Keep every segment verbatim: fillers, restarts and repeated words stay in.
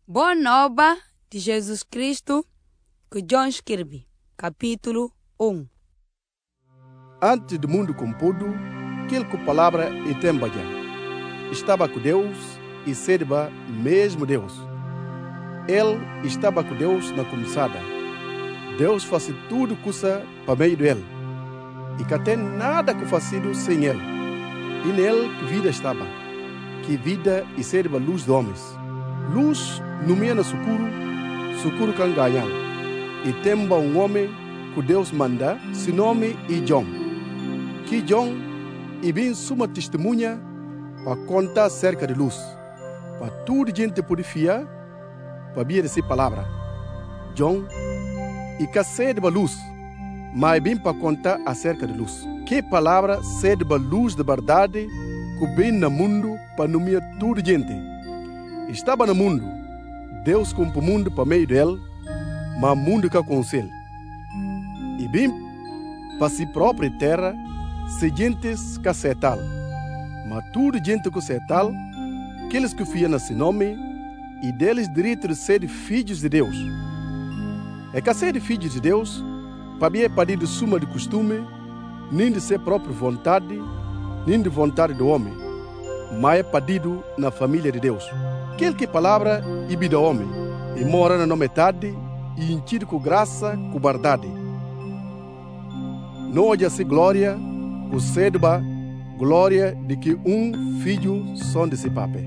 Boa nova de Jesus Cristo, que John escreve, capítulo um. Antes do mundo compudo, aquele que palavra e tembaja, estava com Deus e serva mesmo Deus. Ele estava com Deus na começada. Deus faz tudo coisa para meio dele, e que tem nada que fazido sem ele. E nele que vida estava, que vida e serva luz de homens. Luz nomeia no sucuro, sucuro can ganhar. E temba um homem que Deus manda, se nome e John. Que John e bem suma testemunha para contar acerca de luz, para tudo gente poder fiar, para vir essa palavra. John e que sede da luz, mas bem para contar acerca de luz. Que palavra sede da luz de verdade que vem no mundo para nomear tudo gente. Estava no mundo, Deus comprou o mundo para meio dele, mas o mundo que aconselha. E bem para si própria terra, se gente que se tal, mas tudo gente que se tal, aqueles que fiam nesse nome, e deles direito de ser filhos de Deus. É que ser filhos de Deus, para mim é para de suma de costume, nem de ser própria vontade, nem de vontade do homem, mas é pedido na família de Deus. Aquele que palavra e vida homem, e mora na metade, e enchido com graça, com verdade. Não olha se glória, o sedba, glória de que um filho são desse papai.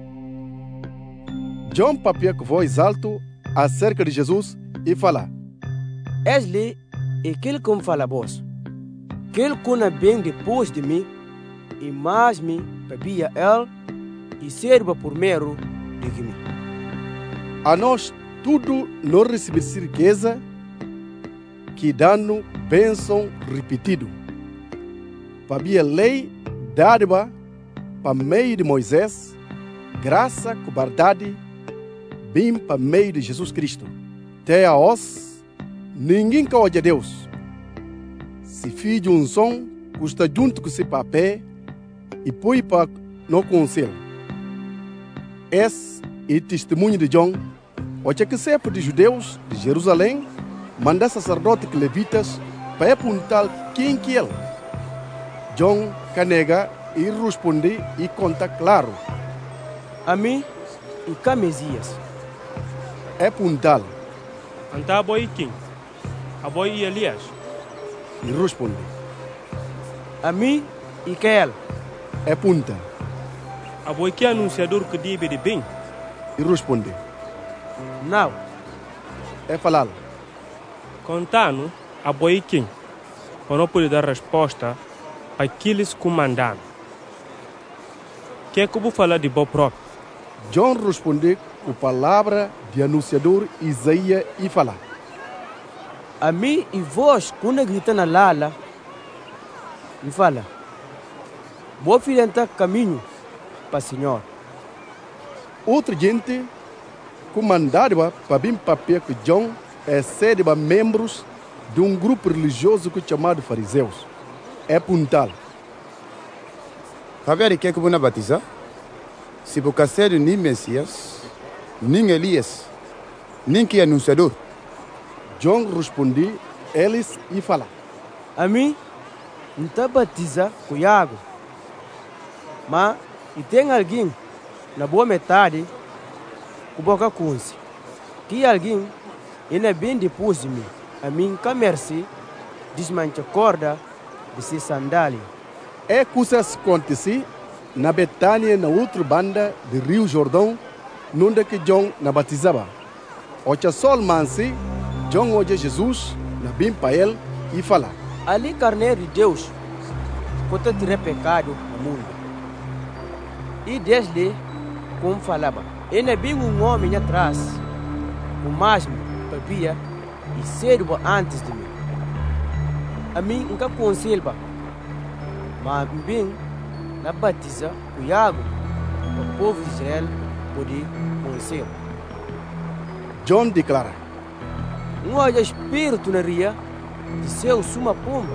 John papia com voz alto acerca de Jesus e fala: És-lhe aquele que me fala vós, aquele que não vem depois de mim, e mais me papia ele, e serva por mero de que mim. A nós tudo não receber riqueza, que dano bênção repetido. Para a lei dada para meio de Moisés, graça com verdade, bem para meio de Jesus Cristo. Até a nós, ninguém que olha a Deus. Se filho um som, custa junto com seu papel e põe para no conselho. Esse é o testemunho de John, o que sempre de judeus de Jerusalém, manda sacerdote e levitas para apontar quem que ele. John canega e responde e conta claro. A mim e cá Mesias. Apontar. Anta boi quem? A boi Elias. E responde. A mim e que ele. Aponta. A boi que anunciador que deve de bem. E responde. Não. É falar. Contando a boi quem? Para não poder dar resposta para aqueles comandados. Que é que eu vou falar de bom próprio? John responde com a palavra de anunciador Isaías e fala: A mim e vós, quando grita na lala, me fala: vou filentar caminho para o Senhor. Outra gente comandava para vir papel que John é sede de membros de um grupo religioso que chamado fariseus. É puntal. Sabe quem que vou batizar? Se por ser nem Messias, nem Elias, nem que anunciador. John responde eles e fala: A mim não está batiza com água, mas e tem alguém na boa metade que boca conce, que alguém ainda bem depois de mim, a mim que merece desmancha corda de ser sandália. É coisas acontece na Betânia, na outra banda do Rio Jordão, onde que John na batizava. O que sol manse, John olha Jesus, na bem para ele e fala: Ali carneiro de Deus, pode tirar pecado no mundo. E desde como falava, ainda bem um homem atrás, o mesmo papia e serva antes de mim. A mim nunca conselva, mas bem na batiza com água para o povo de Israel poder conhecer. John declara: Um olho espírito na ria de seu suma pomba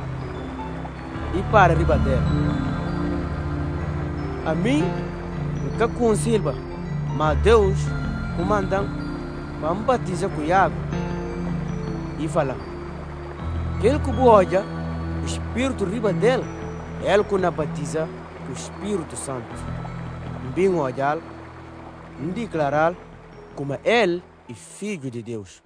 e para riba dela. A mim nunca conselva, mas Deus comandam, vamos batizar com Iago. E fala, aquele que olha, o Espírito riba dele, ele que na batiza com o Espírito Santo. Bem olhar, declarar como ele é filho de Deus.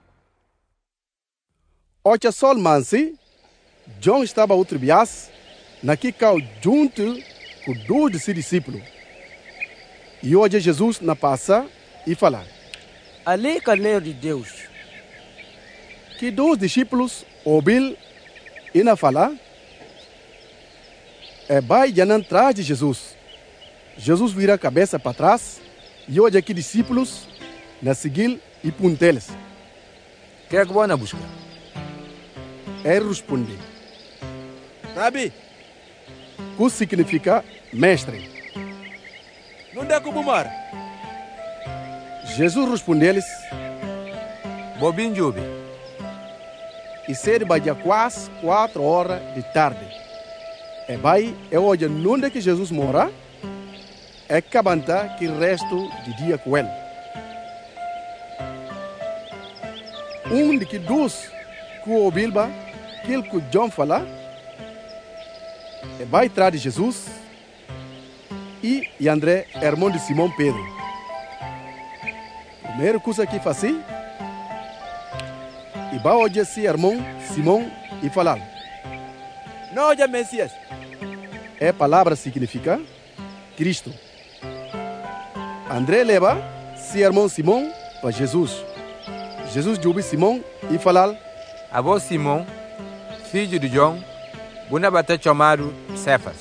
Ocha sol mansi, John estava outro bias, na que cau junto com dois de seus discípulos. E hoje Jesus na passa e fala, Ali é Carneiro de Deus. Que dois discípulos ouviram e na fala, é vai já não atrás de Jesus. Jesus vira a cabeça para trás e hoje aqui discípulos na seguir e punteles. Que é que vão na busca? Ele responde, Rabi, que significa mestre. não dá como mar. Jesus responde-lhes, Bobin Jubi. e será já quase quatro horas de tarde. E vai, é hoje onde que Jesus mora, é cabanta que resto de dia com ele. Um de que dois que ouviu aquilo que John fala, e vai atrás de Jesus e, e André, irmão de Simão Pedro. Primeira coisa que faz, e vai hoje esse irmão Simão e falar. Não é Messias. É palavra significa Cristo. André leva seu irmão Simão para Jesus. Jesus ouve Simão e fala, Avô Simão, filho de João, buna bata chamado Cefas.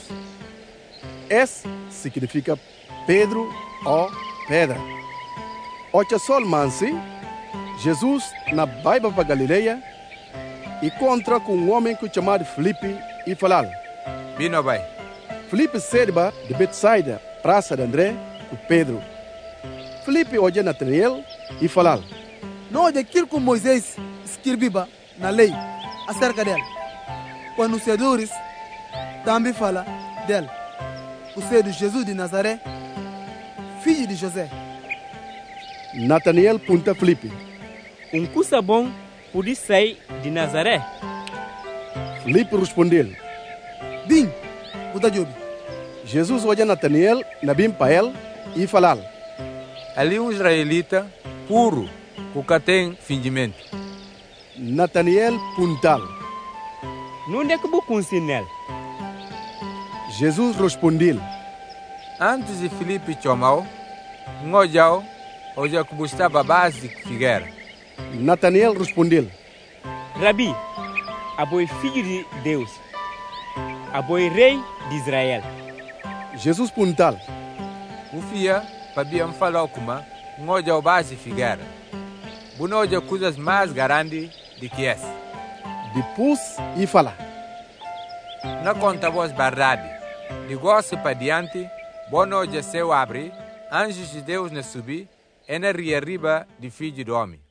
S significa Pedro ou pedra. Ocha sol mansi, Jesus na baiba para Galileia e encontra com um homem que chamado Filipe e fala. Bino vai. Filipe serba de Betsaida, praça de André, com Pedro. Filipe olha Natanael e fala. Não é aquilo que Moisés escreveu na lei acerca dele. Os anunciadores também falam dele. O ser de Jesus de Nazaré, filho de José. Natanael punta Filipe. Um coisa bom pode sair de Nazaré. Filipe respondeu. Bim, Buda Jobi. Jesus olha Natanael na bim para ele e fala. Ali um israelita puro, que tem fingimento. Natanael puntal. Não é que vou conseguir nele. Jesus respondeu. Antes de Filipe chamar, ngojao, hoje a estava base figueira. Natanael respondeu. Rabi, aboi filho de Deus, aboi rei de Israel. Jesus puntal. O fia, para bem falar como, ngojao base figueira. Bunoja coisas mais grandes do que essa. Depois e fala. Não conta vos verdade. De gosto para diante, bonoja seu abre, anjos de Deus na subir, e na riba de filho do homem.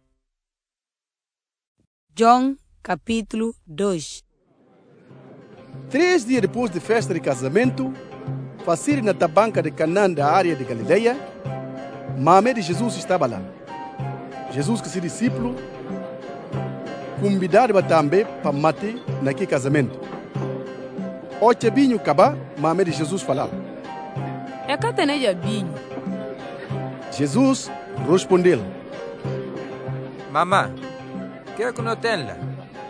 John, capítulo dois. Três dias depois da festa de casamento, fazer na tabanca de Canaã da área de Galileia, Mamé de Jesus estava lá. Jesus, que se discípulo, convidava também para matar naquele casamento. Ocha binho acaba, Mamé de Jesus falava. É que tem binho. Jesus respondeu. Mamã, o que é que não tem lá?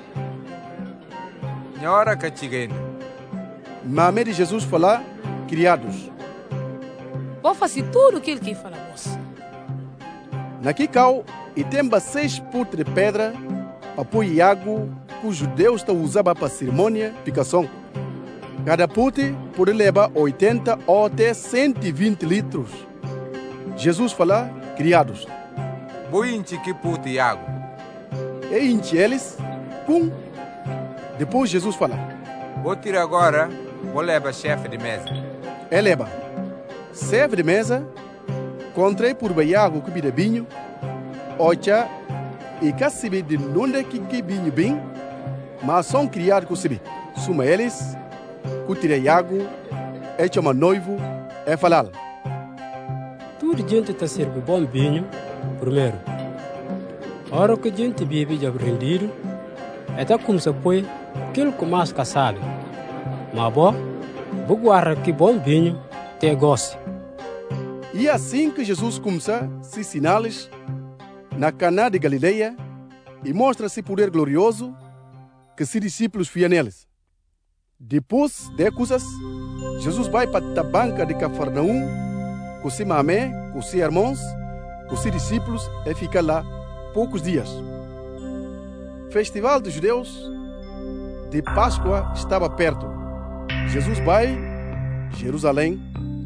Minha hora que cheguei. Mamé de Jesus fala, criados. Vou fazer tudo aquilo que fala você. Naquele cal, e tem seis putos de pedra para pôr Iago, que os judeus usavam para cerimônia picação. Cada puto pode levar oitenta ou até cento e vinte litros. Jesus fala, criados. Vou encher que puto Iago. E enche eles, pum. Depois Jesus fala. Vou tirar agora, vou levar chefe de mesa. Ele leva. Chefe de mesa, contra por Iago que bebe vinho, ocha e que se de onde que que vinho bem, mas são criados que se suma eles, que tira Iago, e chama noivo, e falar. Tu tudo gente está servindo bom vinho primeiro. A hora que a gente bebe já rendido, até como se põe aquilo que mais que sabe. Mas bom, vou guardar que bom vinho te goste. E assim que Jesus começa a se ensiná-los na Caná de Galileia e mostra-se poder glorioso que seus discípulos fiam neles. Depois de coisas, Jesus vai para a banca de Cafarnaum com seu mamé, com seus irmãos, com seus discípulos e fica lá poucos dias. Festival dos judeus de Páscoa estava perto. Jesus vai a Jerusalém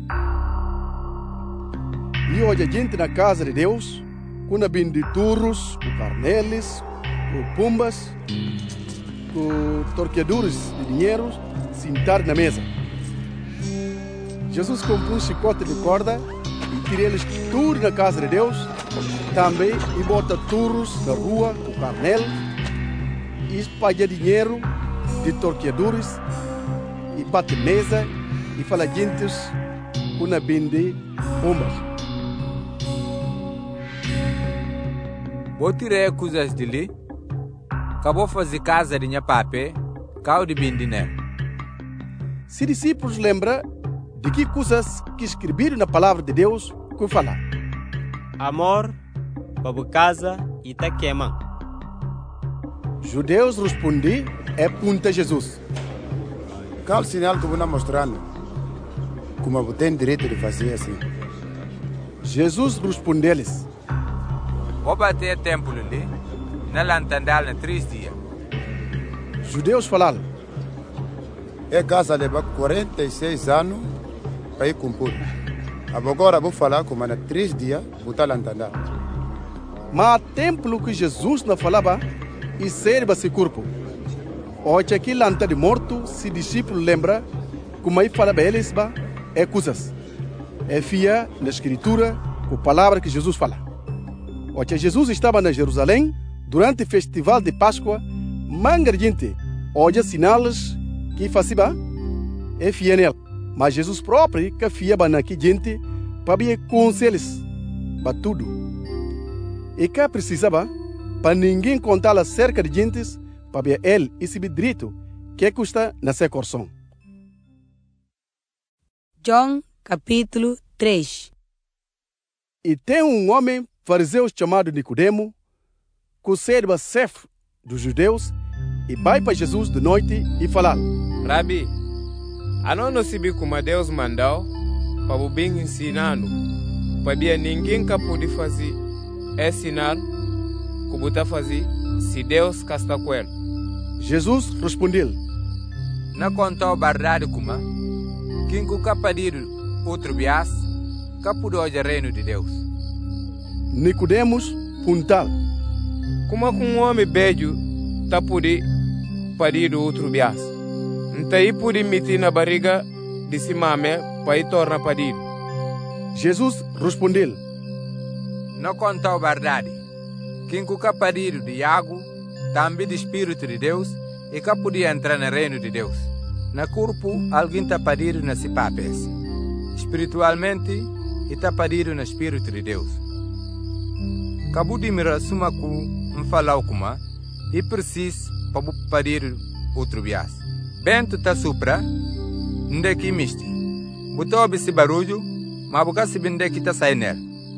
e hoje a gente na casa de Deus com a bim de turros, com carneles, com pombas, com torqueadores de dinheiro sentar na mesa. Jesus comprou um chicote de corda e tira eles tudo na casa de Deus, também e bota turros na rua com carnel e espalha dinheiro de torqueadores e bate mesa e fala gentes com a bim de pombas. Vou tirar coisas de ali, acabou fazer casa de minha pape, cau de bindiné. Se discípulos lembram de que coisas que escreveram na palavra de Deus que falar. Amor, babu casa e tá queima. Judeus respondem é punta Jesus. Qual sinal tu está mostrando? Como você tem direito de fazer assim? Jesus respondeu-lhes. Vou bater templo ali, na lantandal na três dias. Judeus falaram. É casa leva quarenta e seis anos para ir cumprir. Agora vou falar como na três dias vou estar lantandal. Mas o templo que Jesus não falava e serve esse corpo. Hoje aqui lanta de morto, se discípulo lembra como aí fala para eles é coisas. É fia na escritura com a palavra que Jesus fala. Hoje Jesus estava na Jerusalém durante o festival de Páscoa, manga de gente, hoje sinais que fazia é fia nele. Mas Jesus próprio que fia naquela gente para ver conselhos para tudo. E que precisava para ninguém contar acerca de gentes para ver ele esse direito que custa na seu coração. João capítulo três. E tem um homem fariseu chamado Nicodemo, que serve chefe dos judeus, e vai para Jesus de noite e fala: Rabi, a não não sabe como Deus mandou para o bem ensinando, para ver ninguém que pode fazer ensinar como está fazer se Deus está com ele. Jesus respondeu: Não contou a verdade como quem nunca pediu outro bias, que pode hoje o reino de Deus. Nicodemos puntal. Como que um homem beijo está pode pedir outro bias? Então aí pode meter na barriga de si mame para ir tornar pedir. Jesus respondeu: Não contou a verdade. Quem nunca pediu de Iago, também do Espírito de Deus, e que podia entrar no reino de Deus. Na corpo, alguém está pedindo nesse papéis. Espiritualmente, está pedindo no Espírito de Deus. Cabo de mirar suma com um falar como e preciso para pedir outro bias. Bento está supra, onde é que misti. Botou esse barulho, mas boca se bende que está saindo nele.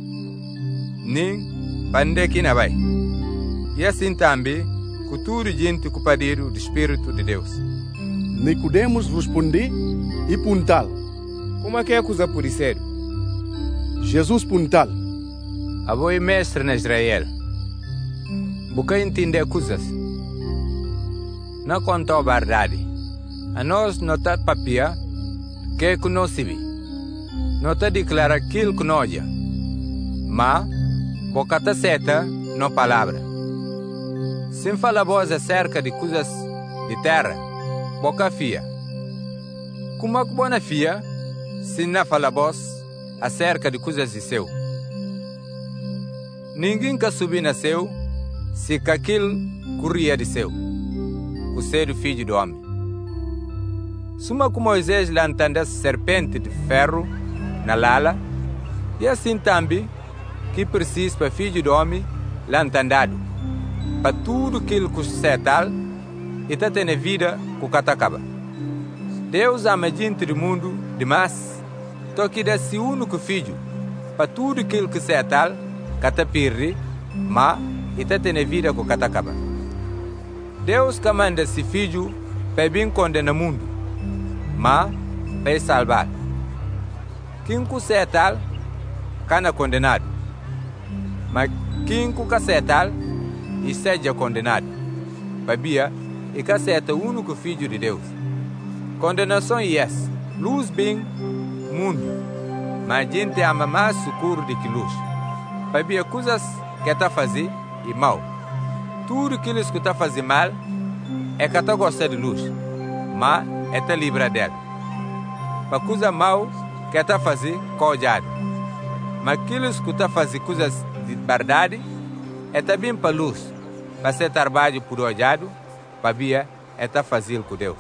Nem pande que não vai. E assim também, com tudo gente que pedir o Espírito de Deus. Nicodemos respondeu e puntal. Como é que é coisa por ser? Jesus puntal. A voi mestre na Israel. Boca entender coisas. Não contou a verdade. A nós não está papia que é que não se vê. Não está declara aquilo que não olha. Mas, boca está certa na palavra. Sem falar voz acerca de coisas de terra, boca fia. Como é que boa fia, se não fala voz acerca de coisas de céu? Ninguém que subir na céu, se que aquilo corria de céu. O ser do filho do homem. Suma que Moisés lá entende a serpente de ferro na lala, E assim também, que precisa para filho do homem, lantandado, para tudo aquilo que se tal, e tá tendo vida com catacaba. Deus ama gente do mundo demais, então que dá-se único filho, para tudo aquilo que se tal, catapirri, mas e tá tendo vida com catacaba. Deus que manda esse filho para bem condenar o mundo, mas para salvar. Quem que se tal, cana condenado, mas quem que se tal, e seja condenado. Babia, e que é o único filho de Deus. Condenação é essa, luz bem, mundo, mas a gente ama mais socorro do que luz. Babia, coisas que está fazendo e mal. Tudo que eles que está fazendo mal é que está gostando de luz, mas é está livre dela. Para coisa mal que está fazendo cojado, mas aqueles que está fazendo coisas de verdade é também para luz, para ser trabalho por ojado, para via é está fazendo com Deus.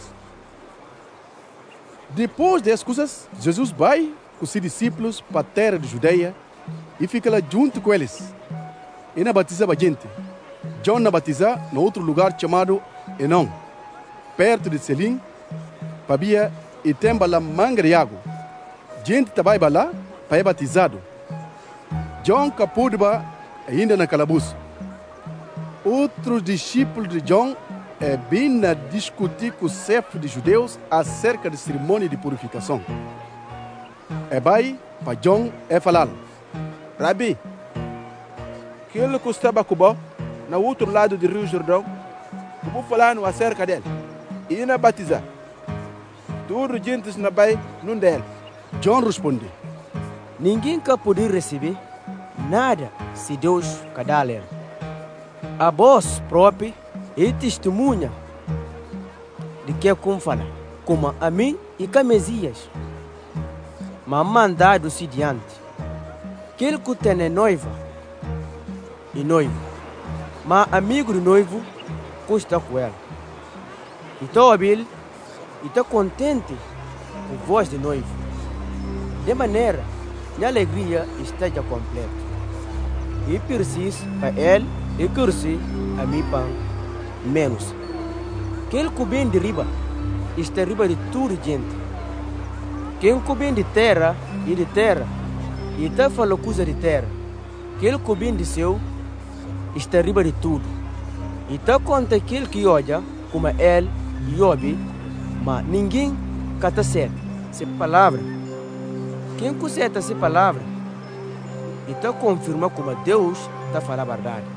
Depois das coisas, Jesus vai com seus discípulos para a terra de Judeia e fica lá junto com eles. E na batizava a gente. João na batiza no outro lugar chamado Enon, perto de Selim, Pabia e temba lá manga de água. Gente também vai lá para ser batizado. João capudba ainda na calabouço. Outros discípulos de João é bem a discutir com o chefe de judeus acerca da cerimônia de purificação. É vai para João é falar: Rabi, aquilo que estava com o no outro lado do rio Jordão, eu vou falar acerca dele e na batizar. Tudo gente na bai não dele. João responde: Ninguém que poder receber nada se Deus cadê. A voz própria é testemunha de que como fala, como a mim e com Messias. Mas mandado-se diante. Aquele que tem noiva e noivo, mas amigo do noivo custa com ela. E estou habil e estou contente com a voz do noivo, de maneira que a alegria esteja completa. E preciso para ele e cursi a mim para menos. Aquele que vem de riba está riba de tudo gente. Quem que vem de terra e de terra e está falando coisa de terra. Aquele que vem de céu está riba de tudo. E está conta aquele que olha como ele e ouve, mas ninguém cata certo essa palavra. Quem conserta essa palavra e está confirma como Deus está falando a verdade.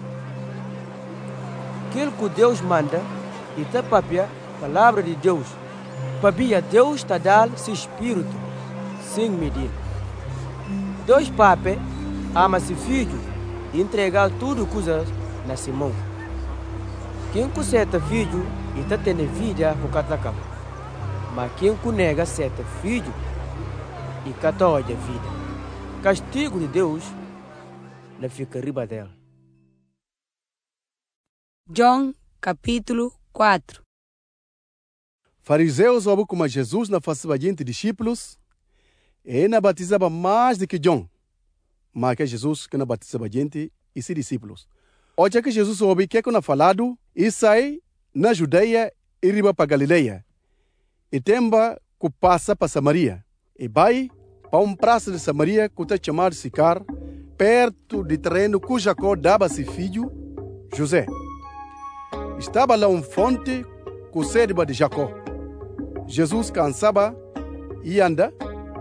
Aquele que Deus manda e está papia a palavra de Deus. Papia Deus está dando seu espírito sem medida. Deus pape ama seu filho e entregar tudo coisas na sua mão. Quem conserta filho e está tendo vida por catacaba. Mas quem nega certa filho e cata olha vida. Castigo de Deus não fica riba dela. João capítulo quatro. Fariseus ouviram como Jesus na fazia gente discípulos e na batizava mais do que João. Mas que Jesus que na batizava gente e seus discípulos. Hoje que Jesus ouve que que na falado e sai na Judeia e riba para Galileia. E temba que passa para Samaria. E vai para um praça de Samaria que está chamado Sicar, perto de terreno que Jacó dava a seu filho José. Estava lá uma fonte com sede de Jacó. Jesus cansava e anda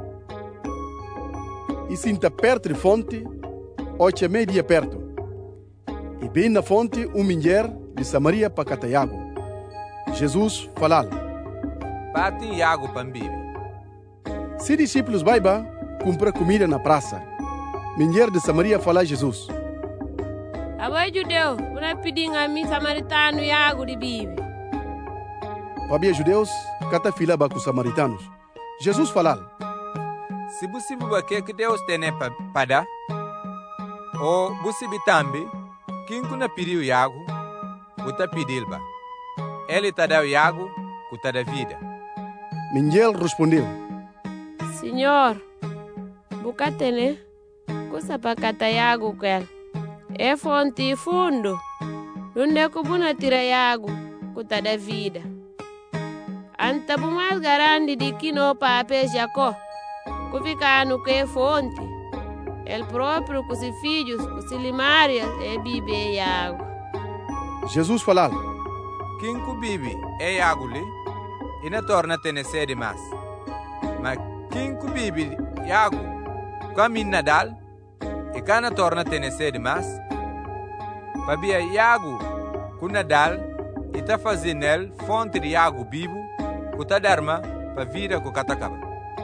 e sinta perto de fonte, oito meia perto. E bem na fonte, um mulher de Samaria para catar água. Jesus falou: Pati água para beber. Se discípulos vai comprar comida na praça, mulher de Samaria fala a Jesus: Abo judeu, una pedir a mim samaritano e água de bibi. Para judeus, cata fila com os samaritanos. Jesus falou: Se você vive que Deus tem para dar, ou você também, quem kuna pediu água, você pediu ba. Ele está dando água, que está da vida. Mulher respondeu: Senhor, bucate né? kusa pakata yagu kel. E fonte fundo. Lunde kubuna tira yagu kuta da vida. Anta bumas garandi di kino pape Jacó. Kufikanu que fonte. El próprio com seus filhos, com seus limárias, e bibe água. Jesus falou: Quem que bibe é água li, e não torna a ter sede mais. Mas quem que bibe água, caminha nadal, e cana torna a ter sede mais. Fabia água, com nadal, e tá fazendo nele fonte de água bibo, que tá darma para vida com catacaba.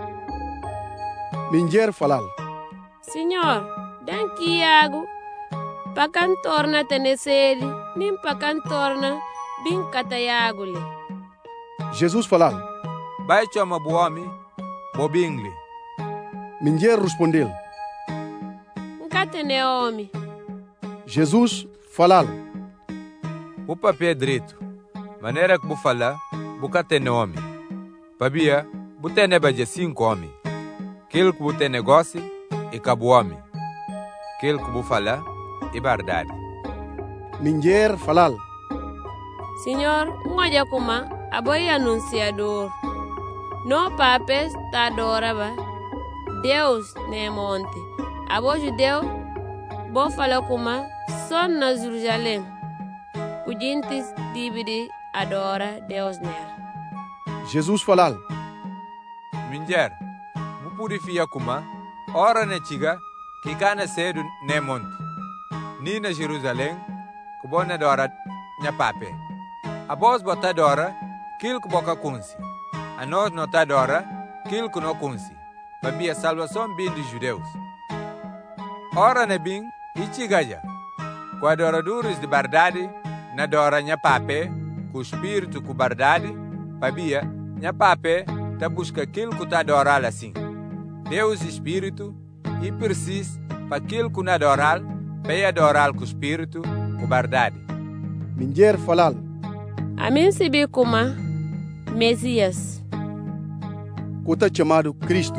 Minjer falou: Senhor, dan kiago, pakan torna teneseri, nim pakan torna bin katayagule. Jesus falou: Vai chama boami, bobingle. Minjer respondeu: Nkatene omi. Jesus falou: O papel direito, maneira que vou falar, bucatene homem. Pabia, butene baje cinco homem. Aquele que bute negócio e cabo homem. Aquele que vou falar é verdade. Minjer falou: Senhor, ngoja kuma, aboy anunciador. No papes ta adorava. Deus ne monte. Abo judeu, bo fala kuma, son na Jerusalém. Kujintis divide adora Deus ner. Jesus falou: Minjer, mu purifia kuma, ora na chiga, que cana cedo ne monte. Ni na Jerusalém, que bona adora nha pape. A vos bota adora, kil que boca kunsi. A nós não tá adora, kil que não kunsi. Para a salvação bem dos judeus. Ora na bem, e chigaja. Com adoradores de verdade, na adora nha pape, com o espírito com verdade, para nha pape, tá busca aquilo que tá adorar assim. Deus espírito, e precisa para aquilo que não adorar, para adorar com o espírito, com verdade. Minjer falou: A mim se bi kuma, Messias. Kuta chamado Cristo.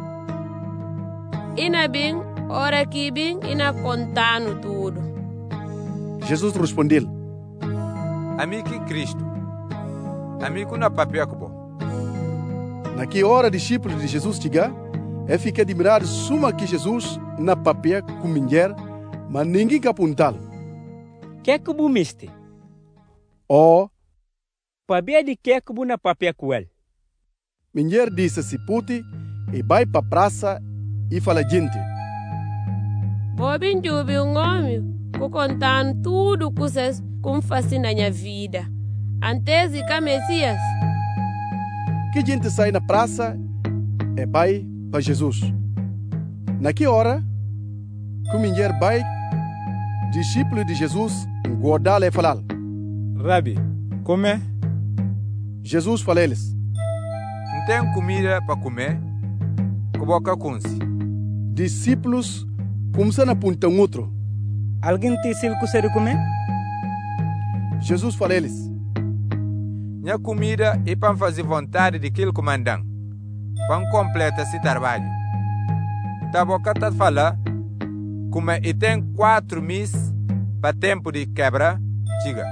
Ina bem, ora que bem, ina contando tudo. Jesus respondeu: A mim que Cristo. A mim que não papel que bom. Naquela hora, discípulos de Jesus chegar, e fica admirado suma que Jesus na papel com Minjer, mas ninguém que apontá-lo. Que que bu miste? Oh, Pabia de que que bu na papel com ele? Minjer disse se puti e vai para a praça e fala gente. Bobin jubi um homem, que contando tudo que vocês como fazem na minha vida. Antes de que Messias. Que gente sai na praça e vai para Jesus. Naquela hora, que Minjer vai, discípulo de Jesus, guardá-lo e falar: Rabi, como é? Jesus falou a eles: Não tem comida para comer, que boca kunsi. Discípulos começaram a apontar um outro. Alguém tem sido de comer? Jesus falou a eles: Minha comida é para fazer vontade de aquele comandante, para completar esse trabalho. Tá boca tá falar, como e tem quatro meses para tempo de quebra, chiga.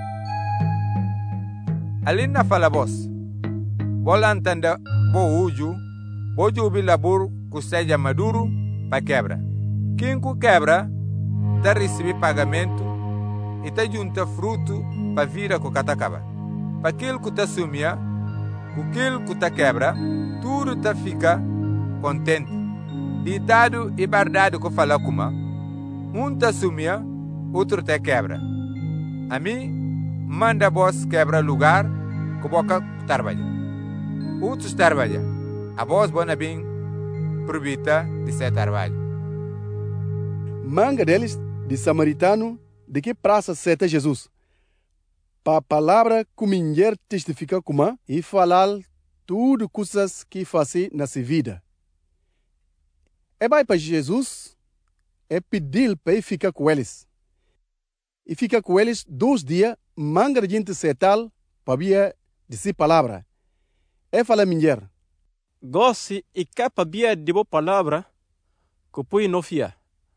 Ali na fala vos, bola entender bo uju, bo jubi labor que seja maduro para quebra. Quem que quebra, tá receber pagamento e tá junta fruto para vida com catacaba. Para aquilo que tá sumia, com aquilo que tá quebra, tudo tá fica contente. Ditado e verdade que fala kuma, um tá sumia, outro tá quebra. A mim, manda vos quebra lugar que boca trabalha. Outros trabalha. A vos bona bem provita de ser trabalho. Manga deles, de samaritano, de que praça seta Jesus. Para a palavra que Minjer testifica como e falar tudo coisas que faz na sua vida. E vai para Jesus e pedir para ficar com eles. E fica com eles dois dias, manga de gente setal, para via de si palavra. E fala Minjer: Gosse e capa bia de boa palavra, que põe no fia.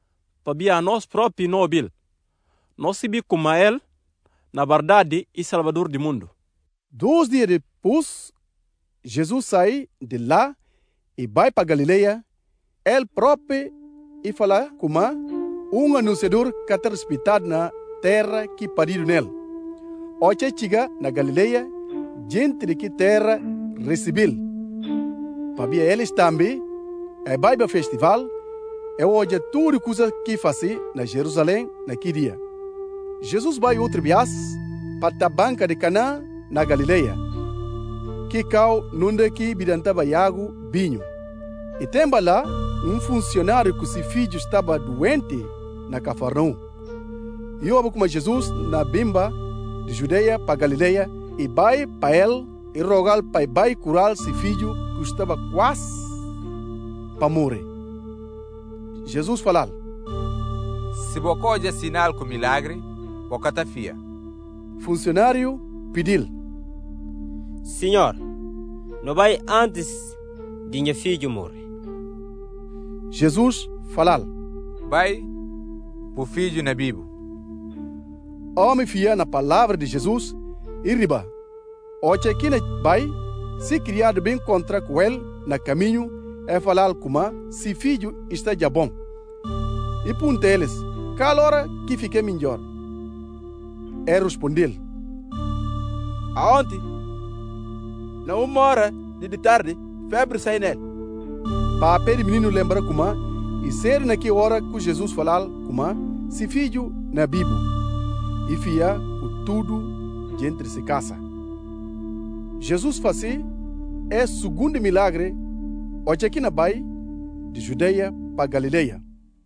para nós próprios nobil. Nós sabemos como ele, na verdade, é Salvador do mundo. Dois dias depois, Jesus sai de lá e vai para Galileia. Ele próprio e fala como um anunciador que está hospitado na terra que pariu nele. Hoje chega na Galileia, gente de que terra recebeu. Para eles também, é vai para o festival, é hoje tudo coisa que faz na Jerusalém naquele dia. Jesus vai outra vez para a banca de Caná na Galileia, que cau nunca que bidantava Iago vinho. E tem lá um funcionário que seu filho estava doente na Cafarnaum. E houve como Jesus na bimba de Judeia para Galileia e vai para ele e rogar para vai curar seu filho que estava quase para morrer. Jesus falou: se você sinal com milagre, você está fia. Funcionário pediu: Senhor, não vai antes de meu filho morrer. Jesus falou: vai para o filho na Bíblia. Homem fia na palavra de Jesus e riba. Hoje aqui vai se criado bem contra com ele na caminho é falar como se filho está já bom. E pergunta eles: qual hora que fiquei melhor? Ele respondeu: aonde? Na uma hora de tarde, febre sai nele. Papel menino lembra como e ser naquela hora que Jesus falou como se filho na Bíblia. E fia o tudo de entre se casa. Jesus faz é o segundo milagre hoje aqui na Baía de Judeia para Galileia.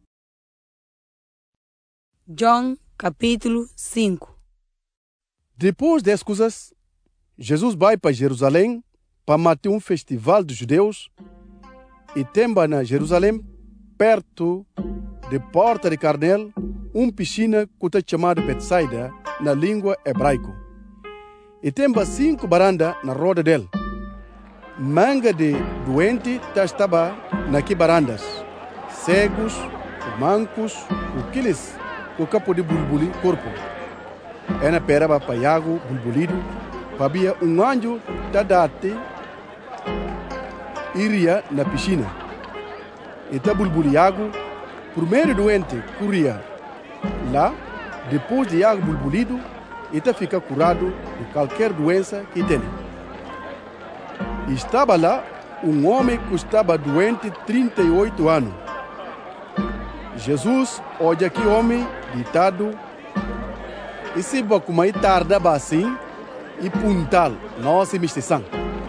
João capítulo cinco. Depois das coisas, Jesus vai para Jerusalém para manter um festival dos judeus e tem na Jerusalém, perto de Porta de Carnel, uma piscina que é chamada Betsaida na língua hebraica. E tem cinco barandas na roda dele. Manga de doente estava naquelas barandas. Cegos, mancos, aqueles que capo de bulbuli corpo. Ena peraba para Iago bulbulido, havia um anjo da date iria na piscina. E tá bulbuli Iago, primeiro doente corria lá, depois de Iago bulbulido, e tá fica curado de qualquer doença que tem. Estava lá um homem que estava doente trinta e oito anos. Jesus olha aquele homem deitado e se vai como ele tardava assim e puntal nossa misturação.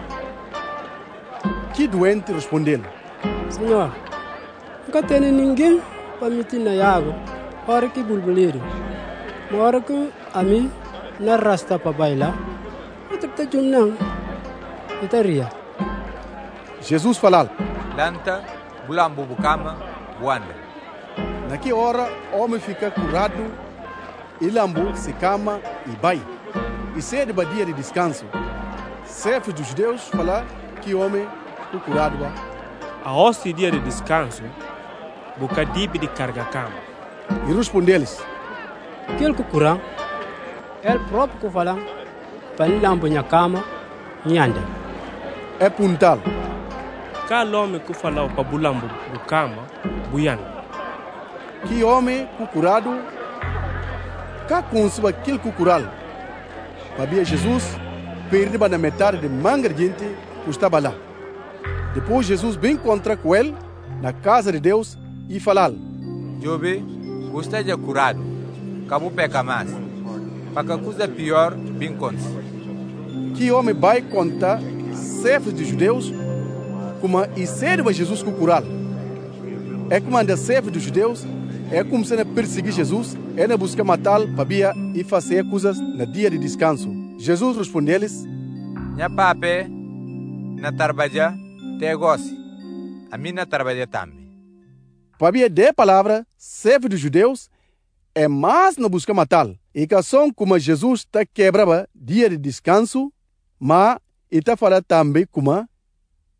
Que doente respondeu: Senhor, nunca tem ninguém para meter na água, hora que bulbuleiro. Na hora que a mim não rasta para bailar, eu estou de um não. Itaria. Jesus falou: Lanta, bulambo bucama, buanda. Naquela hora, o homem fica curado, e lambu se cama e vai. E cedo para dia de descanso. Chefe dos judeus fala que o homem o curado vai. A hoste dia de descanso, bocadibe de carga cama. E respondeu-lhes: Aquele que cura, ele próprio que fala, para ele lambu na cama, e anda. É puntal. Cada homem que fala para bulambo bucama, buiana. Que homem curado, que consuba aquele curado. Para Jesus, perdeu na metade de manga de gente que estava lá. Depois Jesus vem encontrar com ele na casa de Deus e falar: Jobe, você é curado, cabo peca mais. Para que a coisa pior bem conte. Que homem vai contar chefes de judeus como e serve Jesus com curá-lo. É como anda chefe dos judeus, é como se perseguir Jesus, é na busca matá-lo para e fazer coisas no dia de descanso. Jesus respondeu-lhes: Minha pape, na trabalha, te goste. A mim na trabalha também. Para de palavra, chefe dos judeus, é mais na busca matá-lo. E que são como Jesus está quebrava dia de descanso, mas está falando também como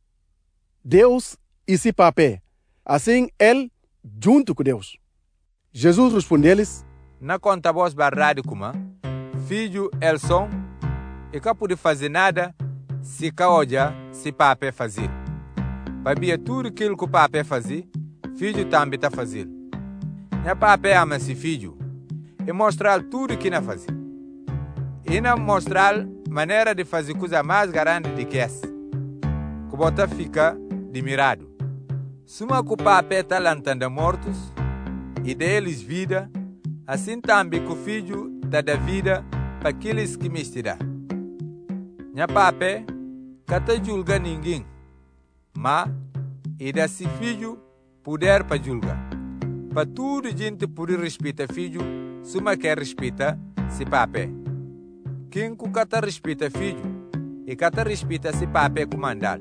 Deus e se papé. Assim, ele junto com Deus. Jesus respondeu-lhes: Na conta vos verdade kuma, filho el som, e cá pode fazer nada se cá olha se papai fazer. Babia tudo aquilo que o papai fazer, filho também está fazer. Minha papai ama esse filho e mostrar tudo que não faz. E não mostrar maneira de fazer coisa mais grande do que essa. Que bota fica admirado. Suma que o papai está lantando mortos e deles vida, assim também que o filho dá da vida para aqueles que me dá. Minha papai não julga ninguém, mas e dá se filho poder para julgar. Para tudo gente poder respeitar filho, suma quer respeitar se papai. Quem que cata respeita filho e cata respeita se papai comandar.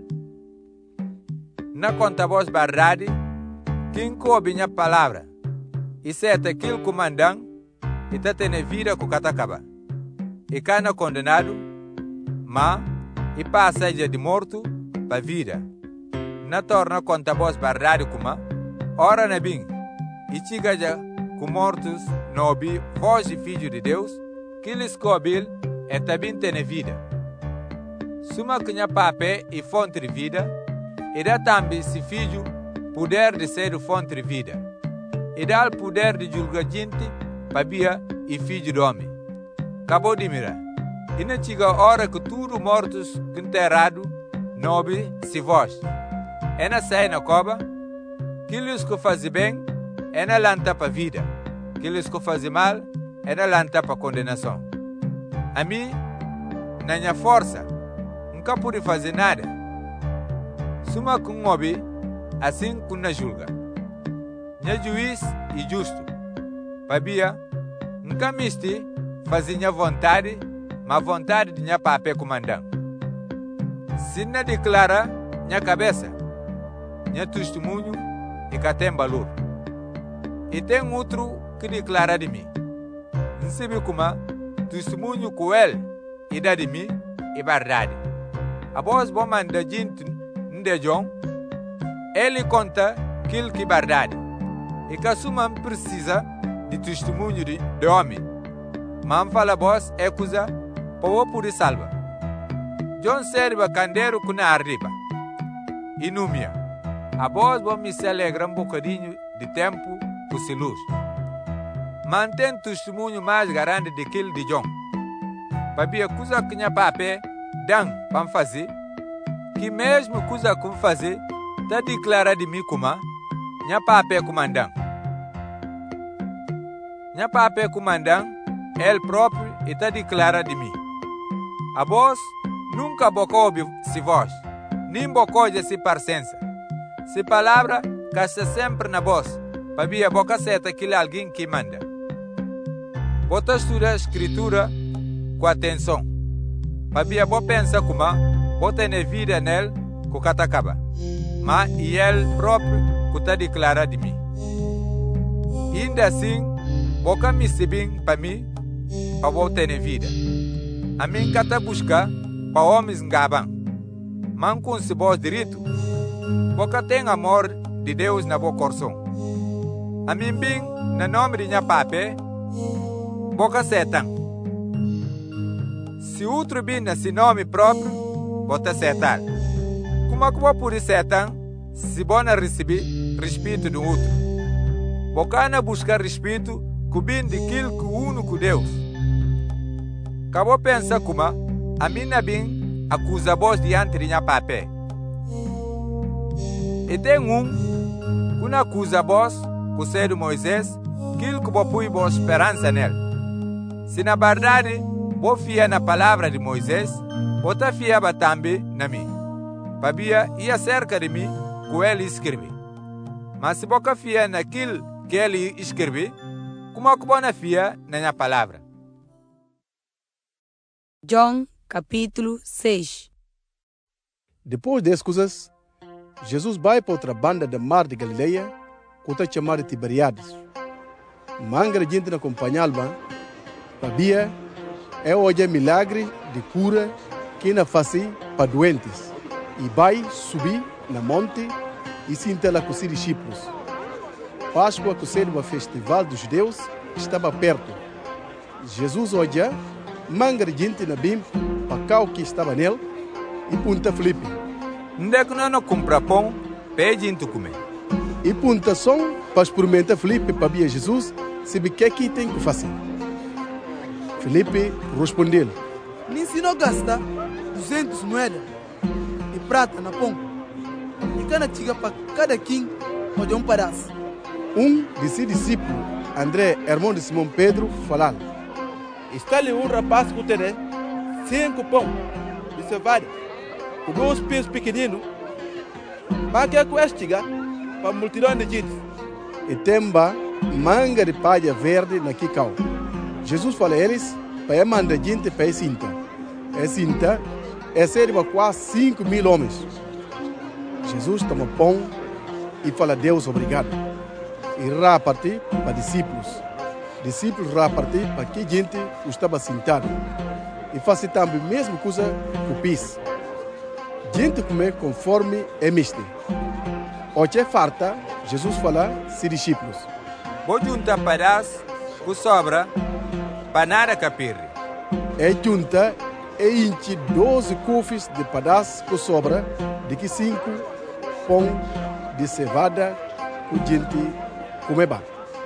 Na conta voz verdade, quem coube minha palavra e seta aquele comandante e tá tendo vida com cata acaba. E cana condenado, mas e passa de morto para vida. Na torna conta voz verdade como ora na bem e chiga já com mortos não bi voz de filho de Deus que eles cobil e também tem vida. Suma que minha papai e fonte de vida e dá também se filho poder de ser fonte de vida e dá o poder de julgar gente para bia e filho do homem. Acabou de mirar. E não chega a hora que tudo mortos enterrado não bi se voz. É na sai na cova, aqueles que fazem bem é na lanta para vida, aqueles que fazem mal é na lanta para condenação. A mim, na minha força, nunca pude fazer nada. Suma com obi, assim como na julga. Minha juiz e justo. Babia, nunca miste fazer minha vontade, mas vontade de minha papai comandante. Se não declara minha cabeça, minha testemunho e que tem valor. E tem outro que declara de mim. Não sabe como testemunho com ele e dá de mim é verdade. A voz bom manda gente de John, ele conta aquilo que é verdade. E que a suma precisa de testemunho de, de homem. Mas fala voz é coisa para o poder salva. John serve candeiro com na arriba. E númia. A voz bom me se alegra um bocadinho de tempo com se luz. Mantém testemunho mais grande do que ele de John. Para a coisa que minha papai dá para fazer, que mesmo coisa que fazer, está declarado de mim como minha papai comandante. Minha papai comandante, ele próprio está declarado de mim. A voz nunca bocou se voz, nem bocou de se paciência. Se palavra, caixa sempre na voz, para a boca certa aquele alguém que manda. Bota estudar a escritura com atenção. Para a boa pensa como, bota na vida nele com o catacaba. Mas e ele próprio que está declarado de mim. Ainda assim, boca me se bem para mim, para botar na vida. A mim cata buscar para homens gabam. Mas com se bom direito, boca tem amor de Deus na boa coração. A mim bem, no nome de minha papai, boca setan. Se outro bem nesse nome próprio, bota setar. Como é que vou por setan, se bom a receber respeito do outro? Boca na buscar respeito que bem daquilo que uno com Deus. Acabou pensar como a mim na bem acusa vos diante de minha papai. E tem um que não acusa vos, que ser de Moisés, aquilo que vou pôr vos esperança nele. Se na verdade vou fiar na palavra de Moisés, vou estar fiar também na mim. Babia ia cerca de mim que ele escreve. Mas se vou fiar naquilo que ele escreve, como é que vou fiar na minha palavra? João capítulo seis. Depois dessas coisas, Jesus vai para outra banda da mar de Galileia, que está chamada Tiberiades. Manga de gente acompanhava, sabia, é hoje milagre de cura que na faz para doentes. E vai subir na monte e se instala com os discípulos. Páscoa, que seria o festival dos judeus, estava perto. Jesus olha, manga de gente na bim, para o que estava nele, e punta Filipe. Onde é que nós não compra pão, pede gente comer? E punta som para experimentar Filipe para ver Jesus, se o que é que tem que fazer. Filipe respondeu: Nem se não gasta duzentas moedas de prata na pão, e cada tiga para cada quem pode um pedaço. Um de seus discípulos, André, irmão de Simão Pedro, falou: Está ali um rapaz que tem cinco pão de cevada, com dois peixes pequeninos, mas que é com este para a multidão de gente. E temba manga de palha verde na quicau. Jesus falou a eles para mandar gente para a cinta. A cinta é serve quase cinco mil homens. Jesus toma pão e fala a Deus obrigado. E repartir para discípulos. Discípulos repartir para que gente estava sentado. E faz também a mesma coisa com o pis. Gente comer conforme é misto. Hoje é farta, Jesus fala a seus discípulos: Vou juntar pedaços que sobra para nada capir. É junta e enche doze cofres de pedaços que sobra de que cinco pão de cevada que gente comeba.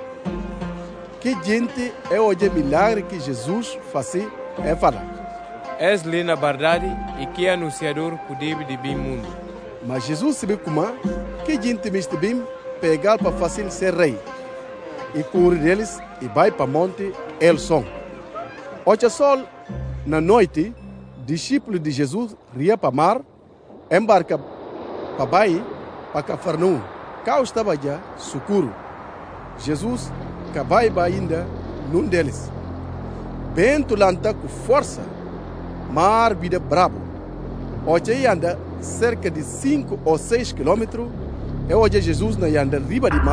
Que gente é hoje milagre que Jesus faz é falar. És li na verdade e que anunciador poder de bem mundo. Mas Jesus sabe como que gente miste bem pegar para fazer ser rei. E corre deles e vai para monte El Som. Hoje sol na noite, discípulos de Jesus ria para mar, embarca para Bai, para Cafarnaum. Cá estava já socorro. Jesus vai ainda num deles. Vento lanta com força, mar vida bravo. Hoje anda cerca de cinco ou seis quilômetros. E hoje Jesus na anda riba de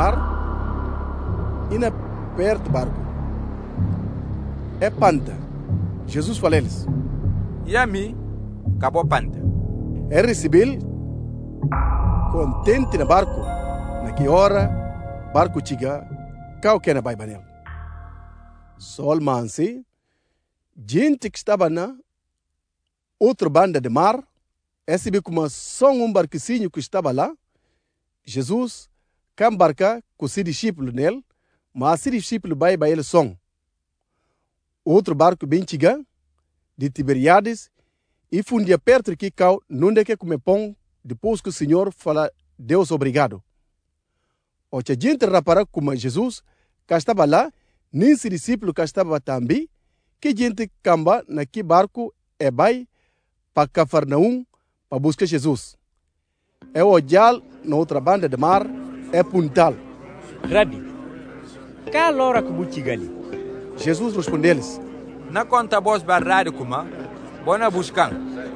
mar e na perto do barco. É panta. Jesus fala a eles: E a mim, acabou panta. É receber contente no barco. Naquela hora, barco chega, cá o que é na baibanel. Sol manse, gente que estava na outra banda de mar, esse bico como só um barquinho que estava lá. Jesus que embarca com os discípulos nele, mas os discípulos vai para ele som. Outro barco bem chega, de Tiberiades, e fundia perto de que não é que comer pão, depois que o Senhor fala, Deus obrigado. Hoje a gente repara como Jesus, que estava lá, nem se discípulo que estava também, que gente camba naquele barco e vai para Cafarnaum para buscar Jesus. É olhar na outra banda de mar, é puntal. Rabi, qual hora que você chega ali? Jesus respondeu-lhes: Na conta vos barrado como, bona buscam.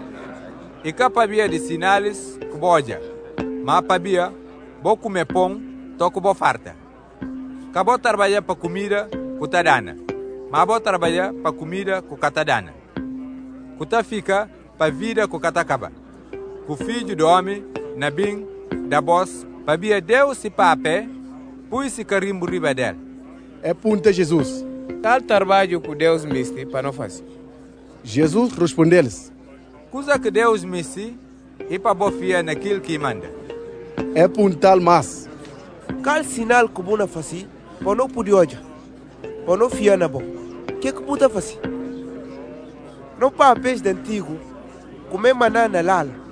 E cá pabia de sinais que boja, mas pabia, bo comer pão, toco bo farta. Acabou trabalhar para comida, cutadana, mas bo trabalhar para comida, cutadana. Cuta fica para vida, cutacaba. O filho do homem, na bim, da voz, pabia Deus e pape, pus se carimbo riba dela. É punta Jesus. Tal trabalho que Deus me disse para não fazer. Jesus respondeu-lhes: Coisa que Deus me disse e para bofia naquilo que manda. É puntal mas. Qual sinal que você faz para não poder olhar? Para não fiar na boca? O que é que você faz? Não para peixe de antigo, comer maná na lala.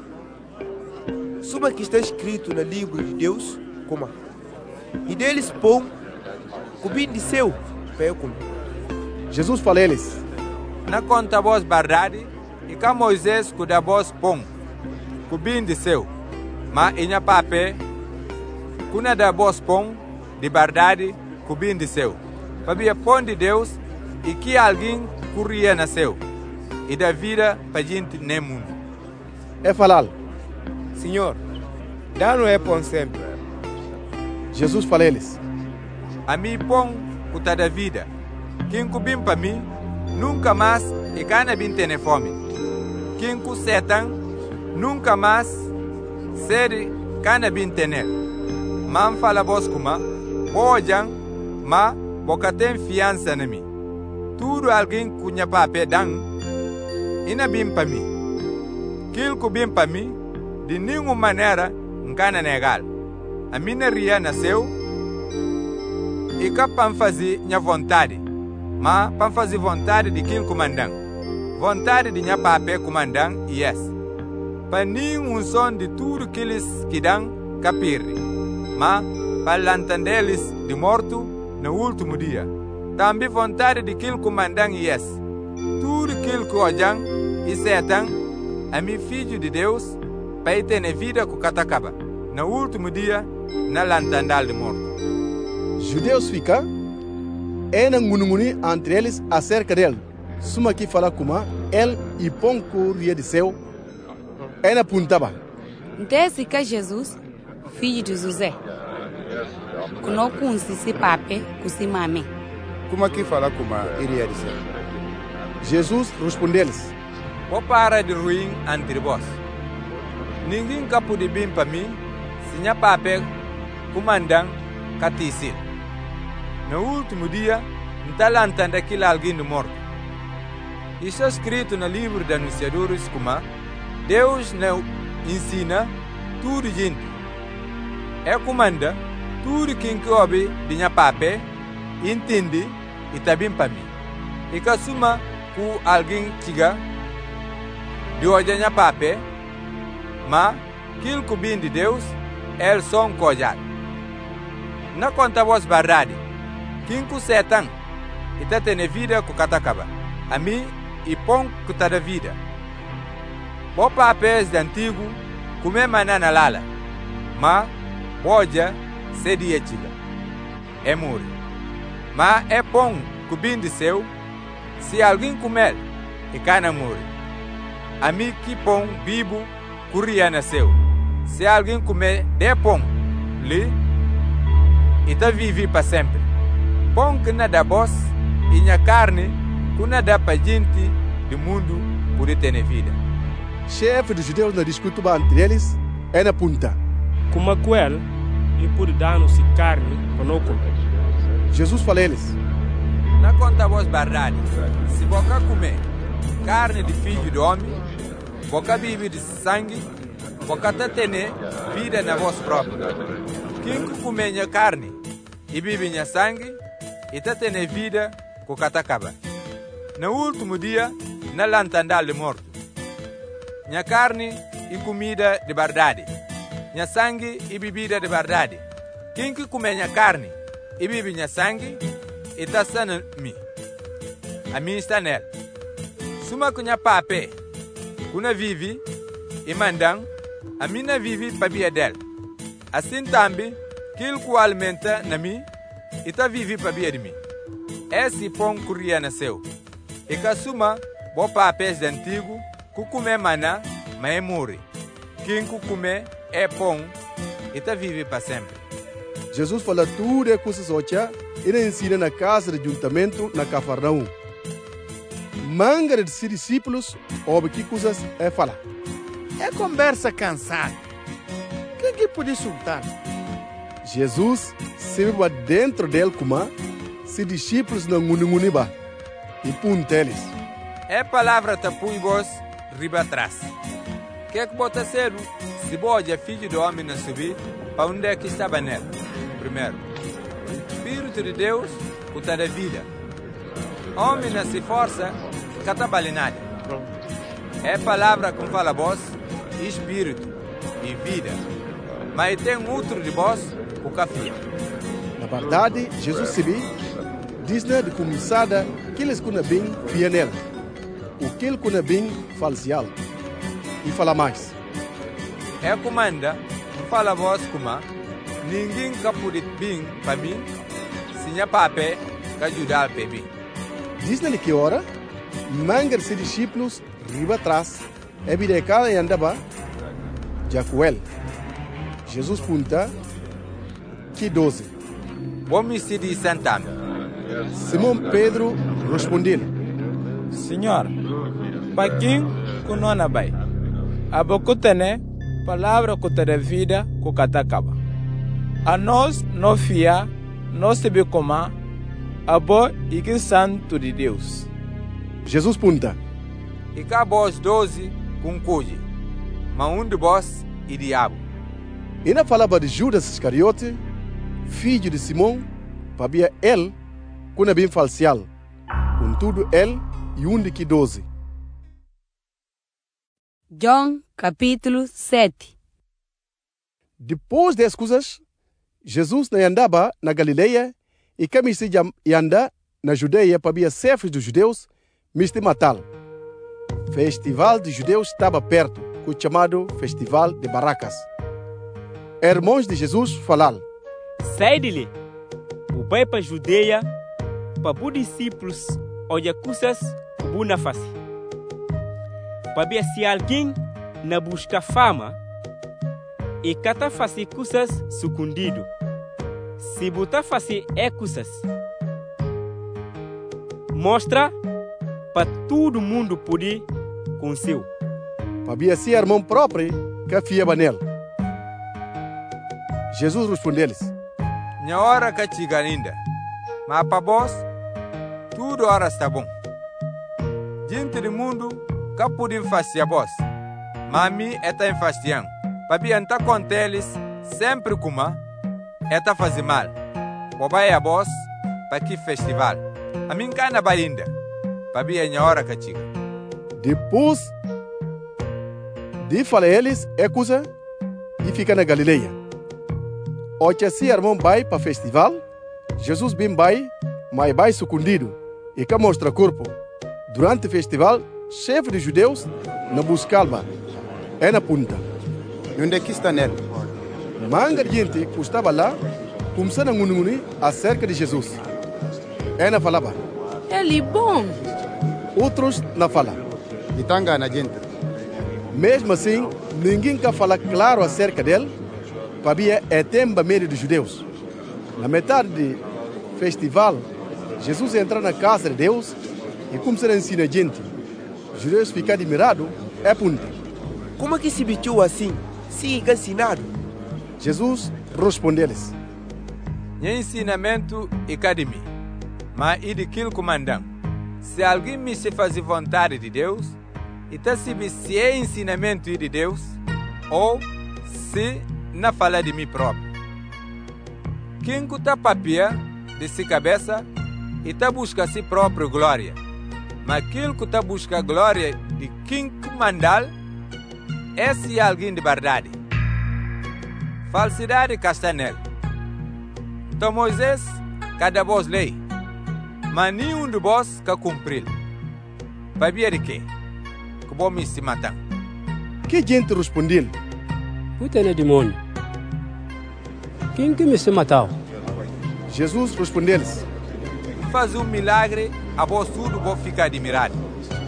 Suma que está escrito no livro de Deus, como? E deles pão, cubinho de seu, para eu comer. Jesus falou a eles: Na conta vos verdade, e cá Moisés cuida vos pão, cubinho de seu, mas em a pape, cuna da vos pão, de verdade, cubinho de seu. Para pão de Deus, e que alguém corria nasceu, e da vida para gente nem mundo. É falar: Senhor, dá-nos é pão sempre. Jesus falou a eles: A mim pão, cuta da vida. Quem cubim para mim, nunca mais e cana bem ter fome. Quem cu setan, nunca mais sede cana bem ter. Man fala vos como, Bojang, ma boca tem fiança na mim. Tudo alguém cunha papé dang, ina bim para mim. Quil que bim para mim, de nenhuma maneira, engana negal. A minha ria nasceu e cá para fazer minha vontade, mas para fazer vontade de quem comandante. Vontade de minha papé comandante, yes. Para nenhum som de tudo que eles que dão capirre, mas para entender-lhes de morto no último dia. Também vontade de quem comandante, yes. Tudo aquilo que ojam e setam, a mi filho de Deus, para ter na vida com catacaba, no último dia, na lantandal de morto. Judeus fica, é na nguni entre eles acerca dele. Suma que fala como ele e ponco ria de céu, é na puntaba. Desse que Jesus, filho de José, que não conhece se pape, que se mame. Como que fala como iria de céu? Jesus respondeu-lhes: Vou parar de ruim entre vós. Ninguém capo de bem para mim, se minha pape, comandante, catici. No último dia, não está lantando aquilo alguém de morto. Isso é escrito no livro de anunciadores como Deus não ensina tudo gente. É comanda tudo quem que ouve de minha pape, entende e está bem para mim. E que assuma que alguém chega de hoje minha pape, mas aquilo que vem de Deus é só um cojado. Não conta vos verdade. Quem que setan e está tendo vida com catacaba. A mim e pão que está da vida. Bo papéis de antigo, come manana lala. Mas, hoje, se dia chega. É morre. Mas é pão que vem de céu, se alguém comer, e cana morre. A mim que pão vivo, curia nasceu. Se alguém comer de pão, lhe, e está vive para sempre. Pão que nada boss, e minha carne, que nada para gente do mundo por ter vida. Chefe dos judeus na discuta entre eles é na punta. Como aquele, e por dar-nos carne para não comer. Jesus falou a eles: Não conta vos verdade. Se boca comer carne de filho do homem, boca vive de sangue, boca tá tene vida na voz própria. Quem que come minha carne e vive minha sangue, e tá tene vida com catacaba. No último dia, na lantandal de morto. Minha carne e comida de verdade. Minha sangue e bebida de verdade. Quem que come minha carne e vive minha sangue, está sana mi. A mim está nela. Suma com minha pape, kuna vive e mandam, a mim na vive para via dela. Assim também, aquilo que alimenta na mim, está vive para via de mim. Esse pão curia nasceu. E que suma, bo papéis de antigo, que come maná, mas é morre. Quem que come é pão, e está vive para sempre. Jesus fala tudo e coisas ocha, ele ensina na casa de juntamento na Cafarnaum. Manga de seus discípulos, ouve que coisas é falar. É conversa cansada. Quem que pode soltar? Jesus se vive dentro dele como se discípulos não nguniba e punta eles. É palavra tapui vos riba atrás. Que que bota cedo? Se pode é filho do homem não subir, para onde é que estava nele? Primeiro, Espírito de Deus, o tá da vida. Homem não se força, cata balinade. É palavra como fala vós, Espírito e vida. Mas tem outro de vós, o café. Na verdade, Jesus se viu, diz-ne de começada que eles kunna bem via nele. O que ele kunna bem falseá-lo. E fala mais. É comanda, fala vós como, ninguém capode bem para mim, se minha papé que ajudar para mim. Diz-ne que hora, mangar se discípulos riba atrás, é bidecada e andava, Jacuel. Jesus punta, que doze. Vamos se de santame. Simão Pedro respondeu: Senhor, para quem que não vai? A boca tem palavra que te da vida que catacaba. A nós não fia não sabe como, a boa e que santo de Deus. Jesus punta. E cá vós doze com cuide, mas um de vós e diabo. E na falava de Judas Iscariote, filho de Simão, para ele, com bem falcial, contudo ele e um de que doze. João capítulo sete. Depois das coisas, Jesus andava na Galileia e caminhava e anda na Judeia para chefes dos judeus, mister matá-lo. Festival de judeus estava perto, o chamado Festival de Barracas. Irmãos de Jesus falaram: sai dele, o pai para a Judeia, para os discípulos, olha coisas que na face. Para se alguém na busca fama e cata fazer coisas escondido. Se botar fazer é coisas, mostra para todo mundo poder com seu. Para ser irmão próprio que fiava nele. Jesus respondeu-lhes: minha hora que chega ainda, mas para vós tudo hora está bom. Gente do mundo que podem fazer a vós, mas a mim é tá enfastiando. Para estar com eles sempre como é tá fazer mal. Para a vós para que festival. A mim cana vai ainda, para a minha hora que chega. Depois de falar eles é coisa e fica na Galileia. Ocha se irmão vai para festival, Jesus bem vai, mas vai escondido e que mostra corpo. Durante o festival, chefe dos judeus na buscava é na punta. E onde é que está nele? Manga de gente que estava lá começando a nguni acerca de Jesus. É na falava: ele bom. Outros na fala: e tanga na gente. Mesmo assim, ninguém quer falar claro acerca dele, para é tempo meio dos judeus. Na metade do festival, Jesus entra na casa de Deus e começa a ensinar gente. Os judeus ficam admirados e apontam: como é que se vestiu assim, se ensinado? Jesus respondeu-lhes: meu ensinamento é de mim, mas é de aquilo comandante. Se alguém me se faz vontade de Deus, então se é ensinamento de Deus, ou se não fala de mim próprio. Quem está papia de si cabeça e está busca si próprio glória, mas aquele que está busca glória de quem mandal, esse é alguém de verdade. Falsidade que está nele. Então Moisés, cada voz lei, mas nenhum de vós que cumprir. Para ver de quê? Que bom me se matar. Que gente respondeu? Puta é demônio. Quem que me se matou? Jesus respondeu-lhes: faz um milagre, a vós tudo vou ficar admirado.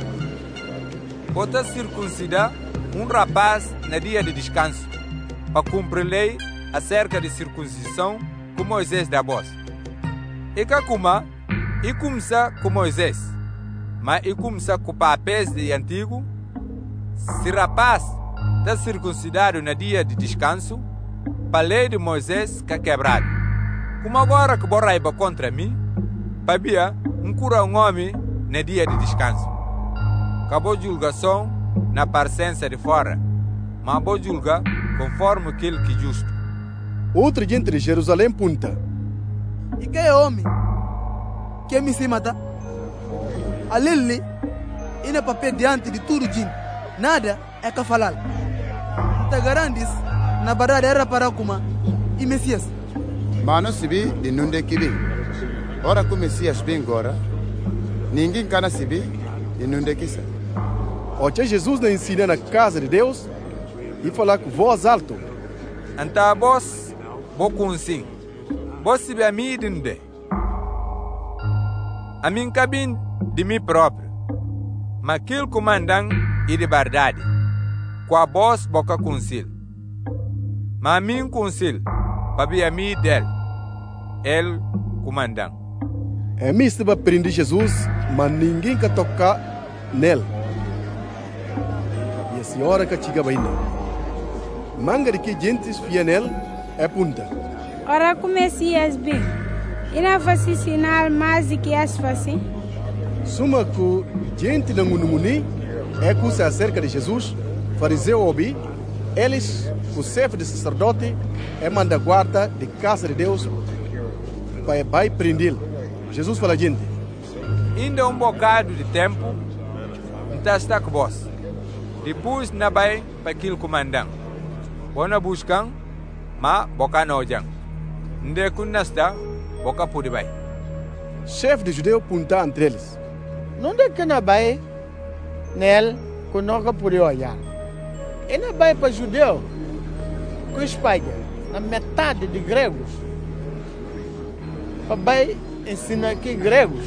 Bota circuncidar um rapaz no dia de descanso, para cumprir lei acerca de circuncisão com Moisés da voz. E que como, e começa com Moisés, mas e começa com papéis de antigo. Se rapaz está circuncidado no dia de descanso, para a lei de Moisés que é quebrado. Como agora que borraiba contra mim, para um cura um homem no dia de descanso. Acabou julgação na presença de fora, mas vou julgar conforme aquele que é justo. Outra gente de Jerusalém punta: e que é homem que me se mata? Alele, e na papel diante de tudo gente, nada é que falar. Está garantis na verdade era para como e Messias. Mas não se vê de onde que vem. Ora que o Messias vem agora, ninguém cana se vê de onde que está. Ocha Jesus não ensina na casa de Deus e falar com voz alta: então a voz, vou com sim, vou se ver a mim de onde? A mim cabine de mim próprio, mas aquele comandante é de verdade, com a voz boca conselho. Mas a mim conselho, para ver a mim dele, ele comandante. É misto para prender Jesus, mas ninguém quer tocar nele. E a senhora que chega ainda. Manga de que gente espia nele é punta. Ora que o Messias bem, E não faço sinal mais do que as faço? Suma que gente não muni é coisa acerca de Jesus, fariseu ouvi, eles, o chefe de sacerdote, é manda guarda de casa de Deus para vai prendê-lo. Jesus fala gente. Ainda um bocado de tempo, então está com vós. Depois na vai para aquele comandante. Bona buscam, mas boca não jang. Onde kunasta, boca pode vai. Chefe de judeu punta entre eles. Não é que na vai, nel, que nunca pode olhar. E na vai para judeu, que espalha na metade de gregos. Para vai ensinar que gregos.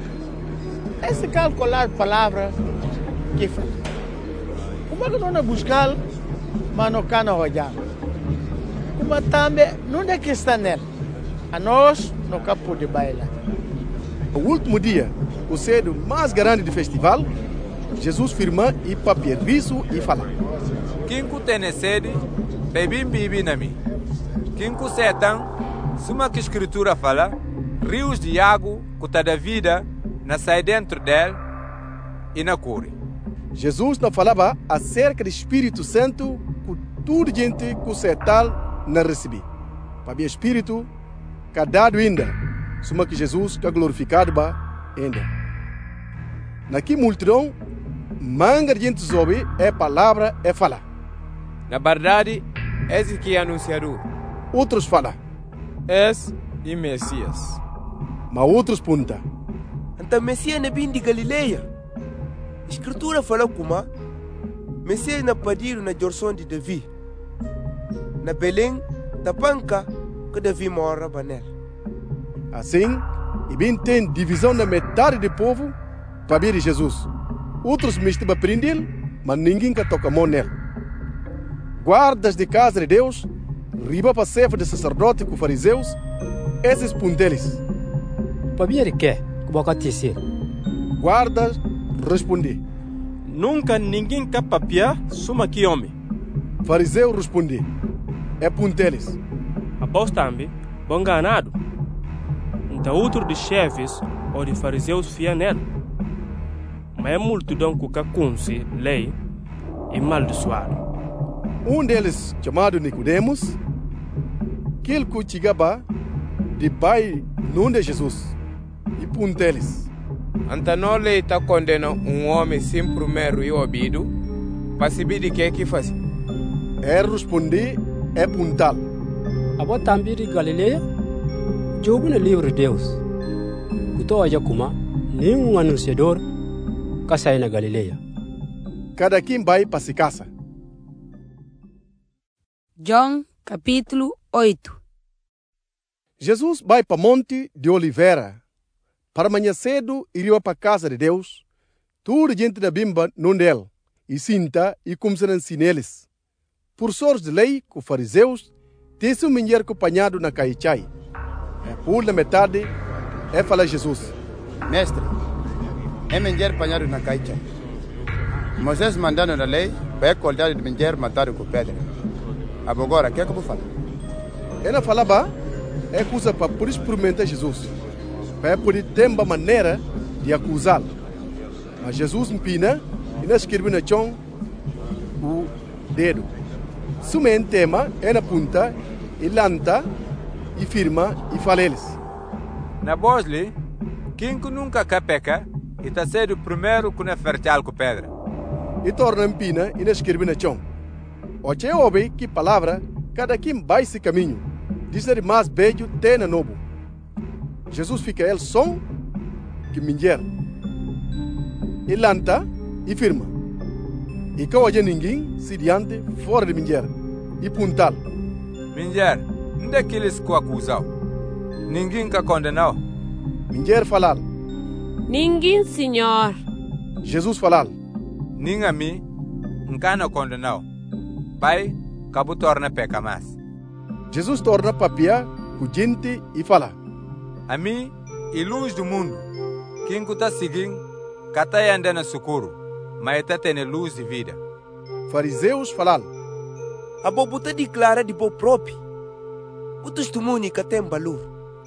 Esse calcular palavra que faz. Como é que não é buscar, mas não quer olhar. Como também não é que está nele. A nós não capo de bailar. O último dia, o cedo mais grande do festival, Jesus firma e papel viso e fala. Quem que tem sede, bebim bibi na mim. Quem que setan, suma que a escritura fala, rios de água que está da vida, na sai dentro dele e na cure. Jesus não falava acerca do Espírito Santo que toda gente que se tal não recebe. Para o Espírito, que é dado ainda, suma que Jesus que é glorificado ainda. Naquela multidão, manga de gente ouve é palavra é falar. Na verdade, esse que é anunciador. Outros falam. És e Messias. Mas outros punta. Então Messias não vem de Galileia. A Escritura fala como Messias não pediu na Jorson de Davi. Na Belém, da panca, que Davi mora banel. Assim, e bem tem divisão na metade do povo para vir de Jesus. Outros me estão prendendo, mas ninguém que toca a mão nele. Guardas de casa de Deus, riba para chefe de sacerdote com fariseus, esses punteles. Para vir o quê? Como é que te Guardas respondi. Nunca ninguém quer papiar suma que homem. Fariseu respondi. É punteles. Após também, bom ganado. Então outro de chefes ou de fariseus fia nele. Mas é multidão que cacunce lei e maldiçoado. Um deles, chamado Nicodemos, que ele chegava de pai não de Jesus. E punteles. Então lei está condenando um homem sem primeiro e ouvido, para saber de que é que faz. É responder, é puntal. A também de Galileia, jogo no livro de Deus. Kuto aja kuma, nenhum anunciador que sai na Galileia. Cada quem vai para se casa. João, capítulo oito. Jesus vai para Monte de Oliveira. Para amanhã cedo, iria para a casa de Deus. Toda gente da bimba não dele. E sinta e começam a ensinar eles. Por sorte de lei, com os fariseus, tem um mulher acompanhado na caixai. É por na metade, é falar Jesus. Mestre, é mulher acompanhado na caixai. Moisés mandando na lei, para acordar de mulher matado com pedra. Agora, o que é que eu vou falar? Ela falava, é coisa para por experimentar Jesus. Para poder ter uma maneira de acusá-lo. Mas Jesus empina e não escreve no chão o dedo. Somente tema é na punta, e lanta, e firma, e fala eles. Na Bosli, quem que nunca quer pecar, e está sendo o primeiro que não fertil com pedra. E torna empina e não escreve no chão. O que ouve que palavra, cada quem vai esse caminho. Dizer mais beijo tem na novo. Jesus fica ele som que mulher. E lanta e firma. E que hoje ninguém se diante fora de mulher. E puntal. Mulher, onde é que eles que acusam? Ninguém que condenou. Mulher falar. Ninguém, senhor. Jesus falar. Ninguém a mim, nunca não condenou. Pai, cabo torna peca mais. Jesus torna papia com gente e fala. A mim, e luz do mundo. Quem que está seguindo, que está andando no socorro, mas está tendo luz de vida. Fariseus falaram. A bobo está declara de bo próprio. O testemunho que tem valor.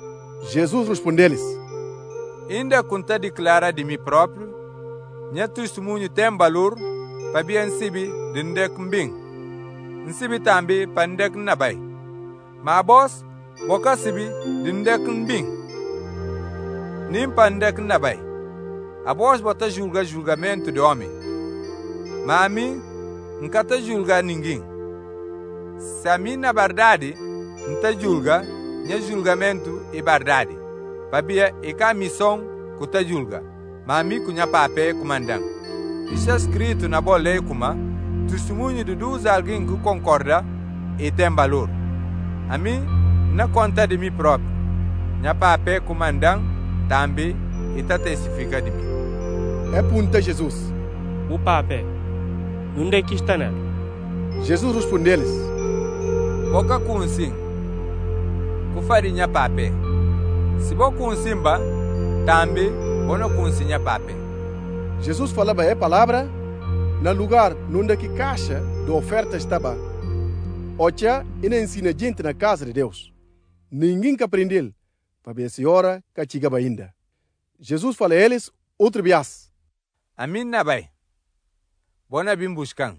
Jesus respondeu-lhes: Ainda conta declara de mim próprio, minha testemunho tem valor para bem sibi de ndek mbing, nsibi também para ndek nabai, mas vós boca sibi de ndek mbing, nem para ndek nabai, a vós bota julga julgamento de homem, mas a mim nunca te julga ninguém. Se a mim na verdade não te julga, minha julgamento é verdade. Pabia e cá missão que te julga, mas a mim cunha papel comandante. Isso é escrito na boa lei como testemunho de dois alguém que concorda e tem valor. A mim não conta de mim próprio. Minha papel comandante também está testifica de mim. É punta Jesus. O papel, onde é que está nele? Jesus respondeu-lhes: Boca com sim, que farinha papel. Se boca com simba, também bono com sinha papel. Jesus falava a palavra no lugar onde que caixa de oferta estava. Ocha ina ensina gente na casa de Deus. Ninguém que aprendeu para ver se hora que chegava ainda. Jesus fala a eles outra vez: A mim não vai. Bona bim buscando.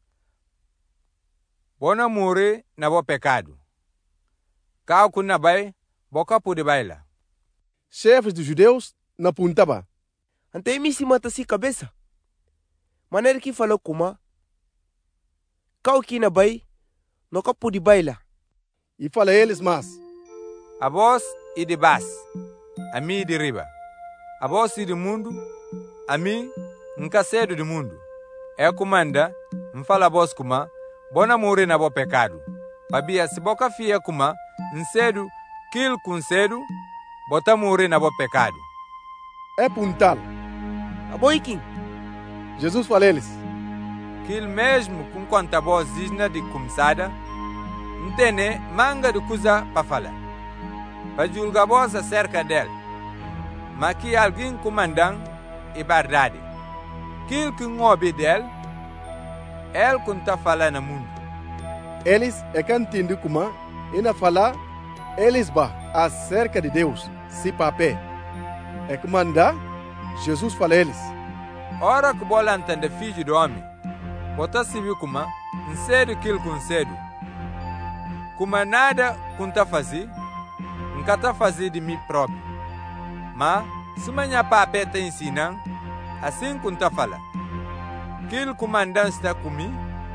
Bona morrer na bo pecado. Cao kun na vai, boca pude baila. Chefes dos judeus na puntaba. Ante mi si mata si cabeça. Maneira que falou como Cao que na vai, no ka pude baila. E fala a eles mais: A vós e de bas, a mim de riba. A vós e do mundo, a mim nunca cedo do mundo. É comanda, me fala a vós como bona morrer na bo pecado. Babia se boca fia como ncedo, quil com cedo, bota morrer na bo pecado. É puntal. A boiquim. Jesus fala a eles: Quil mesmo com quanta voz digna de começada, não tem manga de coisa para falar. Para julgar vós acerca dele. Mas que alguém comandando é verdade. Quil que não obedece, ele que está falando no mundo. Eles é que entendem como ina falar, eles ba acerca de Deus, se papé. É que manda, Jesus fala a eles: Ora que bola entende filho do homem, bota se viu como, um cedo quil com cedo. Como nada conta fazer, nunca está fazer de mim próprio. Mas, se manhã papé te ensina, assim conta fala. Quil comandante está comigo,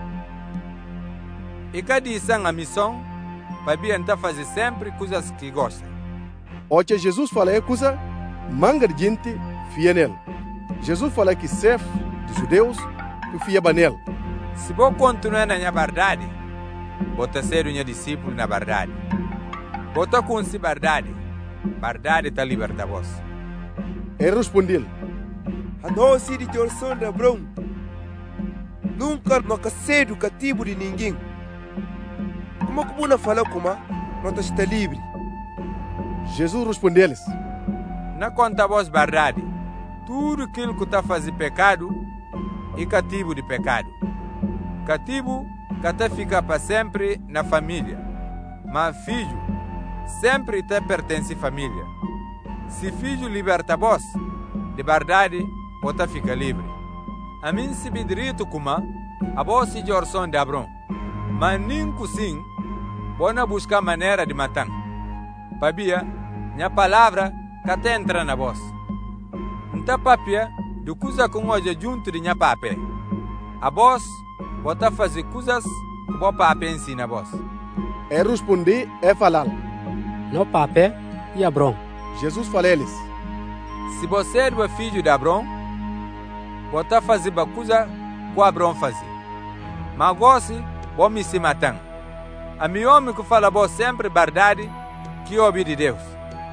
e cada dia a missão, para bem fazer sempre coisas que gosta. Ocha Jesus fala a coisa, manga de gente fia nele. Jesus fala que chefe dos judeus que fia nele. Se vou continuar na minha verdade, bota ser um discípulo na verdade. Bota com si verdade, verdade está liberta vós. Ele respondeu: A nós se de oração da Abrão, nunca nunca cedo cativo de ninguém. Como que você fala como não está livre? Jesus respondeu-lhes: Não conta vós verdade. Tudo aquilo que está fazendo pecado é cativo de pecado. Cativo que até fica para sempre na família. Mas filho sempre te pertence à família. Se filho liberta vós, de verdade, pode ficar livre. A mim se me direito como a vós de oração de Abrão. Mas nem sim, bona buscar maneira de matar. Pabia, minha palavra que até entra na vós. Nta papia, do coisa com hoje junto de minha papé. A vós, bota fazer coisas que o papé ensina a vós. É responder é falar. No papé e Abrão. Jesus fala a eles: Se você é filho de Abrão, bota fazer a coisa que Abrão fazia. Mas você, vou me se matando. A meu homem que fala vós sempre verdade, que ouve de Deus.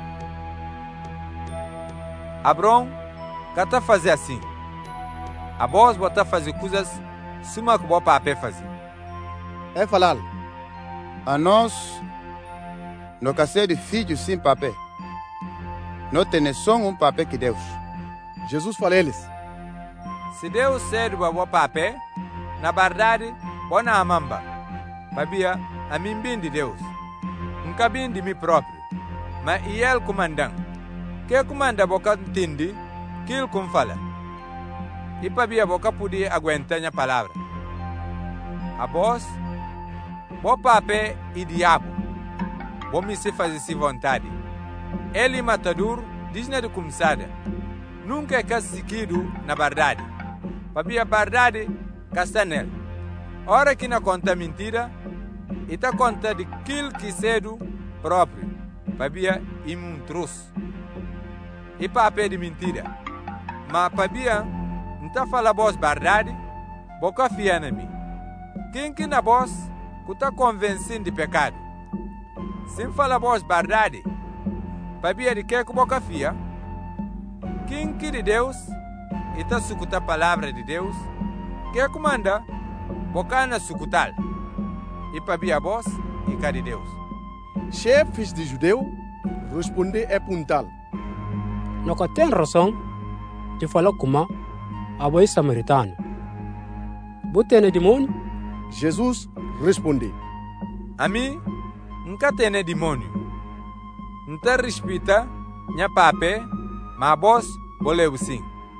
Abrão, que está fazer assim. A vós bota fazer coisas suma que o papé fazia. É falar. A nós, no caso de filhos sem papel, não tem só um papel que Deus. Jesus fala a eles: Se Deus serve o papel, na verdade, bona amamba. Babia, a mim bem de Deus. Nunca bem de mim próprio. ma iel kumandang. Ke kumanda boka tindi, kil kum fala. Ipa bia boka pudi aguenta nya palavra. A vós, bo pape e diabo, bo me se fazer se vontade. Ele matador, diz na de começada. Nunca é caciquido na verdade. Papia verdade, castanel. Ora que na conta mentira, e tá conta de quil que cedo próprio. Papia imuntrus. E pape de mentira. Mas papia, não tá fala voz verdade, boca fia na mim. Quem que na voz, que tá convencido de pecado. Sem fala voz verdade, papia de que que boca fia. Quem que de Deus, e tá sucuta a palavra de Deus, que comanda, boca na sucutal. E papia voz, e cá de Deus. Chefes de judeu, responde é puntal. Não tem razão de falar como a boi samaritano. Você tem demônio? Jesus responde: A mim, nunca tem demônio. Não te respeita, minha pape, mas vós, boleu sim.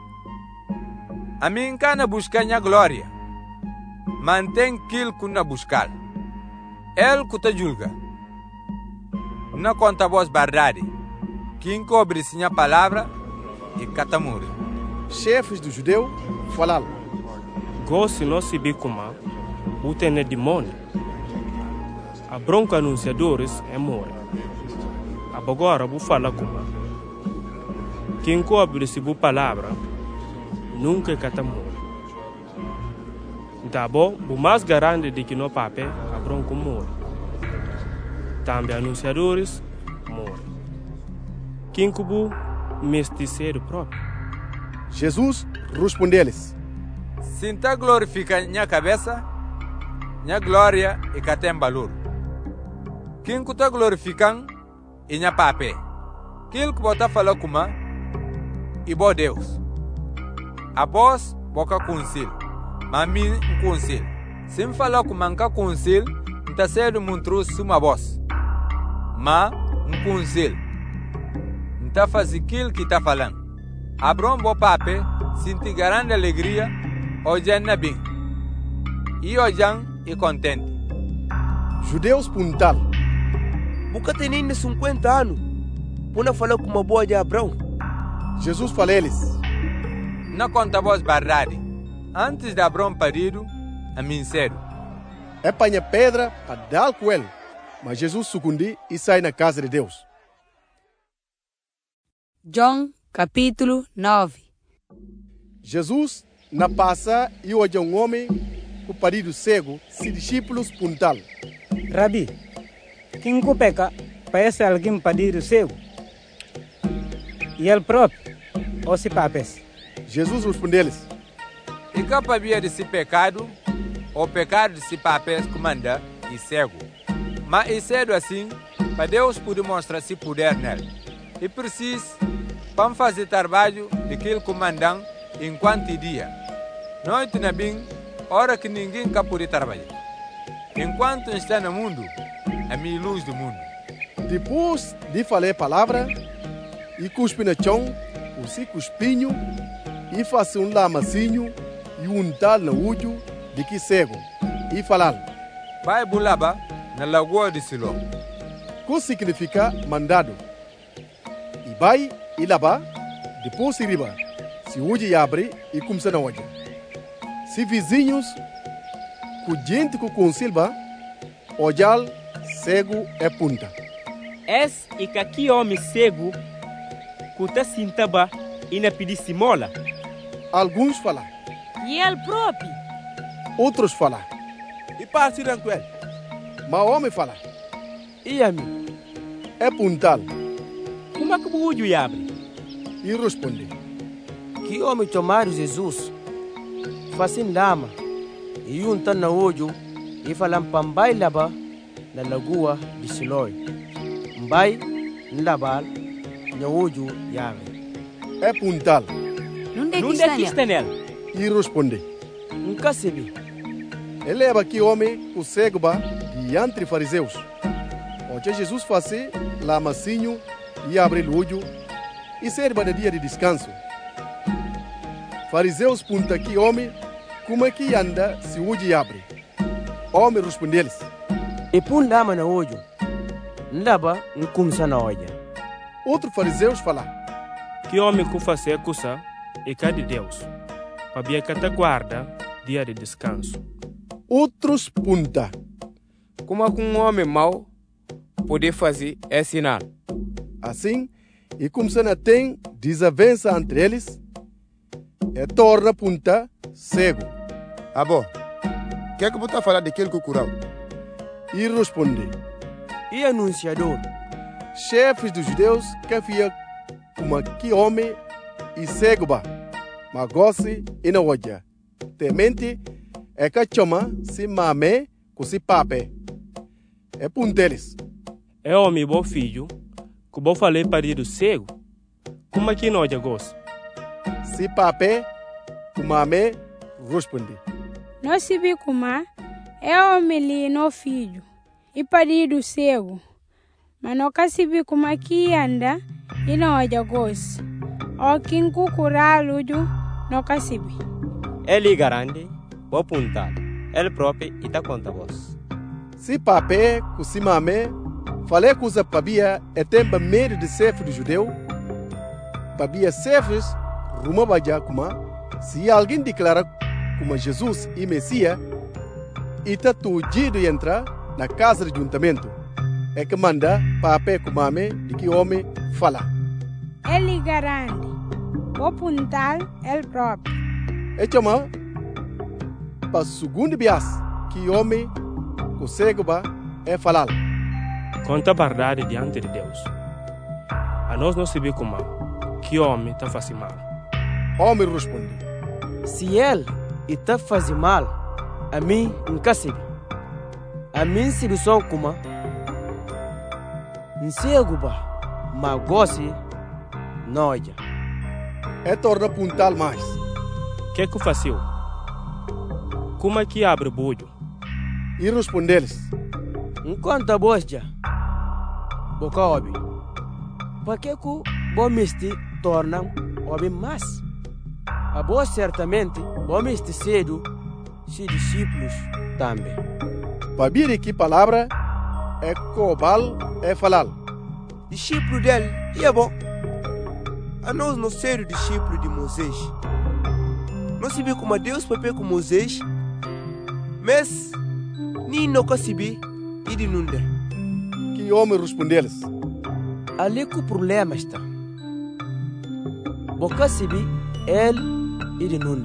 A mim, cana buscar minha glória. Mantém aquilo que na buscar. Ele que te julga. Não conta vós verdade. Quem cobre minha palavra e catamure. Chefes do judeu falaram: Gosto não se bicuma, o tem demônio. A bronca anunciadores é morre. Agora vou falar como. Quem cobre se boa palavra nunca catamure. Tá bom, o mais garante de que no papel a bronca morre. Também anunciadores morre. Quem cubo mesticeiro próprio. Jesus respondeu-lhes: Sinta glorifica minha cabeça, minha glória e que tem valor. Quem que está glorificando e minha pape. Quem que bota falar com uma e bo Deus. A voz boca concil, mas mim concil. Se me falar com manca concil, está sendo muito suma voz. Mas um concil. Tá fazendo aquilo que tá falando. Abram bo pape, sinti grande alegria, hoje na bem. E hoje é contente. Judeus puntal. Nunca tem nem cinquenta anos. Puna falou com uma boa de Abrão. Jesus falou-lhes: Não conta vós verdade. Antes de Abrão parido, a mim cedo. É panha pedra para dar com ele. Mas Jesus sucundi e sai na casa de Deus. João, capítulo nove. Jesus, na passa, e hoje um homem, o parido cego, se discípulos puntal. Rabi, quem que peca parece alguém parido cego? E ele próprio, ou se papes? Jesus respondeu-lhes: E capaz de se pecado, ou pecado de se papes comanda e cego. Mas e cedo assim, para Deus poder mostrar se poder nele. E precisa para fazer trabalho daquele comandante enquanto dia. Noite na bem, hora que ninguém quer poder trabalhar. Enquanto está no mundo, a minha luz do mundo. Depois de falar a palavra, e cuspe no chão, o se cuspinho, e faça um lamacinho, e um tal no olho de que cego, e falar: Vai bulaba na lagoa de Siló. Que significa mandado. E vai e lá, depois se riba, se hoje abre e começa na hoje. Se vizinhos, com gente que consilva, ojal, cego é punta. Es e que aqui homem cego, que tá sintaba e na pedir simola. Alguns falam. E ele próprio. Outros falam. E partiram com ele. Mas o homem fala: E a mim? É puntal. Como é que o olho abre? E responde: Que homem chamado Jesus, fazem lama, e um tá no olho, e falam pambai laba na lagoa de Silói. Mbai, nlabal, no olho abre. É puntal. Onde é que está nele? E responde: Nunca se vi. Ele leva aqui homem, o cego, diante de fariseus. O Porque Jesus fazia lá massinho e abre o olho e serve de dia de descanso. Fariseus punta que homem, como é que anda se o olho abre? Homem responde-lhes. E pun dama na olho, ndaba nkumsa na olha. Outro fariseus fala. Que homem que fazer coisa é cá de Deus, para bia que guarda dia de descanso. Outros punta. Como é que um homem mau pode fazer é sinal? Assim, e como se não tem desavença entre eles, é torna punta cego. Ah, bom. O que é que você está falando daquele que curou? E responde. E anunciador? Chefes dos judeus que havia como que homem e cego ba, mas gosse e não olha. Temente é que chama se mame com se pape. É punteles. É homem bom filho, que bom falei para ir do cego. Como é que não olha gosto? Se pape, o mame responde. Não se vi como é homem ali no filho e parido cego, mas não se vi como que anda e não olha gosto. O quem cucurá-lo não se vi. Ele garante, vou apontar, ele próprio e tá conta vos. Se pape, com se mame, falei que usa pabia é tempo meio de chefe do judeu, pabia chefes rumo baja como se alguém declara como Jesus e Messias, e está tugido e entra na casa de juntamento, é que manda pape com mame de que homem fala. Ele garante, vou apontar ele próprio. É chama para segundo bias que homem com cego é falar. Conta a verdade diante de Deus. A nós não se vê como que homem está fazendo mal. Homem responde. Se ele está fazendo mal, a mim nunca se vê. A mim se vê só como um cego, mas goste não olha. É torna puntal mais. Que que fazeu? Como é que abre o olho? E responde-lhes. Enquanto a bosta, boca obi. Para que que bom misti torna obi mais? A boa certamente bom misti cedo se discípulos também. Para vir que palavra é cobal é falar. Discípulo dele, e é bom. A nós não ser o discípulo de Moisés. Não se vê como Deus papel com Moisés, mas nem não conseguiu e de nunca. Que homem respondeu-lhes. Ali que o problema está. Boca se vê ele e de nunca.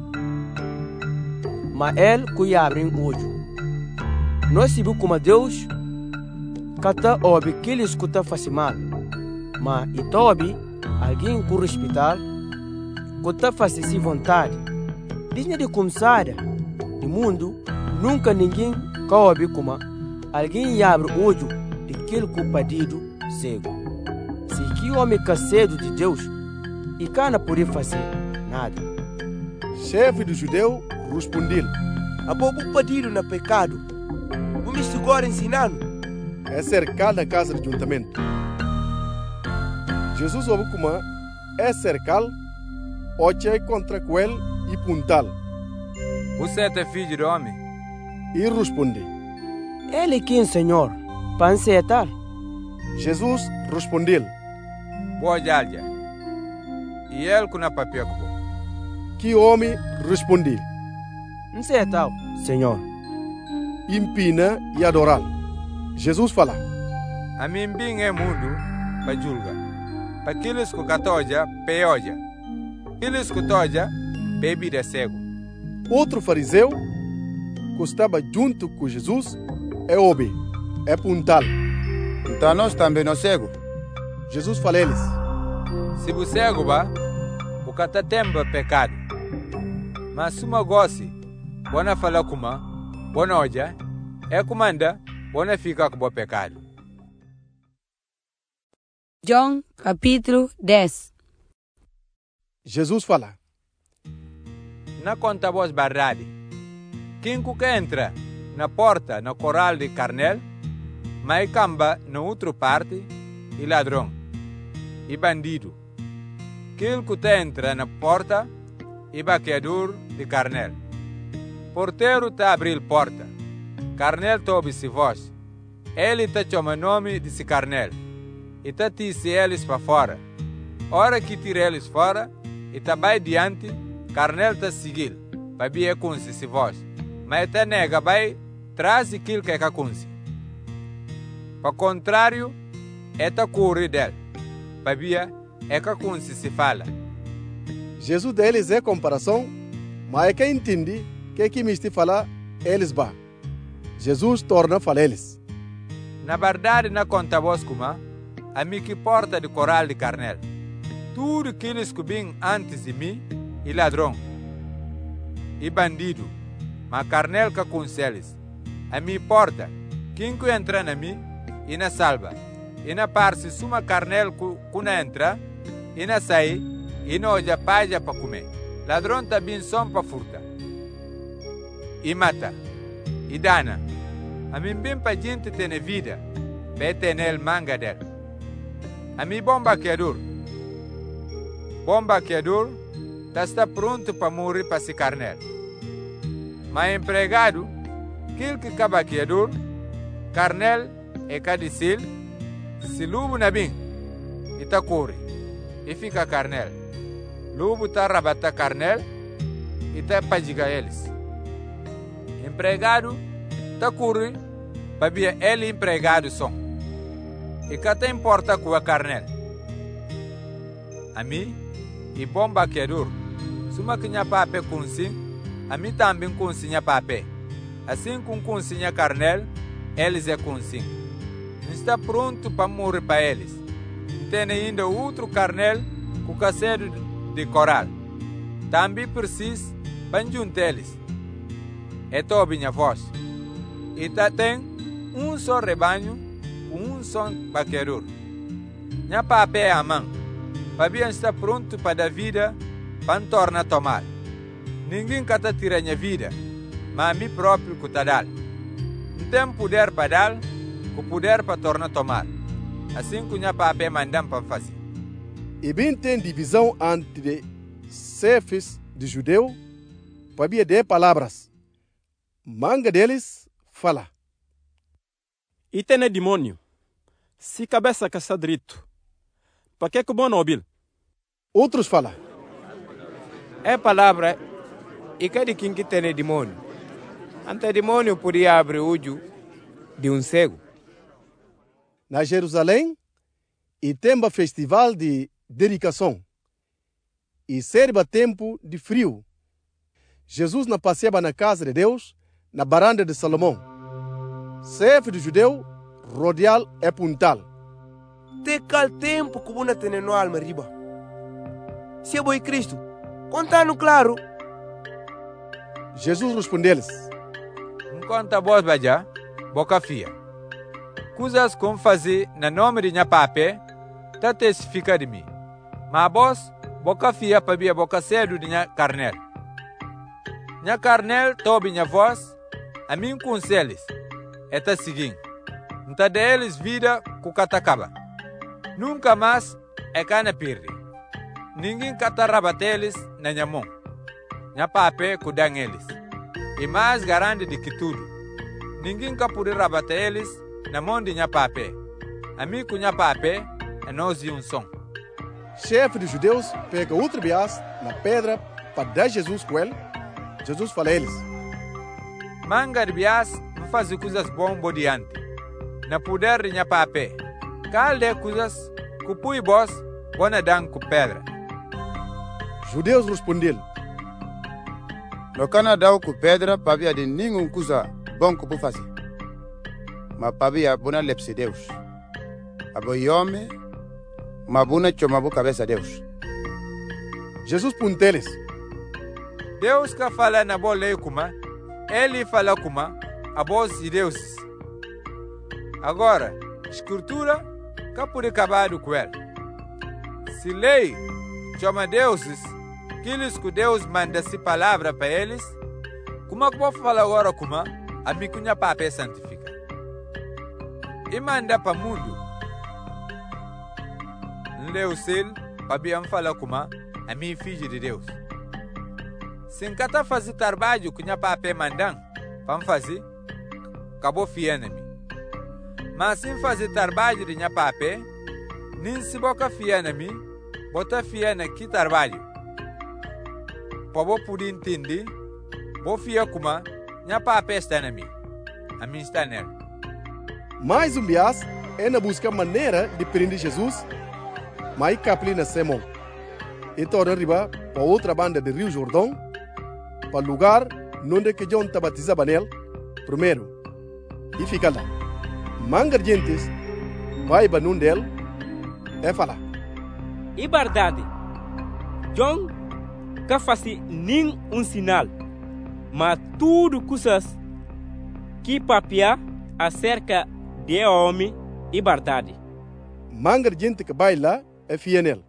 Mas ele que abre o olho. Nós se vê como Deus cata obi que ele escuta faz mal. Mas e tobi alguém que hospital que está fazendo vontade. Desde de começar no mundo, nunca ninguém cabe como alguém abre o olho daquele que o pedido cego. Se que o homem casedo de Deus e cana poder fazer nada. Chefe do judeu respondeu. A bobo pedido na pecado. O me agora ensinando. É cercar da casa de juntamento. Jesus ouve como é cercar, oche contra ele e puntal. Você é filho de homem? E responde. Ele quem, Senhor? Pancetar? Jesus respondeu. Boa jalja. E ele com a papel. Que homem responde. Não sei tal, Senhor. Impina e adorar. Jesus fala. A mim bem é mundo para julgar. Para aqueles que catoja, peoja. Aqueles que toja, bebe de cego. Outro fariseu que estava junto com Jesus é obe, é puntal. Então nós também não cego. Jesus fala eles. Se você cego ba, o cata temba pecado. Mas se uma gosse, bona fala kuma, bona oja, é comanda, bona fica com o pecado. João capítulo dez. Jesus fala. Na conta voz verdade. Quem que entra na porta no coral de Carnel, mas camba na outra parte, e ladrão, e bandido. Aquele que te entra na porta, e baqueador de carnel. Porteiro te abre porta, carnel te obse voz. Ele te chama nome de si carnel, e te disse eles para fora. Hora que tira eles fora, e te vai diante, carnel te seguir, para vir com si voz. Mas te nega, vai, traz aquilo que é com si. Para contrário, é te corre dele, para vir é que com si se fala. Jesus deles é comparação, mas é que entende que é que me está falar, eles vão. Jesus torna a falar eles. Na verdade, na conta vos como, a mim que porta de coral de carnel. Tudo que eles que vêm antes de mim, e ladrão, e bandido, mas carnel que com eles. A mim porta, quem que entra na mim, e na salva, e na parte suma carnel que na entra, e na sai, e não já paja para comer. Ladrão também só para furtar. E mata, e dana. A mim bem para gente ter vida, para ter el manga dele. A mim bom baqueador. Bom baqueador, está pronto para morrer para se carnel. Mas empregado, aquele que é baqueador, carnel é cadicil, se lubo na bem, e tá corre, e fica carnel. Lubo tá rabata carnel, e tá pajiga eles. Empregado, tá corre, para ver ele empregado só. E que te importa com a carnel? A mim, e bom baqueador, suma que nha pape com sim, a mim também com sim nha pape. Assim como com sim nha carnel, eles é com sim. Está pronto para morrer para eles. Tem ainda outro carnel com cacedo de coral. Também precisa para juntar eles. É toda minha voz. E tá tem um só rebanho, um só baqueador. Minha papai é a mão. Papai está pronto para dar vida, para tornar a tomar. Ninguém cata tira minha vida, mas a mim próprio que está dando. Não tem poder para dar, com poder para tornar a tomar. Assim que minha papai mandam para fazer. E bem tem divisão entre chefes de judeu, para de palavras. Manga deles fala. E tem demônio. Se cabeça que está direito. Para que é que bom nobil? Outros falam. É palavra. E que de quem que tem demônio? Ante demônio podia abrir o olho de um cego. Na Jerusalém, e tem um festival de dedicação. E serva tempo de frio. Jesus não passeava na casa de Deus, na varanda de Salomão. Chefe de judeu, rodeal e puntal. Te cal tempo que você tem no alma riba. Se é boi Cristo, contando claro. Jesus respondeu-lhes. Enquanto vós vai boca fia. Coisas como fazer na nome de minha papai, tá testifica de mim. Mas vós, boca fia para vir a boca cedo de minha carnel. Minha carnel, tobe minha voz, a mim conselhos. É tá seguindo. Não tá deles vida com catacaba. Nunca mais é cana perde. Ninguém catarrabate eles na minha mão. Minha papai cuida eles. E mais garante de que tudo. Ninguém ka poder rabater eles na mão de minha papai. A mim com minha papai é nós de um som. Chefe dos judeus pega outro bias na pedra para dar Jesus com ele. Jesus fala a eles. Manga de bias não faz coisas boas diante. Na poder de minha papai. Calde coisas que pui boss bona dan com pedra. Judeus responderam. No Canadá com pedra pavia de nenhum coisa bom que pode fazer. Mas pavia bona lepse Deus. Aboiome, mas bona chama boa cabeça Deus. Jesus punteles. Deus que fala na boa lei como, ele fala como a voz de Deus. Agora, escritura que pode acabar com ele. Se lei chama deuses, aqueles que Deus manda se palavra para eles, como é que vou falar agora como a mim cunha papai santifica? e manda pa mundo. Nleu sel, pabiam fala kuma, a mi filho de Deus. Sem cata fazer trabalho que nha pape mandam, pam fazer, acabou fiando mi. Mas sem fazer trabalho de nha pape, nem se boca fiando mi, bota fiando aqui trabalho. Pabo pude entender, bo fia kuma, nha pape está na mi, a mim está nela. Mais um bias é na busca maneira de prender Jesus, mas capli na Simão. E torna arriba para outra banda de Rio Jordão, para o lugar onde que John te batizava nele, primeiro. E fica lá. Mangar gentes, vai para num dele, e fala. E verdade, John que faz nem um sinal, mas tudo coisas que papia acerca de homem e verdade. Mangar gente que vai lá é fia nele.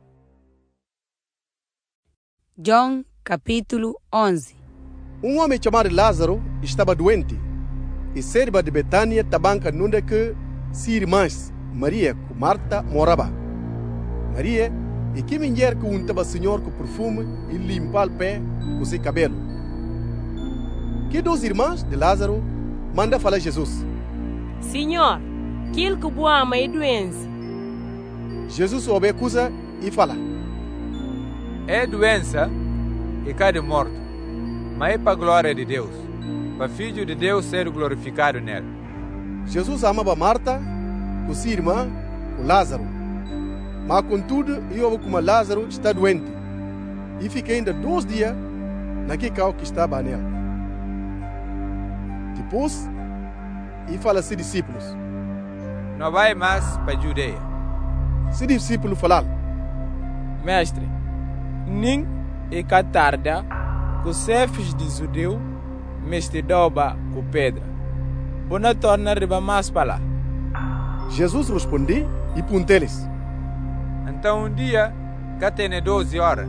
John capítulo onze. Um homem chamado Lázaro estava doente e serva de Betânia tabanca onde que se irmãs Maria com Marta morava. Maria e que mulher que untava Senhor com perfume e limpa o pé com seu cabelo. Que duas irmãs de Lázaro manda falar a Jesus. Senhor, aquilo que boa ama é doença. Jesus ouve a coisa e fala. É doença e cai morto, mas é para a glória de Deus, para o Filho de Deus ser glorificado nela. Jesus amava Marta, com sua irmã, com Lázaro. Mas contudo, eu como Lázaro está doente e fiquei ainda dois dias naquele carro que estava nela. Depois, e fala a seus discípulos. Não vai mais para a Judeia. Se discípulo falar. Mestre, nem e cá tarda, que os chefes de judeu mestre doba com pedra. Bona torna riba mais para lá. Jesus respondeu e punteles. Então um dia, cá tem doze horas.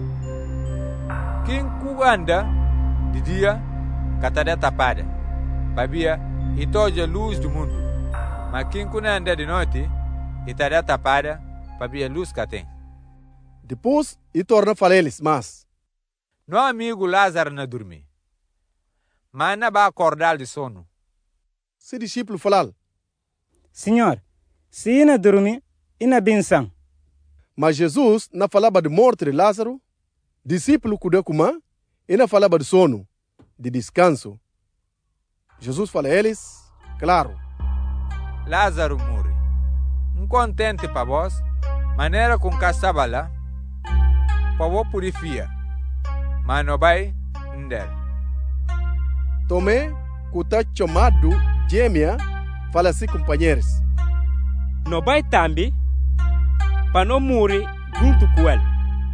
Quem cu anda de dia, cá está tapada. Babia, e toda a luz do mundo. Mas quem cu anda de noite, e está tapada, babia a luz que tem. Depois, e torna a falar eles, mas... Não amigo Lázaro não dormir. Mas não vai acordar de sono. Se discípulo falar. Senhor, se não dormir, e na benção. Mas Jesus não falava de morte de Lázaro, discípulo cuidou com mãe, e não falava de sono, de descanso. Jesus fala a eles, claro. Lázaro morre. Um contente para vós, maneira com que estava lá, para vós purificar. Mas não vai ender. Tomé, que está chamado gêmea, fala assim, companheiros. Não vai também, para não morrer junto com ele.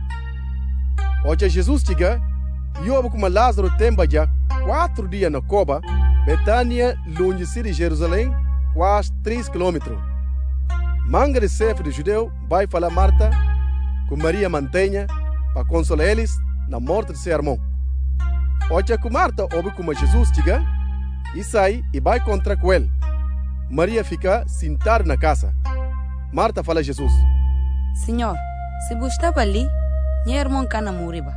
Hoje Jesus chega, e eu como Lázaro tem já quatro dias na cova, Betânia, longe de Jerusalém, quase três quilômetros. Manga de chefe de judeu vai falar Marta, com Maria mantenha, para consolar eles na morte de seu irmão. Hoje que Marta ouve como Jesus chega, e sai e vai contra com ele. Maria fica sentada na casa. Marta fala a Jesus. Senhor, se você estava ali, meu irmão cana moriba.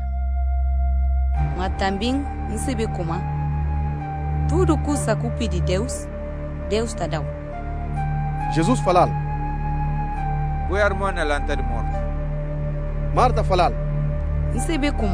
Mas também não sabe como. Tudo que se culpa de Deus, Deus está dando. Jesus fala. O irmão é lanta de morte. Marta fala. Não sabe como.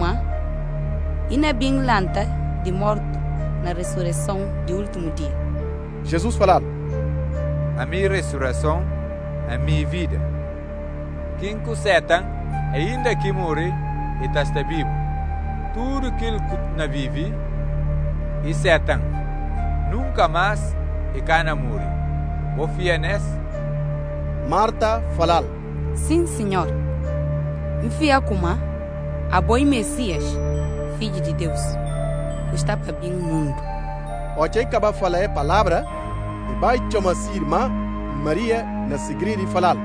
E não é bem lanta de morte na ressurreição do último dia. Jesus fala. A minha ressurreição, a minha vida. Quem que Satan, ainda que morre, está vivo. Tudo aquilo que não vive, e Satan, nunca mais e cana morre. O fianes? Marta fala. Sim, Senhor. Enfia como a boi Messias, filho de Deus, que está para bem o mundo. Hoje acaba de falar a palavra, e vai chamar sua irmã Maria na segredo e falar.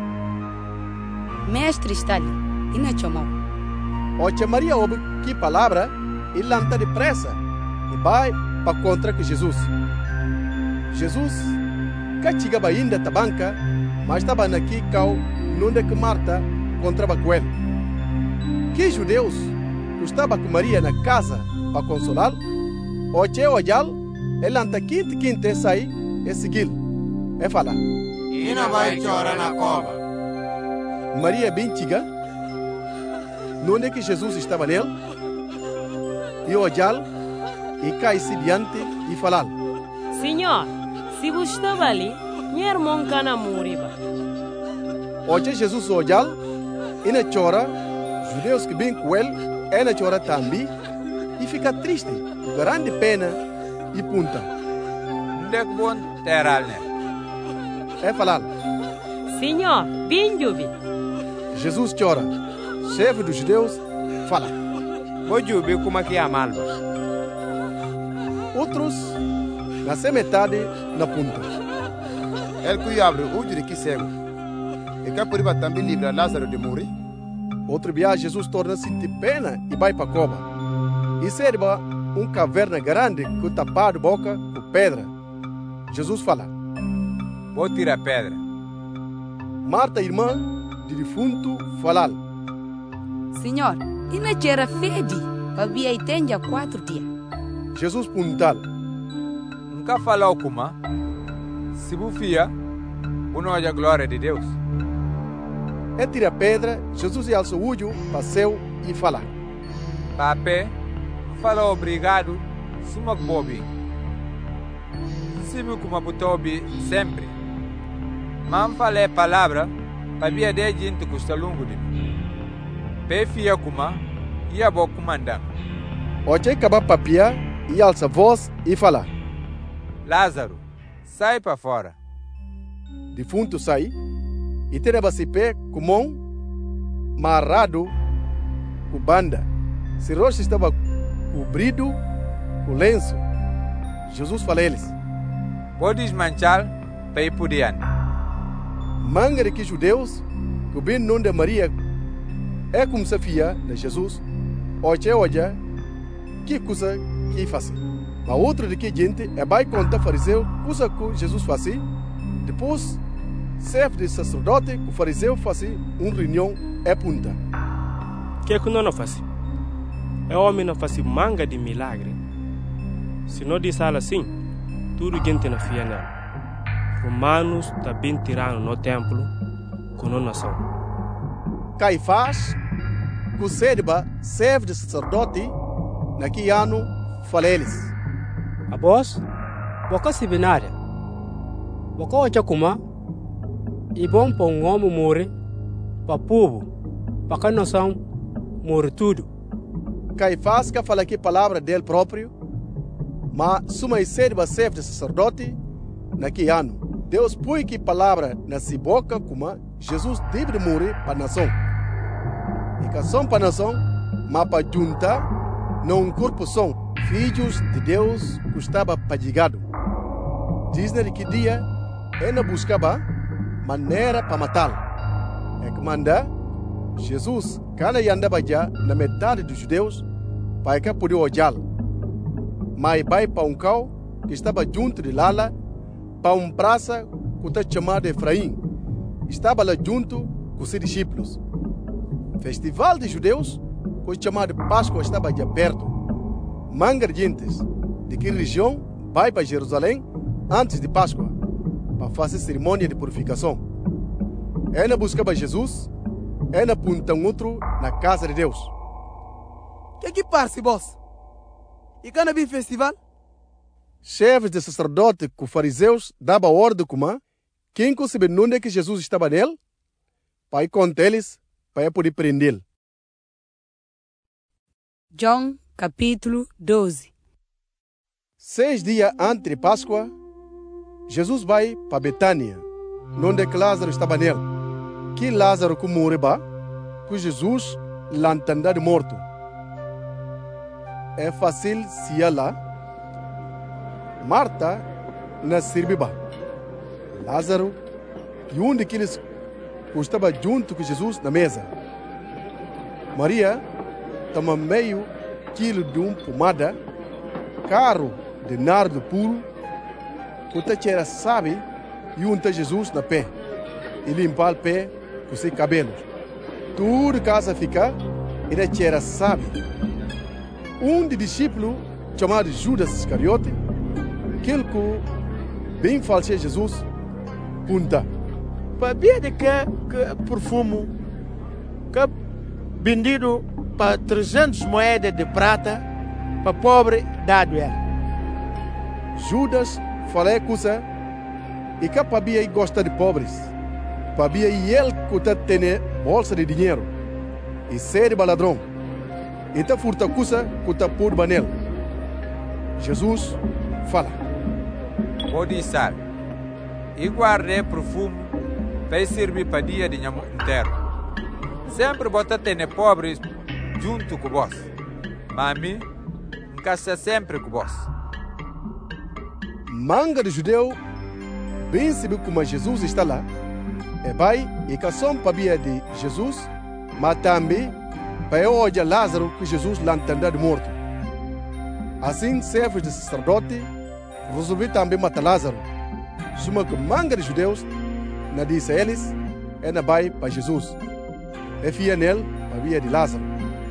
Mestre está ali, e não chamou. Hoje Maria ouve que palavra e lanta depressa e vai para contra que Jesus. Jesus, que chegava ainda da banca, mas estava naqui cal onde que Marta encontrava com ele. Que judeus que estava com Maria na casa para consolá-lo, o che ojal, ele anta quinte quinte sai e segui-lo. E fala: Ina vai chorar na cova. Maria bem chiga, onde que Jesus estava nele, e ojal, e cai-se diante e falar: Senhor, se você estava ali, minha irmã cana muriba. Oche Jesus ojal, e na chora, judeus que bem com ele, e na chora também, e fica triste, grande pena e punta. Ndek bon teral ne. É falar: Senhor, bem jubi. Jesus chora. Chefe dos judeus fala: Vou jubi como que é malva. Outros nasce metade na punta. Ele que abre o de que cego. E que por aí também livra Lázaro de morrer. Outro dia Jesus torna-se de pena e vai para a cova. E serva um caverna grande com tapado boca com pedra. Jesus fala: Vou tirar pedra. Marta, irmã de defunto, fala: Senhor, e na gera fede, para vir aí tem já quatro dias. Jesus puntal: Nunca falou como? Se bufia, uno a glória de Deus. E tira pedra, Jesus alça o olho, passeu e fala: Pape, falou obrigado, suma bobi. Sibu como butobi sempre. Mas falei palavra, para vir de gente que está longo de mim. Pe fia kuma, ia bo comandante. Oche acaba papia e alça voz e fala: Lázaro, sai para fora. Defunto sai e tereba-se pé com mão marrado com banda. Se rosto estava cobrido com lenço. Jesus fala a eles: Vou desmanchar para ir por diante. Manga de que judeus, que bem nome de Maria, é como se fia de Jesus, oche oja, que coisa que faz. Mas outro de que gente é vai contar fariseu, coisa que Jesus faz. Depois, chefe de sacerdote, que o fariseu faz uma reunião é punta. Que que não faz? É homem não faz manga de milagre. Se não diz assim, tudo gente não fia nela. Romanos também tiraram no templo com a nação. Caifás, que serva chefe de sacerdote, naquele ano, fala eles: A vós, boca se binária, boca ocha kuma, e bom para um homem morrer, para o povo, para a nação, morre tudo. Caifás que fala aqui palavra dele próprio, mas suma serva chefe de sacerdote, naquele ano. Deus põe que palavra na sua boca como Jesus deve morrer para a nação. E que são para a nação, mas para juntar, não um corpo são filhos de Deus que estava padigado. Diz que dia ele buscava maneira para matá-lo. É que manda Jesus, quando ele andava já na metade dos judeus, para que podia olhá-lo. Mas vai para um cão que estava junto de Lala, para uma praça que está chamada Efraim. Estava lá junto com seus discípulos. Festival de judeus, que é chamado Páscoa, estava já perto. Manga de gentes de que região vai para Jerusalém antes de Páscoa, para fazer cerimônia de purificação. Ela buscava Jesus, ela aponta um outro na casa de Deus. Que que parece, boss? E quando vem festival? Chefes de sacerdote com fariseus dava ordem como quem conseguia onde que Jesus estava nele, para ir contar eles, para poder prendê-lo. João capítulo doze. Seis dias antes de Páscoa, Jesus vai para Betânia, onde que Lázaro estava nele. Que Lázaro que morreu, que Jesus l'entendeu de morto. É fácil se ir lá. Marta na sirbiba. Lázaro e um daqueles que estava junto com Jesus na mesa. Maria toma meio quilo de uma pomada, caro de nardo puro, que era sabe e unta Jesus na pé. e limpar o pé com seus cabelos. Tudo casa ficar, ele era sábio. Um de discípulos, chamado Judas Iscariote, aquele que bem falsou Jesus, punta. Sabia de que, que perfume que vendido para trezentas moedas de prata para pobre dado ele. Judas falou coisa e que sabia gosta de pobres. Sabia ele que tem bolsa de dinheiro e ser ladrão. E tá furta coisa que tá por banel. Jesus fala. Pode ser. E guardei perfume para servir para dia de nhamo inteiro. Sempre bota ter pobres junto com vós. Mas a mim, casa sempre com vós. Manga de judeu, bem sabe como Jesus está lá. É pai e cação para de Jesus, mas também para olhar Lázaro que Jesus lá entendeu de morto. Assim, servos de sacerdote resolveu também matar Lázaro. Suma que manga de judeus, na disse eles, é na pai para Jesus. É filha nele, para de Lázaro.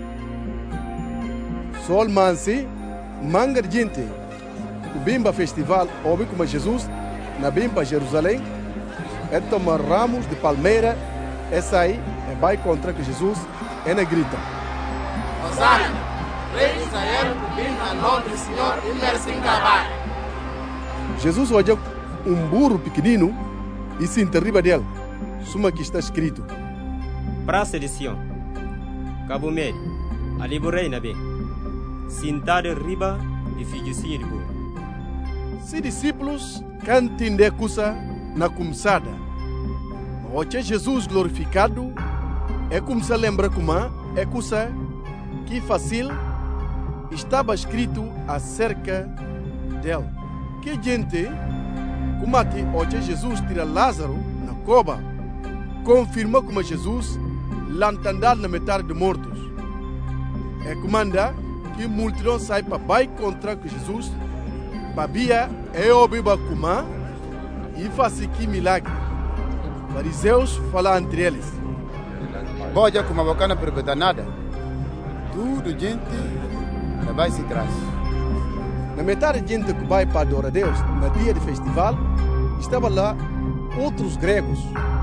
Sol mansi, manga de gente, o bimba festival, ouve como Jesus, na bimba Jerusalém, é tomar ramos de palmeira, essa aí é vai contra que Jesus é na grita. Osana, rei de Israel, bimba nome do Senhor, e merece encabar. Jesus olhou um burro pequenino e se enterriba dele. Suma que está escrito. Praça de Sião, Cabo Médio, ali o rei na bem, sentado riba de filhocinho de burro. Se discípulos cantem de coisa na começada, mas Jesus glorificado é como se lembra como é coisa que fácil estava escrito acerca dele. Que gente, como que hoje Jesus tira Lázaro na cova, confirma como Jesus l'entendeu na metade de mortos. É comanda que multidão sai para vai contra que Jesus, babia é obiba kuma e faz que milagre. Fariseus falam entre eles. Boja como bocana pergunta nada. Tudo gente vai se traz. Na metade de gente que vai para adorar a Deus, no dia de festival, estava lá outros gregos.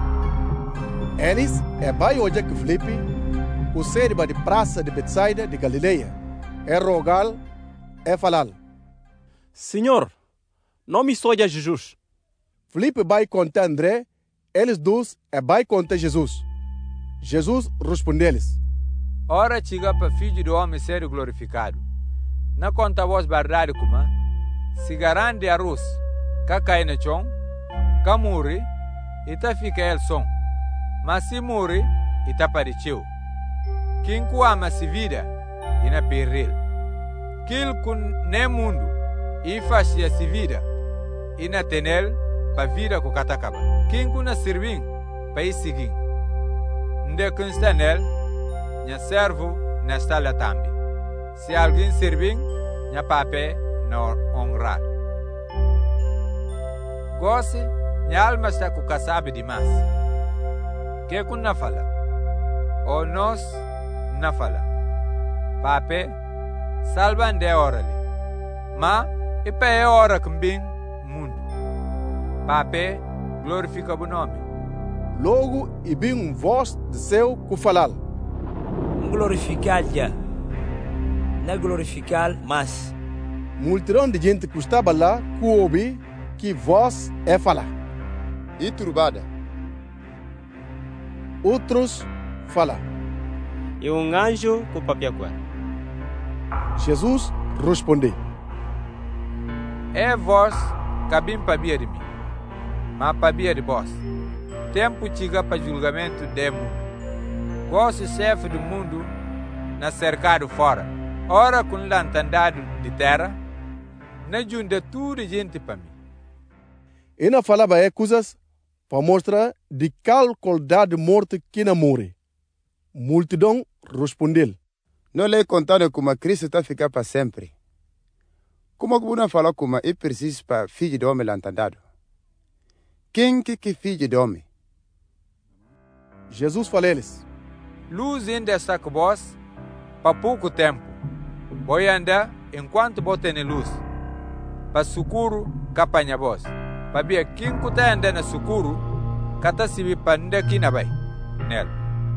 Eles é vai hoje que Filipe, o serva de praça de Betsaida de Galileia, é rogar, é falar. Senhor, não me soja Jesus. Filipe vai contar André, eles dois é vai contar Jesus. Jesus respondeu-lhes. Ora chega para filho do homem ser glorificado. Não conta vos verdade como, se garante a rus, que cai no chão, que morre, e tá fica ele som. Mas se morre, e tá parecido. Quem que ama se vida, e na peril. Quil que nem mundo, e faz se vida, e na tenel, para vida com catacaba. Quem que na servim, para ir seguir. Onde que está nele, nha servo, na está lá também. Se alguém servir, nha papé, na honrar. Gosse, nha alma está com o sabe demais. Que que não fala? Ou nós não fala? Papé, salvan de hora ali. Mas, e para é hora que bem mundo. Papé, glorifica o nome. Logo, e bem um voz de céu que falar. Glorificar já. Não glorificar mais. Multidão de gente que estava lá, que ouve que voz é falar. E turbada. Outros falam. E um anjo com papiacuá. Jesus respondeu. É vós que bem pabia de mim, mas pabia de vós. Tempo chega para julgamento de mundo. Gosto chefe do mundo na cercado fora. Ora com lantandado de terra, na junta tudo gente para mim. E não falava é coisas para mostrar de qual qualidade de morte que não morre. Multidão respondeu. Não lhe contando como Cristo está ficar para sempre. Como que você falou como é preciso para filho de homem lantandado? Quem que que filho de homem? Jesus falou-lhes: Luz ainda está com vós para pouco tempo. Vou andar enquanto vou ter luz, para sucuro capanha vós. Para ver quem está andando na sucuro, cata se para andar aqui na vai, nela.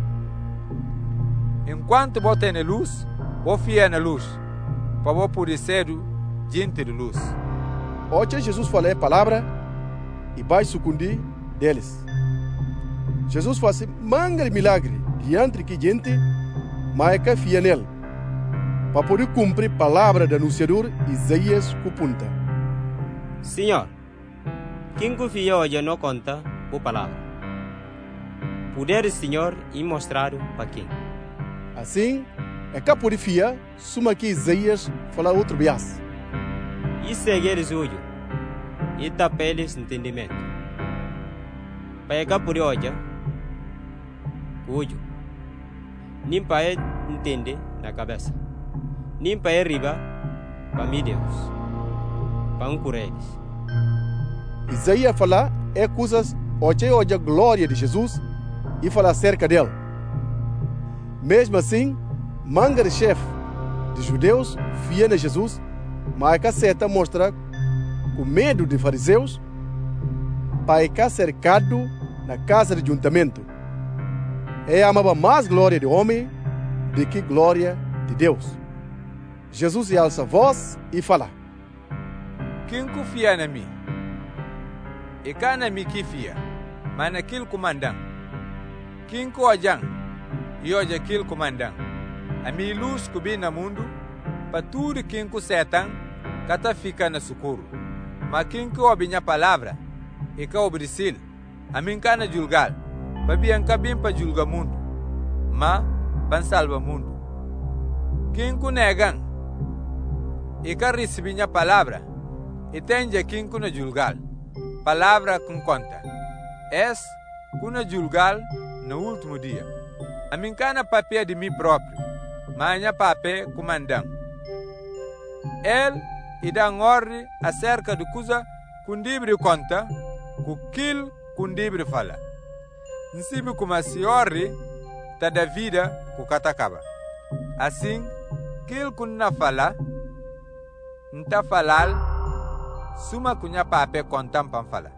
Enquanto vou ter luz, vou fiar na luz, para vou poder ser gente de luz. Hoje Jesus falou a palavra e vai sucundir deles. Jesus faz manga de milagre diante de gente, mas que fia nele, para poder cumprir a palavra do anunciador Isaías cupunta. Senhor, quem confia hoje não conta a palavra. Poder do Senhor e mostrar para quem. Assim, é que por fia, suma que Isaías fala outro bias. E seguir o olho, e tapeles entendimento. Para que por hoje, olho, nem para entender na cabeça, nem para riba, para mim Deus, para um eles. Isaías fala é coisas hoje hoje a glória de Jesus e fala acerca dele. Mesmo assim, manga de chefe de judeus fia na Jesus, mas que seta mostra com medo de fariseus para que cercado na casa de juntamento. É amava mais glória de homem do que glória de Deus. Jesus alça a voz e fala: Quem confia na mim? E cá na mim que fia, mas naquele comandante. Quem coajang e hoje aquele comandante. A minha luz que vem no mundo, para tudo quem que setan, cata fica na socorro. Mas quem que ouve minha palavra e que obedece, a mim cana julgar, para bem que bem para julgar mundo, mas para salvar mundo. Quem que negam e que recebe minha palavra, e tem quem que não julgar, palavra com conta. Es que não julgar no último dia. A mim cana papel de mim próprio, mas minha papel comandante. Ele e dá ordem acerca de coisa que livre conta, que aquilo que livre fala. Não sabe como a senhora está da vida que catacaba. Assim, aquilo que não fala, não está falar, suma que minha papel conta para falar.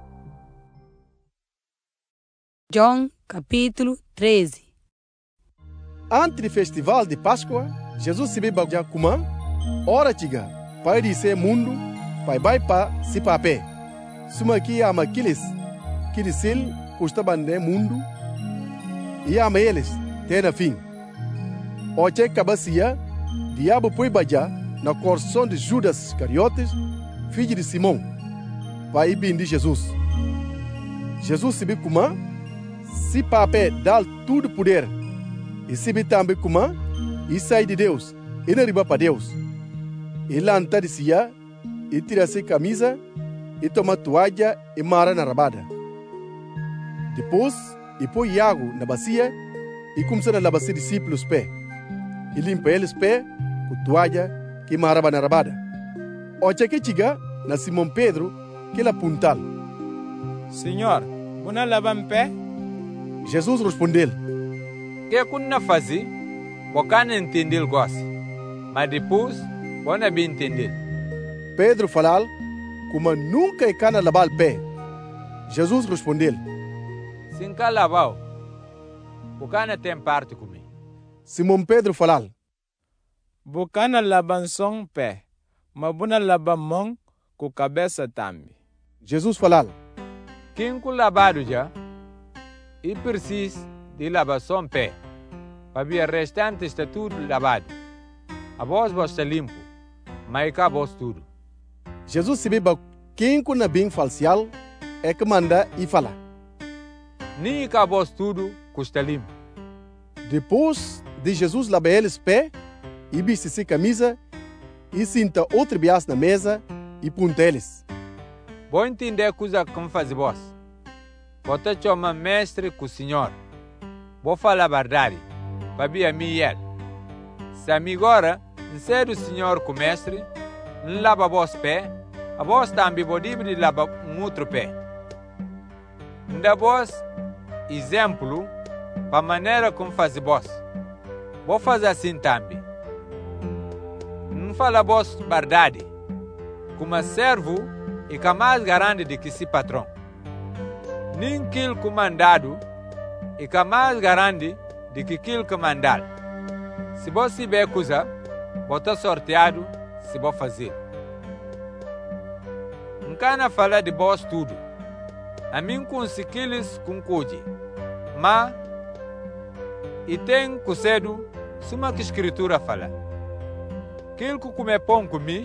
João capítulo treze. Antes do festival de Páscoa, Jesus se bebeu já cumã, ora tiga, para dizer mundo, para vai para se papé. Suma que ama aqueles que disseram custa bande mundo, e ama eles, tem a fim. Oche cabacia, diabo põe baja na coração de Judas Iscariotes, filho de Simão, para ir bem de Jesus. Jesus se bebeu cumã, se papé dá tudo poder. E se bem também como e sai de Deus, e não riba para Deus. E lanta de sia, e tira-se camisa, e toma toalha e mara na rabada. Depois, e põe água na bacia, e começa a lavar seus discípulos pé. E limpa eles pé, com toalha que maraba na rabada. Ocha que chega na Simão Pedro, que ele apuntal. Senhor, você lava pé? Jesus respondeu: Que kunna fazer, você não entendeu gosto, mas depois, você bem entendeu. Pedro falou, como nunca é cana lavar o pé. Jesus respondeu: Sem cá lavar, você não tem parte comigo. Simão Pedro falou: Você não lava só o pé, mas você lava mão com a cabeça também. Jesus falou: Quem que lavado já, e precisa de lavar só o pé. Para o restante está tudo lavado. A voz está limpo, mas a voz tudo. Jesus se beba quem que não bem falcial é que manda e fala. Nem a voz tudo custa limpo. Depois de Jesus lavar eles pé, e veste-se camisa, e sinta outro bias na mesa, e punta eles. Vou entender coisa como faz vós. Vou te chamar mestre com o Senhor. Vou falar a verdade. Para a mim e ele. Se a mim agora, não ser o Senhor com o mestre, não lava vos pé, a vós também pode lavar um outro pé. Não vos exemplo pa maneira como faz vós. Vou fazer assim também. Não fala vós verdade, como servo e que mais garante de que se patrão. Nem aquilo que mandado e que mais garante de que aquilo que mandado. Se vós se bem coisa, vou estar sorteado se vou fazer. Não quero falar de vós tudo. A mim conseguiles concorde, mas e tem que cedo suma que a escritura fala. Aquilo que come pão comi,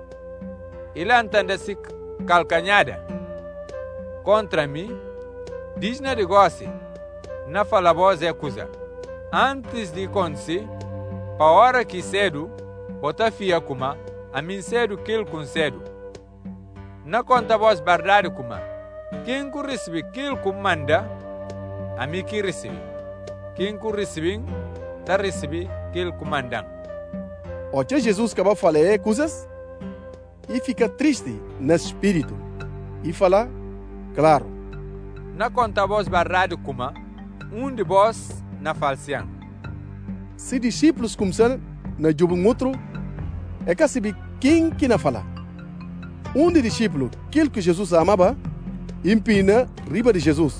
ele entende-se calcanhada contra mim, diz na negócio, na fala voz é coisa. Antes de acontecer, para a hora que cedo, bota fia kuma, a mim cedo aquilo com cedo. Na conta voz verdade kuma, quem que recebe aquilo que manda, a mim que recebe. Quem que recebe, tá recebe aquilo que manda. O que Jesus acabou de falar é coisas e fica triste no espírito e fala, claro. Na conta voz verdade kuma, um de vós na falsian. Se discípulos começam na jubum outro, é que sabe quem que na fala. Um de discípulos, aquele que Jesus amava, empina riba de Jesus.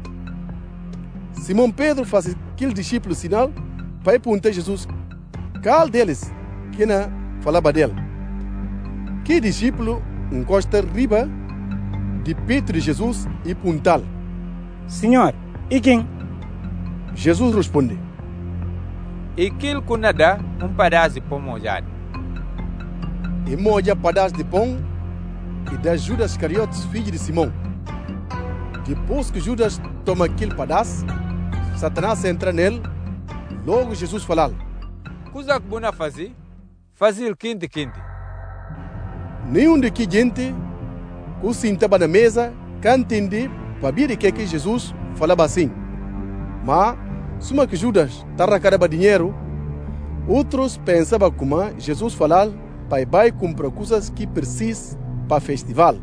Simão Pedro faz aquele discípulo sinal para perguntar a Jesus qual deles que na falava dele. Que discípulo encosta riba de Pedro de Jesus e puntal. Senhor, e quem? Jesus responde. E aquilo que nada um pedaço de pão molhado. E molha pedaço de pão e dá Judas Iscariotes, filho de Simão. Depois que Judas toma aquele pedaço, Satanás entra nele, logo Jesus fala. Coisa que bona fazer? Fazer quente quente. Nenhum de que gente que sentava na mesa can entender para ver que que Jesus falava assim. Mas, suma que Judas tarracaraba dinheiro, outros pensavam como Jesus falava para vai comprar coisas que precisa para festival.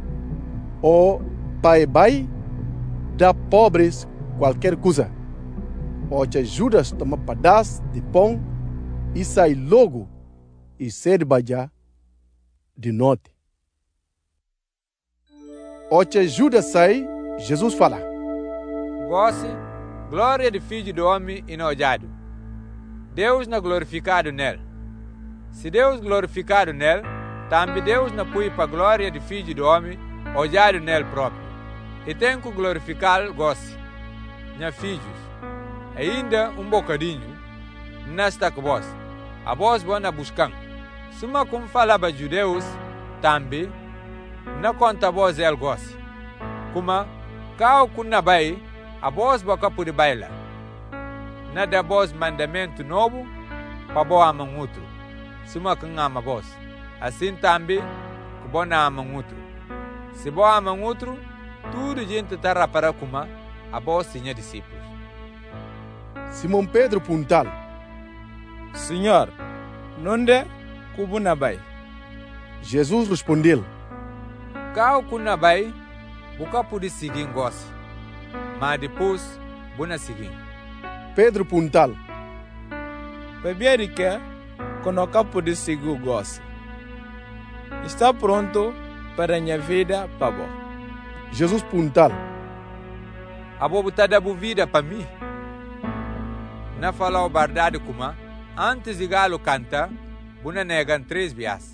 Ou para vai dar pobres qualquer coisa. Ou que Judas toma pedaço de pão e sai logo e serve já de noite. Ou que Judas sai, Jesus fala. Gosse, glória do Filho do Homem enojado. Deus não glorificado nele. Se Deus glorificado nele, também Deus não põe para a glória do Filho do Homem olhado nele próprio. E tem que glorificar gosse. Minha filhos, ainda um bocadinho, nesta que vós, a vós vão na buscar. Suma como falava judeus, também, não conta vós ele gosse. Como, cao kuna bai, a vós boca por baila. Nada vós mandamento novo, para boa amam outro. Suma que ama vós. Assim também, que bona amam outro. Se boa amam outro, tudo gente terá para como, a vós tinha discípulos. Simão Pedro puntal. Senhor, nonde kubuna bai? Jesus respondeu. Cao kuna bai, boca por seguir gosse. Mas depois, bona seguir. Pedro puntal. Bebiere que, quando capo de seguir gosse. Está pronto para a minha vida, pabo. Jesus puntal. A boa da vida para mim. Na falar o verdade como, antes de galo canta, bona negam três bias.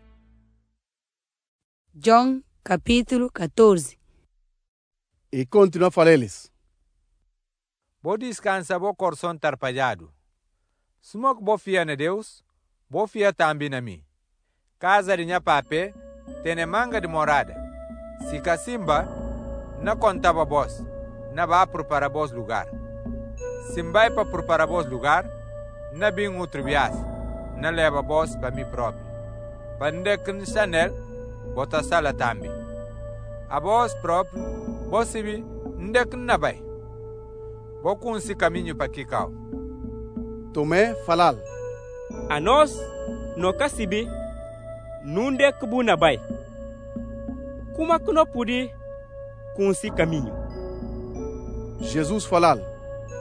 John capítulo catorze. E continua a falar eles. Vou descansar o coração tarpalhado. Suma que vou fiar na Deus, vou fiar também na mim. Casa de minha pape, tem manga de morada. Se cacimba, não contava vós, não vai preparar vós lugar. Se vai para preparar vós lugar, não vem outro viagem, não leva vós para mim próprio. Para onde que não está nele, bota sala também. A vós próprio, vós se vi, onde que não vai. Vou com esse caminho para aqui cá. Tomé falal. A nós, no casibi, nunde que buna vai. Como que não pude com esse caminho? Jesus falal.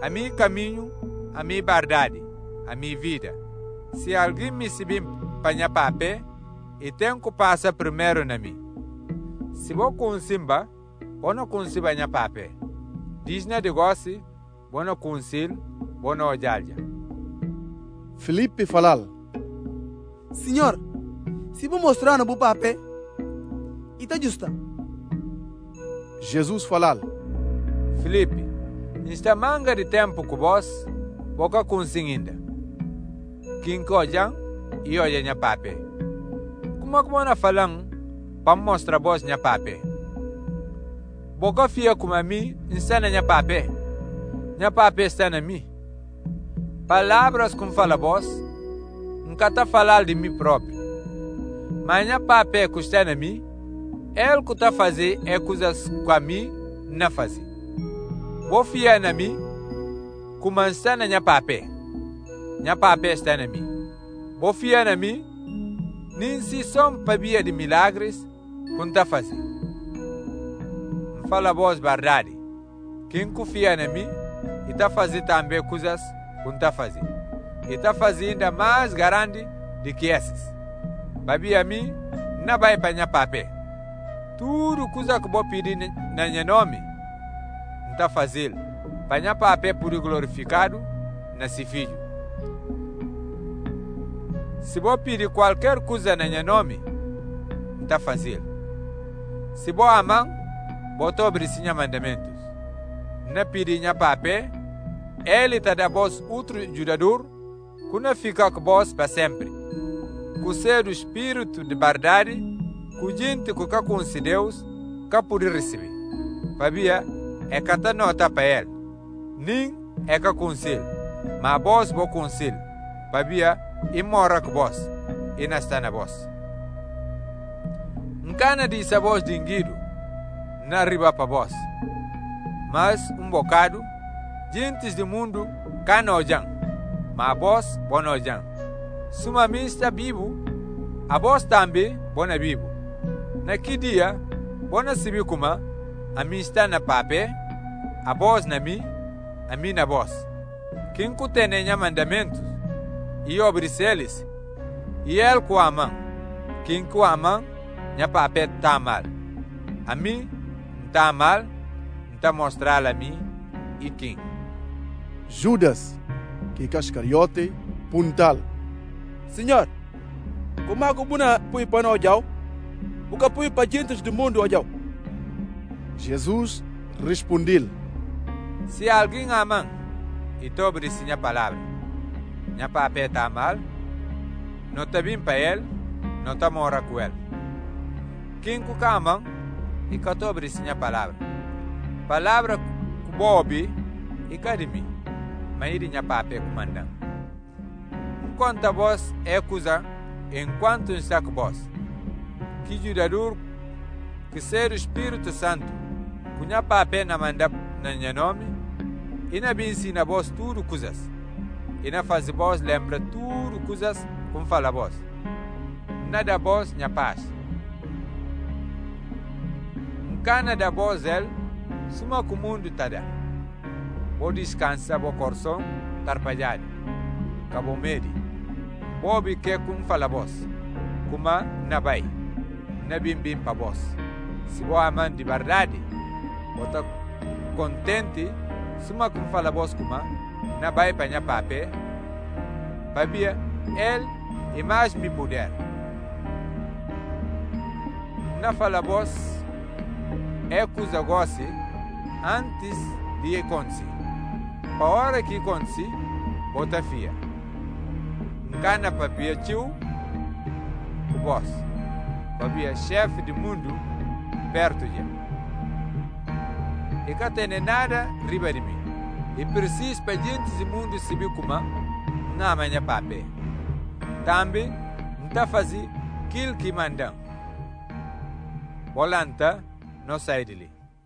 a mi caminho, a mi verdade, a mi vida. Se alguém me subir para minha papé, e tem que passar primeiro na mim. Se vou consimba, vou não consiba minha papé. Diz na negócio, vou não consil, vou não olhalha. Filipe falal. Senhor, se vou mostrar no papé, e tá justa. Jesus falal. Filipe, nesta manga de tempo que vós, boca consinda. Quem cojan e olha minha papé. Como como na falang, para mostrar vós minha papé. Boca fia como a mim, ensina minha papé. Minha papé está na mim. Palavras como fala vós, nunca está falar de mim próprio. Mas minha papé que está na mim, ele que está fazer é coisas com a mim não fazer. Vou fiar na mim, como está na minha papé. Minha papé está na mim. Vou fiar na mim, nem se são pabia de milagres, que está fazer. Fala vós verdade. Quem confia na mim, e está fazendo também coisas que está fazendo. E está fazendo ainda mais grande do que essas. Babia a mim, não vai para minha papé. Tudo coisa que vou pedir na minha nome, não está fazendo. Para minha papé por glorificado, nesse filho. Se vou pedir qualquer coisa na minha nome, não está fazendo. Se vou amar, vou obedecer mandamentos. Não pedir minha papé, ele está da vós outro ajudador, que não fica com vós para sempre. Que seja do Espírito de verdade, que gente que está com Deus, que pode receber. Fabia, é que está nota para ele. Nem é que conselho, mas vós vou conselho. Fabia, e mora com vós, e não está na vós. Um cana disse a vós dinheiro, não arriba para vós. Mas um bocado, gentes do mundo, cana ojam, mas vós, bom ojam. Suma mim está vivo, a vós também, bom é vivo. Naquele dia, bom é saber como, a mim está na papé, a vós na mim, a mim na vós. Quem que tem nenhum mandamentos, e obedece-lhes, e ele que ama. Quem que ama, minha papé está mal. A mim, está mal, está mostrar a mim, e quem? Judas, que Cascariote, puntal. Senhor, como é que você põe para nós ojau? O que põe para gente do mundo ojau? Jesus respondeu. Se alguém ama, e tu obedece minha palavra, minha papé está mal, não está bem para ele, não está mora com ele. Quem que ama, e que tu obedece minha palavra. Palavra que bobe, e que de mim, mas ele minha papé comandando. Enquanto a vós é coisa, enquanto está com vós, que ajudador, que ser o Espírito Santo, que minha papé na manda na minha nome, e na bem ensina vós tudo coisas, e na faz vós lembra tudo coisas como fala vós. Nada vós minha paz. Cana da vós ele, suma com o mundo tada. Vou descansar vou coração, tarpalhado, cabo medo. Bobi que como fala vós, como na vai, na bim bim para vós. Se vou amar de verdade, vou estar contente, suma como fala vós como na vai para minha papé, babia ele e mais me poder. Na fala vós é coisa gosse antes de acontecer. Para a hora que acontecer, bota fia. Cana papia tio, o boss. Papia chefe do mundo, perto de. E que tem nada riba de mim. E preciso para gente do mundo saber como não amanhã papé. Também não está fazendo aquilo que mandam. Volanta, não sai dele.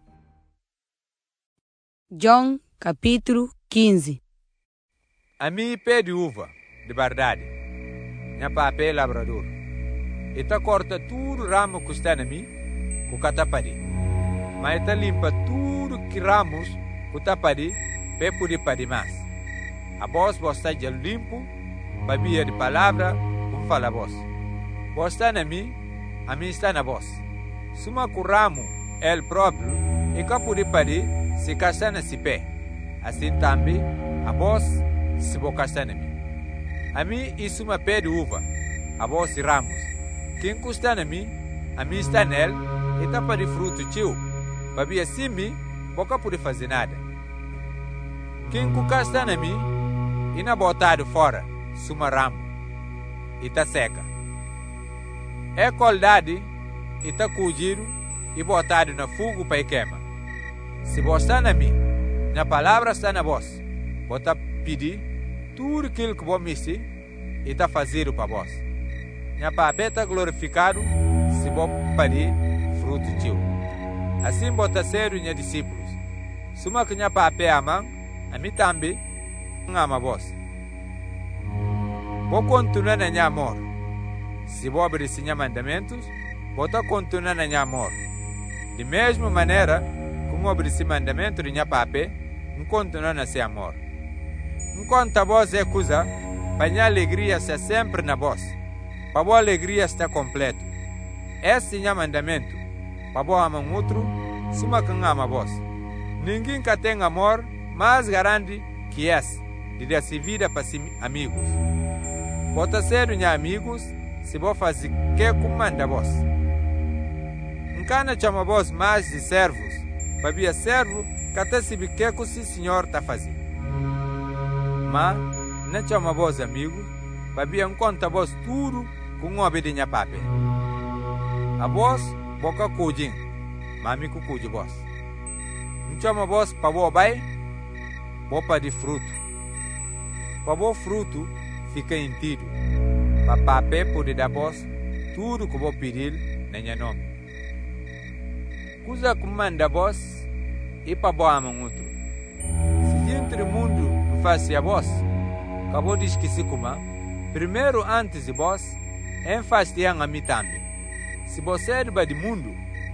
John, capítulo quinze. A mim pé de uva, de verdade. Minha papé labrador. E tá corta tudo ramo que está na mim, com catapari. Mas tá limpa tudo que ramos que tá pari, pe pudi padi mas. A vos vos está já limpo, babia de palavra, como fala vos. Vos está na mim, a mim está na vos. Suma curamo el próprio, e cá pudi padi, se cá na si pé. Assim também, a vos, se vos cá na mim. A mim, isso uma pé de uva, a vos e ramos. Quem custa na mim, a mim está nele, e tá para de fruto tio. Babia assim me, boca pode fazer nada. Quem cuca está na mim, e na botado fora, suma ramo, e tá seca. É coldade, e tá cujido, e botado na fogo para queima. Se vos está na mim, na palavra está na vos, bota pedir tudo aquilo que vos misse, e tá fazendo para vos. Nha papé tá glorificado, se vos pedir fruto tio. Assim bota ser os discípulos. Suma que nha papé amam, a mim também ama vos. Vou continuar na nha amor. Se vou obedecer nha mandamentos, vou tá continuar na nha amor. De mesma maneira, como obedecer mandamento de nha papé, não continuar na seu amor. Enquanto a vos é coisa, para nha alegria ser sempre na vos. Para boa alegria estar completo. Esse é o mandamento. Para boa amar outro, suma que ama vos. Ninguém que tem amor, mais garante que esse, de dar se vida para si amigos. Bota ser minha amigos, se vou fazer que comanda vos. Nunca chama vos mais de servos, para via servo, que até se que que o senhor está fazendo. Mas, não chama vos amigos, para via conta vos tudo com uma obediência pape. A vos, boca cujin, mami cu cuji vos. Não chama vos para boa bai, boa de fruto. Para boa fruto, fica entido. Para pape pode dar vos tudo que vou pedir na minha nome. Coisa que manda vos e para boa amam outro. Se entre o mundo faz a vos, acabou de esquecer como, primeiro antes de vos, enfastiam a mim também. Se você é do mundo,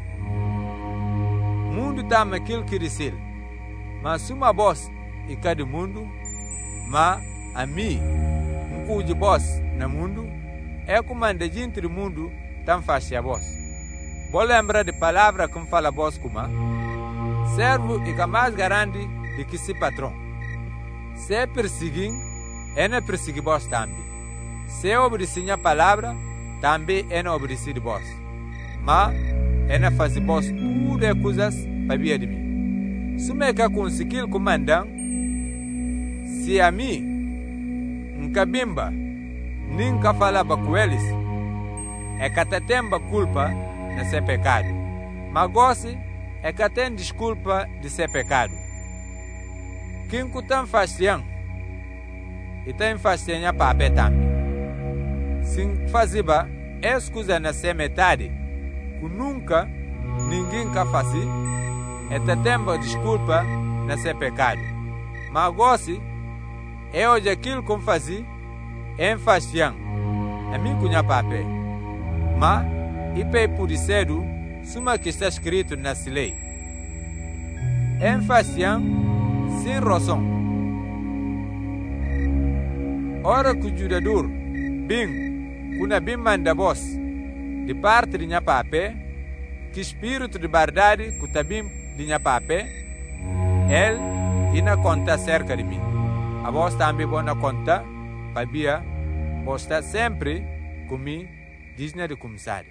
mundo está aquilo que diz, mas se uma voz e cada mundo, mas a mim, um cujo voz no mundo, é como a gente do mundo tão faz a voz. Vou lembrar de palavra que fala a voz como, servo e que mais garante de que se patrão. Se é perseguir, é não perseguir vós também. Se obedecer a palavra, também é não obedecer vós. Mas é não fazer vós tudo as coisas para via de mim. Se me que conseguir comandar, se a mim, um cabimba, nunca falava com eles, é que até tem culpa de ser pecado. Mas goste é que tem desculpa de ser pecado. Quem que está fastiando, e está fastiando para a pé também. Se fazer escusa na ser metade, que nunca ninguém quer fazer, é tempo desculpa na ser pecado. Mas goste, é hoje aquilo que fazer, é fastiando. É mim que não para pé. Mas, e pé por cedo, suma que está escrito na lei. É fastiando, sem razão. Ora que o jurador, bem, kuna bem manda vos, de parte de minha papé, que espírito de verdade que está bem de minha papé, ele e na conta cerca de mim. A vós também vou na conta, para via, vos está sempre comigo, diz de começar.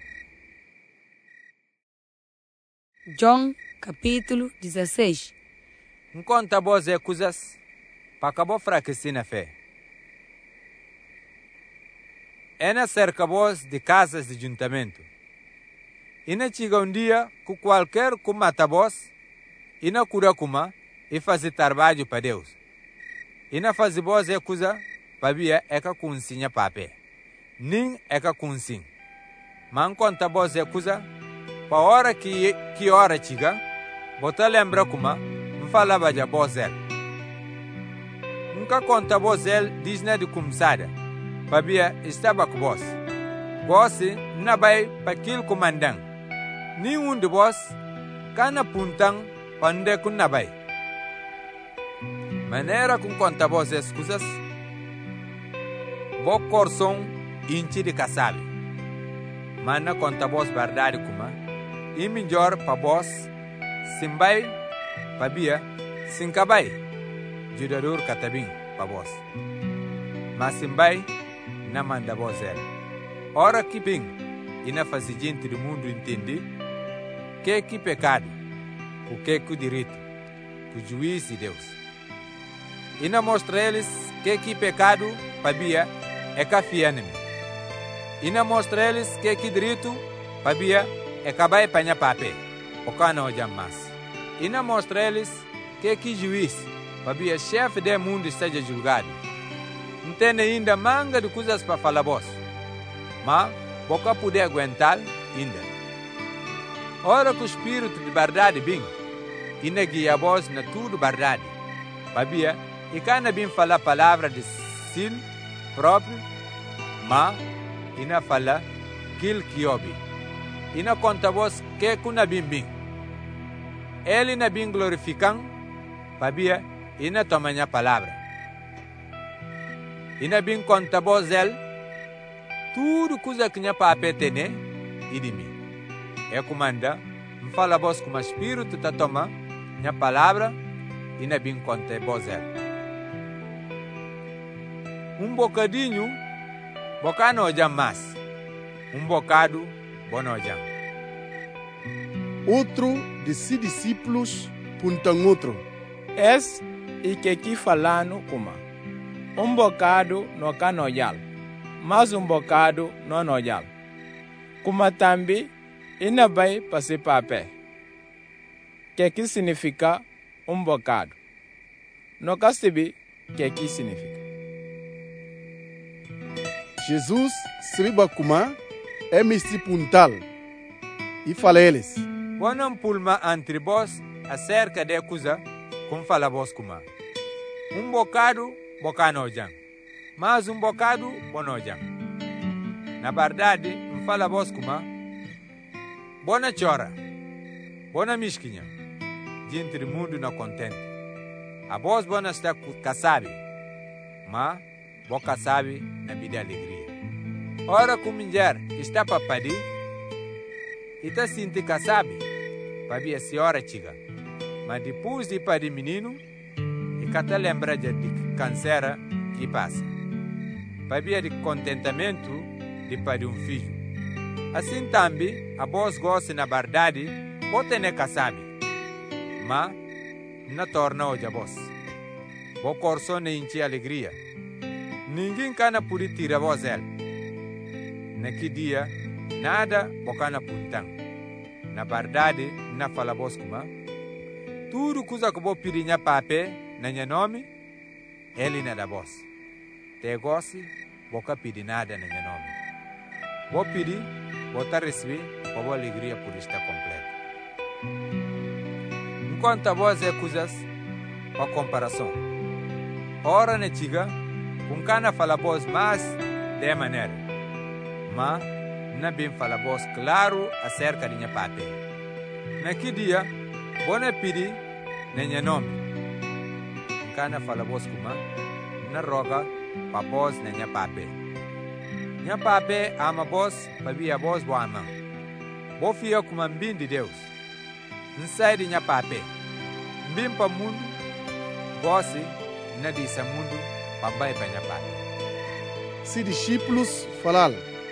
João, capítulo dezesseis. Enquanto vós é coisas, para acabar fraquecer na fé. É na cerca vós de casas de juntamento. E na chega um dia que qualquer que mata vós, e na cura kuma, e fazer trabalho para Deus. E na fazer vós é coisa, para via é que consinha papé. Nem é que consinha. Mas enquanto vós é coisa, para a hora que, que hora chega, bota lembra kuma, me falava de vós é. Nunca conta vós é, diz na de começar. Babia estava com vós. Vós não vai para aquele comandante. Nenhum de vós cana puntang para onde que não vai. Maneira com conta vos excusas, bo corson inchi de casabe. Mana conta vos verdade kuma, e melhor pa vos, simbai, pa bia, sincabai, judador catabim pa vos. Mas simbai, na manda vos ele. Ora que bem, e na faz gente do mundo entender, que que pecado, o que que direito, o juiz de Deus. E na mostra eles que que pecado, pa bia, é cafianeme. E na mostra eles que que direito, pa bia, é cabai panha pape, o cano jamás. E na mostra eles que que juiz, pa bia, chefe do mundo esteja julgado. Não tem ainda manga de coisas para falar vos, mas boca poder aguentar ainda. Ora que o espírito de verdade vem, e na guia vos na tudo verdade, pa bia, e cana bem falar a palavra de si próprio, mas e na fala aquilo que ouve. E na conta vos que kuna bem bem. Ele na bem glorificam, pabia, e na toma a palavra. E na bem conta vos ele, tudo coisa que nha pape tene, e de mim. É comanda, me fala vos como espírito ta toma, nha palavra, e na bem conta vos ele. Um bocadinho, bocano jamais. Um bocado, bonojam. Outro de seus discípulos puntam outro. Es e que aqui falando kuma. Um bocado no canojal, mas um bocado no nojal. Kuma também, ina vai passe papé. Que que significa um bocado? No castibe, que que significa? Jesus sriba kuma é mestre puntal e fala eles. Bonam pulma entre vós acerca de coisa como fala vós kuma. Um bocado, bocanojam. Mas um bocado, bonojam. Na verdade, me fala vós kuma. Bona chora. Bona misquinha. Gente do mundo não contente. A vós bona está casabe. Mas boca sabe na vida alegria. Ora que mulher está para parir, e está sinto que sabe, para ver a senhora chiga. Mas depois de parir menino, e que está lembra de câncer que passa. Para ver de contentamento de parir um filho. Assim também, a voz gosta na verdade, pode ter que sabe, mas não torna hoje a voz. O coração não enche alegria. Ninguém cana por tirar voz ele. Naquele dia, nada bocana puntang. Na verdade, na fala voz kuma. Tudo coisa que vou pedir na papel, na minha nome, ele não dá voz. Te goste, boca pedir nada na minha nome. Vou pedir, vou estar receber, vou alegria por estar completo. Enquanto a voz é coisas, para comparação. Ora na chiga, com cana fala voz mais de maneira. Mas não bem fala voz claro acerca de minha papel. Naquele dia, vou pedir na minha nome. Com cana fala voz como na roga para voz na minha papel. Minha papel ama voz para vir a voz boa mão. Vou fiar como um bem de Deus. Não sai de minha papel. Bem para o mundo, goste na desse mundo para vai para minha papel. Se discípulos falar.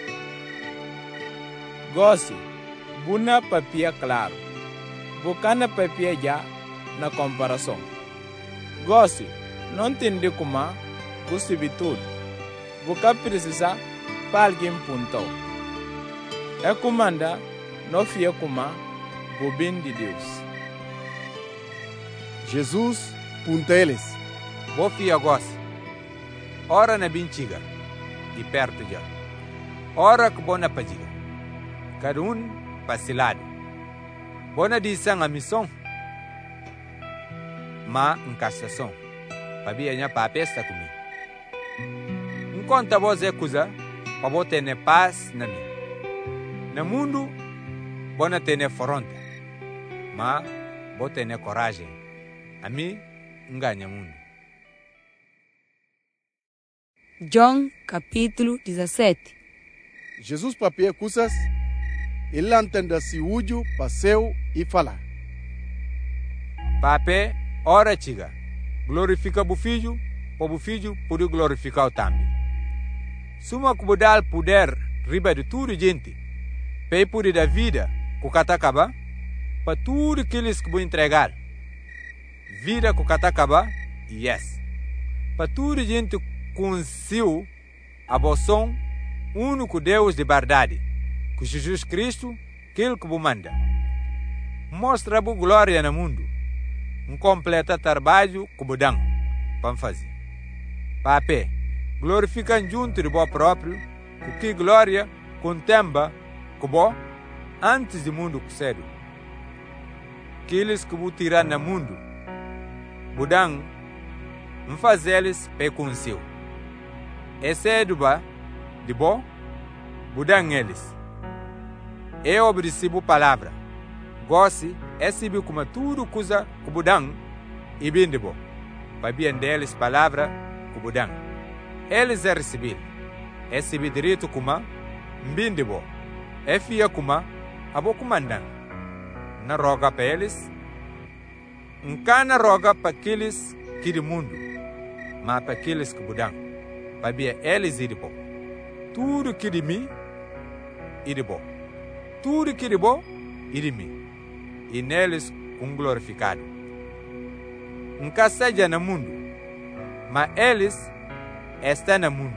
Goste, buna papia claro. Bocana papia já na comparação. Goste, não entende como goste de tudo. Boca precisa para alguém pontou. É comanda, não fia como o bem de Deus. Jesus punta eles. Vou fia goste. Ora na bintiga e perto já. Ora que bona pajiga. Cada um pasilado. Bona disang a missão. Ma encaixação. Pabia nha papesta comigo. Enquanto a voz é coisa, para você ter paz na mim. No mundo, bona ter fronte. Mas, vou ter coragem. A mim, enganha mundo. João capítulo dezessete. Jesus papia coisas, ele entenda se ujo, passeu e fala. Pape, ora chiga, glorifica o filho, para o filho poder glorificar o também. Suma que dar poder riba de tudo gente, para poder da vida que catacaba, para tudo que eles que vão entregar. Vida que catacaba, yes. Para tudo gente conheceu a boção único Deus de verdade, que Jesus Cristo, aquele que vos manda. Mostra a glória no mundo, um completo trabalho que vos dão para fazer. Pape, glorificam junto de vós próprio, que glória contempla que vós antes do mundo que cedo. Aqueles que vos tirar no mundo, vos dão, não fazê-los peconsil. Esse é do ba, de bom, budang eles. Eu obedeci a palavra. Gosse, esse bi como tudo coisa que budang, e bem de bom. Para bem deles palavra que budang. Eles é receber. Esse bi direito como, bem de bom. É fia como, a boa comandante. Na roga para eles, um cana roga para aqueles que do mundo, mas para aqueles que budang. Para bem eles e de bom. Tudo que de mim, e de bom. Tudo que de bom, e de mim. E neles um glorificado. Nunca seja no mundo, mas eles estão no mundo.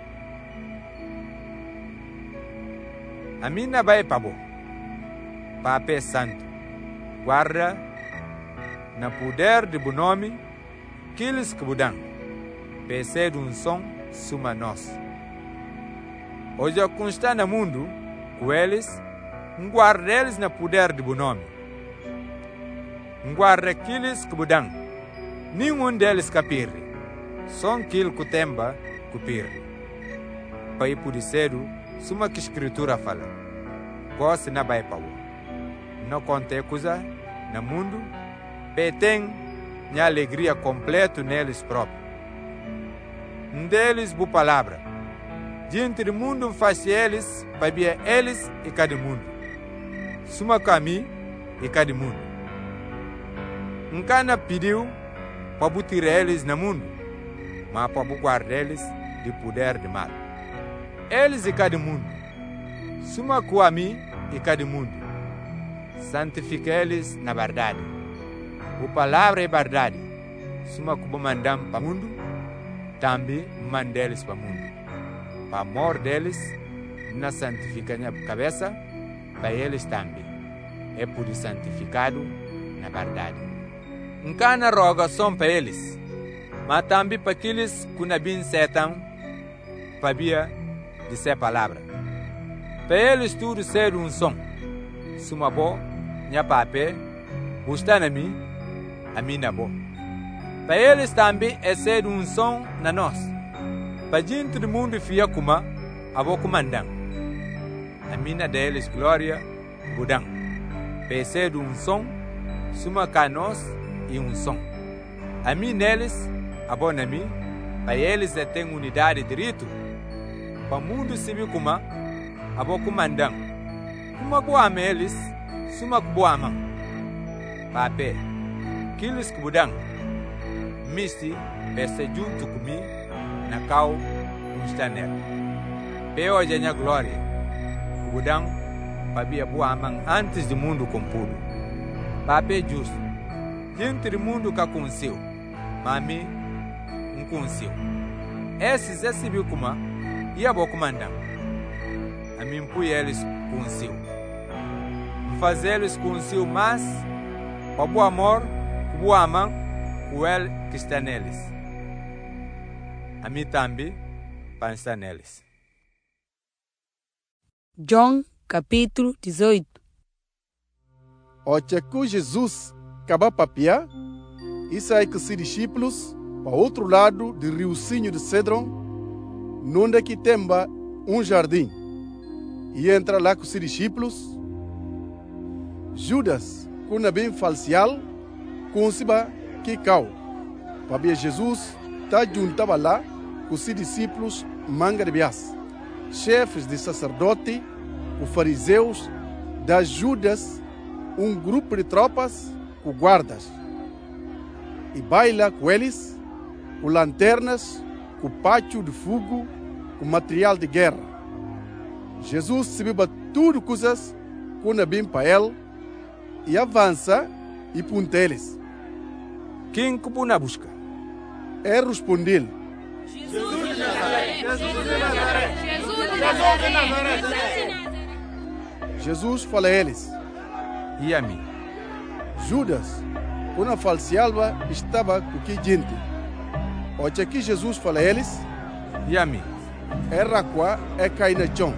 A mim não vai para bom. Papai Santo, guarda no poder de bom nome, aqueles que budam, percebe um som suma nós. Hoje como está no mundo, com eles, um guarda eles no poder de bom nome. Um guarda aqueles que budam, nenhum deles que perde, só aquele que temba que perde. Para ir por cedo, suma que a escritura fala, gosta na vai para o. Não conte coisa no mundo, tem a alegria completa neles próprios. Um deles, boa palavra. Diante do mundo, faz eles, para ver eles e cada mundo. Suma caminho e cada mundo. Um cana pediu para botar eles no mundo, mas para guardar eles de poder de mal. Eles e cada mundo. Suma com a mim e cada mundo. Santifica eles na verdade. A palavra é verdade. Suma que mandam para o mundo, também manda eles para o mundo. Para amor deles, na santifica na cabeça, para eles também. É por santificado na verdade. Um cana roga só para eles, mas também para aqueles que não bem setam, para via de ser palavra. Para eles tudo ser um som. Suma boa, minha papel, gostar na mim, a mim na boa. Para eles também é ser um som na nós. Para gente do mundo fia como a boa comandante. A mina deles glória, budang. Para ser um som, suma cá nós e um som. A mim neles, a boa na mim, para eles é ter unidade de direito. Para o mundo se vê como a boa comandante. Uma boa ama eles, suma boa ama. Pape, aqueles que budang. Misti, pese junto comigo, na cal, um estaner. Peo a minha glória, o budão, para boa amang antes do mundo compudo. Pape justo, diante do mundo que conheceu, mami, um conheceu. Esses é civil como, e a boa comandante. A mim pui eles conheceu. Fazer eles conheceu mais, para boa amor, boa amang, o el que está neles. A mim também, para estar neles. João capítulo dezoito. Ochecu Jesus acaba papia, e sai com seus discípulos para outro lado do riozinho de Cedron, onde que temba um jardim. E entra lá com seus discípulos. Judas, com a bem falcial, com se que cau. Para Jesus está juntava lá, com os discípulos manga de bias, chefes de sacerdote, os fariseus, das Judas, um grupo de tropas com guardas. E baila com eles, com lanternas, com pátio de fogo, com material de guerra. Jesus se biba tudo coisas com bem para ele e avança e punta eles. Quem que puna busca? É respondeu. Jesus de Nazaré. Jesus de Nazaré. Jesus de Nazaré. Jesus fala a eles. E a mim? Judas, uma falcialva, estava com que gente. Ote que Jesus fala a eles. E a mim? É raqua, é cair na chão.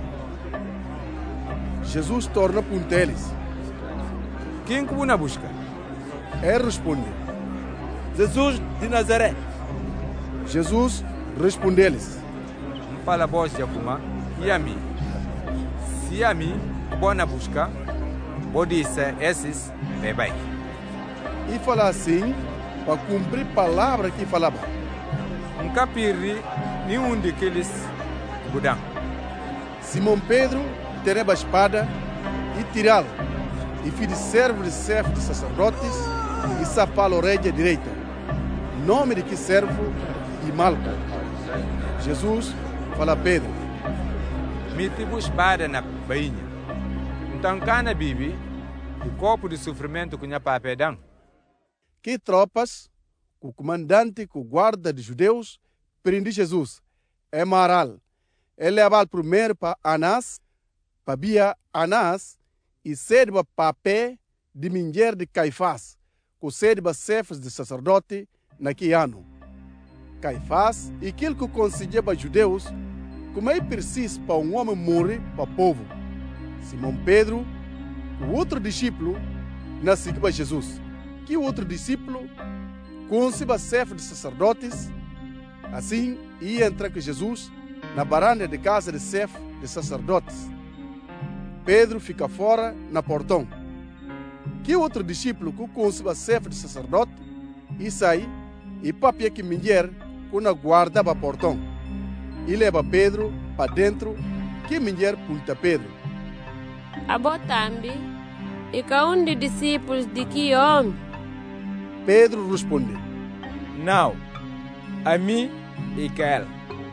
Jesus torna punta eles. Quem que puna busca? É responde. Jesus de Nazaré. Jesus responde-lhes. Não fala voz de Akuma. E a mim? Se a mim, boa na busca, vou dizer esses, bebê. E fala assim, para cumprir a palavra que falava. Um capirri, nenhum daqueles budão. Simão Pedro tereba a espada e tirá-la, e filho de servo de chefe de sacerdotes, e sapá-lo a orelha direita. Nome de que servo e Malco. Jesus fala a Pedro. Me tivo espada na bainha. Então cana bibi, o corpo de sofrimento que nha papedão. Que tropas, o comandante com guarda de judeus, prende Jesus. É maral. Ele leva primeiro para Anás, para via Anás, e serva papé de mulher de Caifás, com serva chefes de sacerdote naquele ano. Caifás, e aquilo que aconselhava judeus, como é preciso para um homem morrer para o povo. Simão Pedro, o outro discípulo, nasceu para Jesus. Que o outro discípulo, conceba chefe de sacerdotes, assim ia entrar com Jesus na varanda de casa de chefe de sacerdotes. Pedro fica fora na portão. Que o outro discípulo, que conceba chefe de sacerdote, e sai e papia que mulher quando guardava o portão. E leva Pedro para dentro, que mulher punta Pedro. Abotambi, e cada um de discípulos de que homem? Pedro responde. Não, a mim e que ela.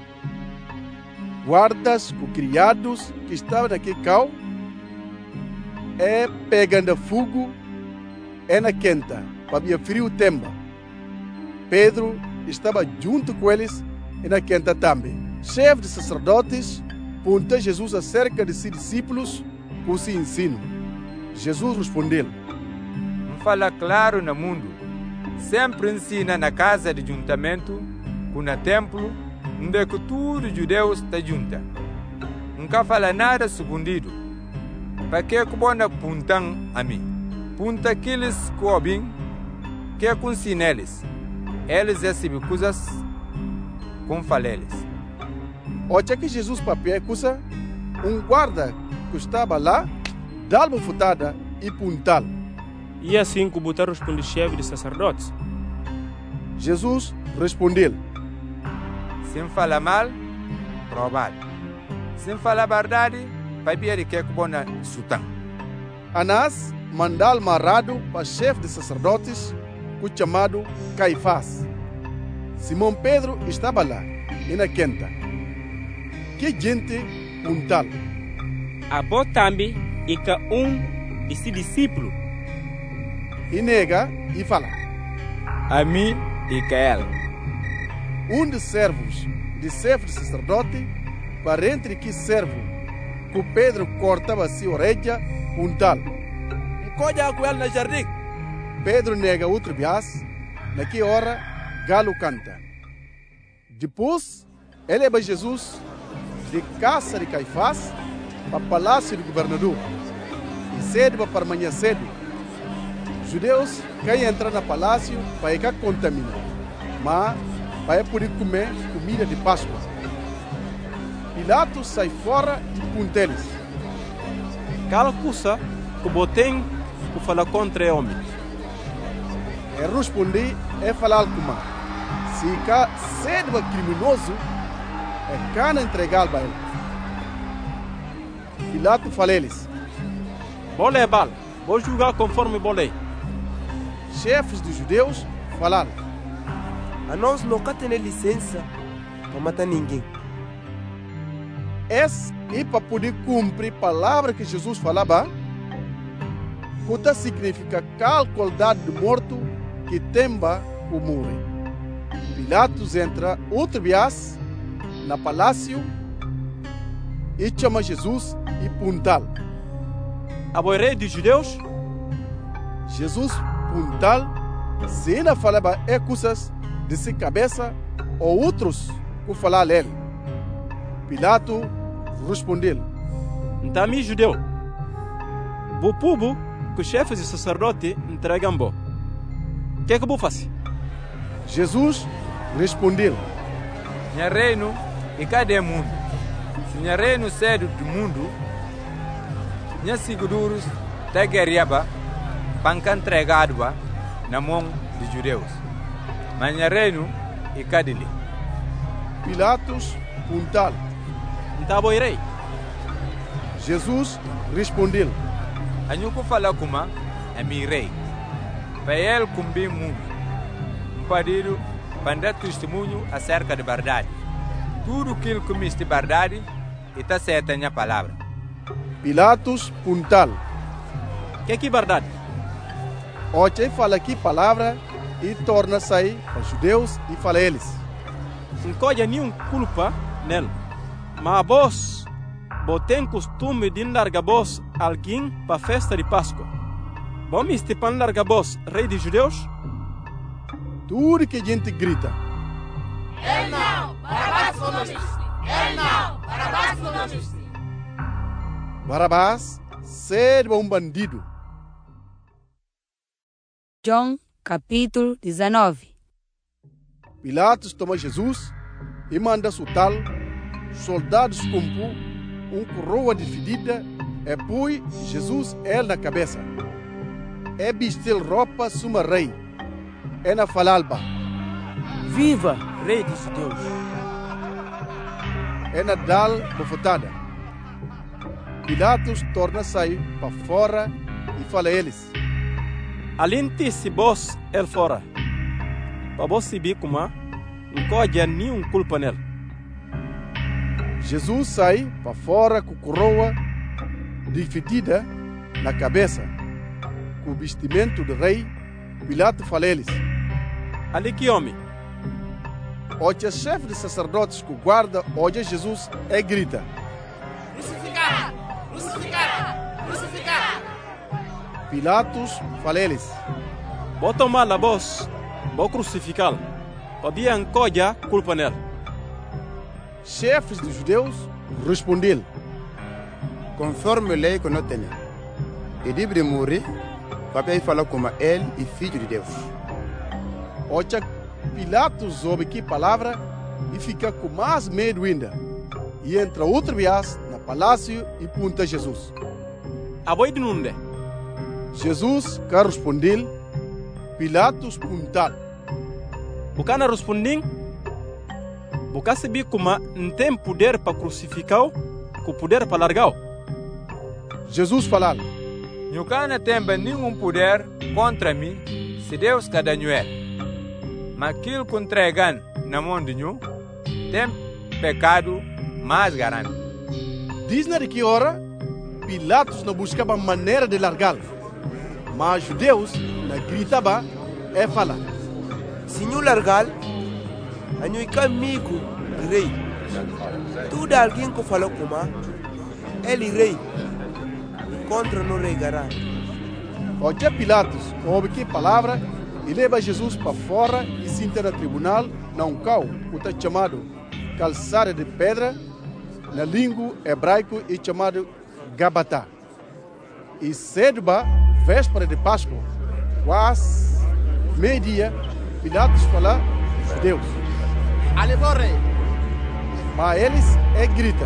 Guardas com criados que estavam naquele cal, é pegando fogo, é na quenta, para frio temba. Pedro estava junto com eles e na quenta também. Chefe de sacerdotes punta Jesus acerca de seus discípulos com seu ensino. Jesus respondeu. Não fala claro no mundo. Sempre ensina na casa de juntamento, com no templo, onde é que tudo judeus está junta. Nunca fala nada escondido. Para que é que bona puntam a mim? Punta aqueles que ouvem, que é com eles. Eles recebem coisas com faleles. Ote que Jesus papel coisa, um guarda que estava lá, dá-lhe uma futada e puntal. E assim que botar responde chefe de sacerdotes. Jesus respondeu. Se fala mal, provar. Se fala verdade, vai ver que é que bona sutan. Anás mandou marrado para chefe de sacerdotes, o chamado Caifás. Simão Pedro estava lá, e na quenta. Que gente puntal. Abotambi e que um de seus discípulos. E nega e fala. A mim e que ela. Um dos servos de chefe de sacerdote, para entre que servo, que Pedro cortava sua orelha, puntal. Encolha com ela no jardim. Pedro nega outro bias, naquela hora, galo canta. Depois, ele leva Jesus de casa de Caifás para o palácio do governador e cedo para amanhã cedo. Judeus querem entrar no palácio para ficar contaminados, mas para poder comer comida de Páscoa. Pilatos sai fora e punta eles. Cala cussa que botem que fala contra o homem. É responder é falar como se cá cedo criminoso é cana entregá-lo a ele. Pilato fala a eles: Bolé bal, vou julgar conforme bolé. Chefes dos judeus falaram: A nós não tem licença para matar ninguém. Esse e para poder cumprir a palavra que Jesus falava, que significa cal qualidade de morto que temba o morre. Pilatos entra outra vez na palácio e chama Jesus e puntal. Abo rei dos judeus? Jesus puntal, se ainda falava é coisas de sua cabeça ou outros que falar ele. Pilato respondeu: Então, mi judeu, o povo que os chefes de sacerdote entregam bo. O que é que vou fazer? Jesus respondeu: Minha reino e cadê mundo? Se minha reino cedo do mundo, minha seguros te guerreaba, panca entregado na mão de judeus. Mas minha reino e cadê lhe? Pilatos puntal. Então, boi rei. Jesus respondeu: A nhuco fala como é meu rei. Para ele cumprir mundo. Um pedido para dar testemunho acerca da verdade. Tudo aquilo que me de verdade está certo na minha palavra. Pilatos puntal. Que que verdade? Oche fala aqui palavra e torna sair para os judeus e fala a eles: Não coja nenhum culpa nele. Mas vós, vos tem costume de largar vós alguém para a festa de Páscoa. Vamos estipan largar vós, rei de judeus? Tudo que a gente grita: Ele não, Barabás comunista. Ele não, Barabás comunista. Barabás serve um bandido. João, capítulo dezenove. Pilatos toma Jesus e manda soltá-lo. Soldados compõem um coroa de fedida e põe Jesus ele na cabeça. É vestir roupa suma rei. É na falalba: Viva, rei dos judeus! É na dal bofetada. Pilatos torna sair para fora e fala a eles: Além se vós ele fora, para vós se bi como não coja nenhum culpa nele. Jesus sai para fora com coroa de fedida na cabeça, com o vestimento do rei. Pilato fala a eles: Ali que homem? Hoje o chefe de sacerdotes que guarda hoje Jesus e grita: Crucificar! Crucificar! Crucificar! Pilatos fala a eles: Vou tomar a voz, vou crucificá-lo, para bien coja culpa nele. Chefes dos judeus responderam: Conforme a lei que nós temos, e de morrer, papai fala como ele e filho de Deus. Hoje Pilatos ouve que palavra e fica com mais medo ainda. E entra outra vez na palácio e punta Jesus. A boi de nunde? Jesus quer responder. Pilatos puntal. O cana respondeu: Você sabia como não tem poder para crucificar, com poder para largar? Jesus falou: Não tem nenhum poder contra mim, se Deus cada é. Mas aquilo que entregam na mão de nós, tem pecado mais grande. Diz na que hora, Pilatos não buscava maneira de largá-lo. Mas os judeus não gritavam e falavam: Se não largar, a nós amigo rei. Tudo alguém que falou como ele rei contra no rei gará. Hoje Pilatos ouve que palavra e leva Jesus para fora e se entra no tribunal na um cal que está chamado calçada de pedra, na língua hebraico é chamado Gabatá. E cedo, véspera de Páscoa, quase meio-dia, Pilatos fala aos judeus: Ali vou rei. Mas eles é grita: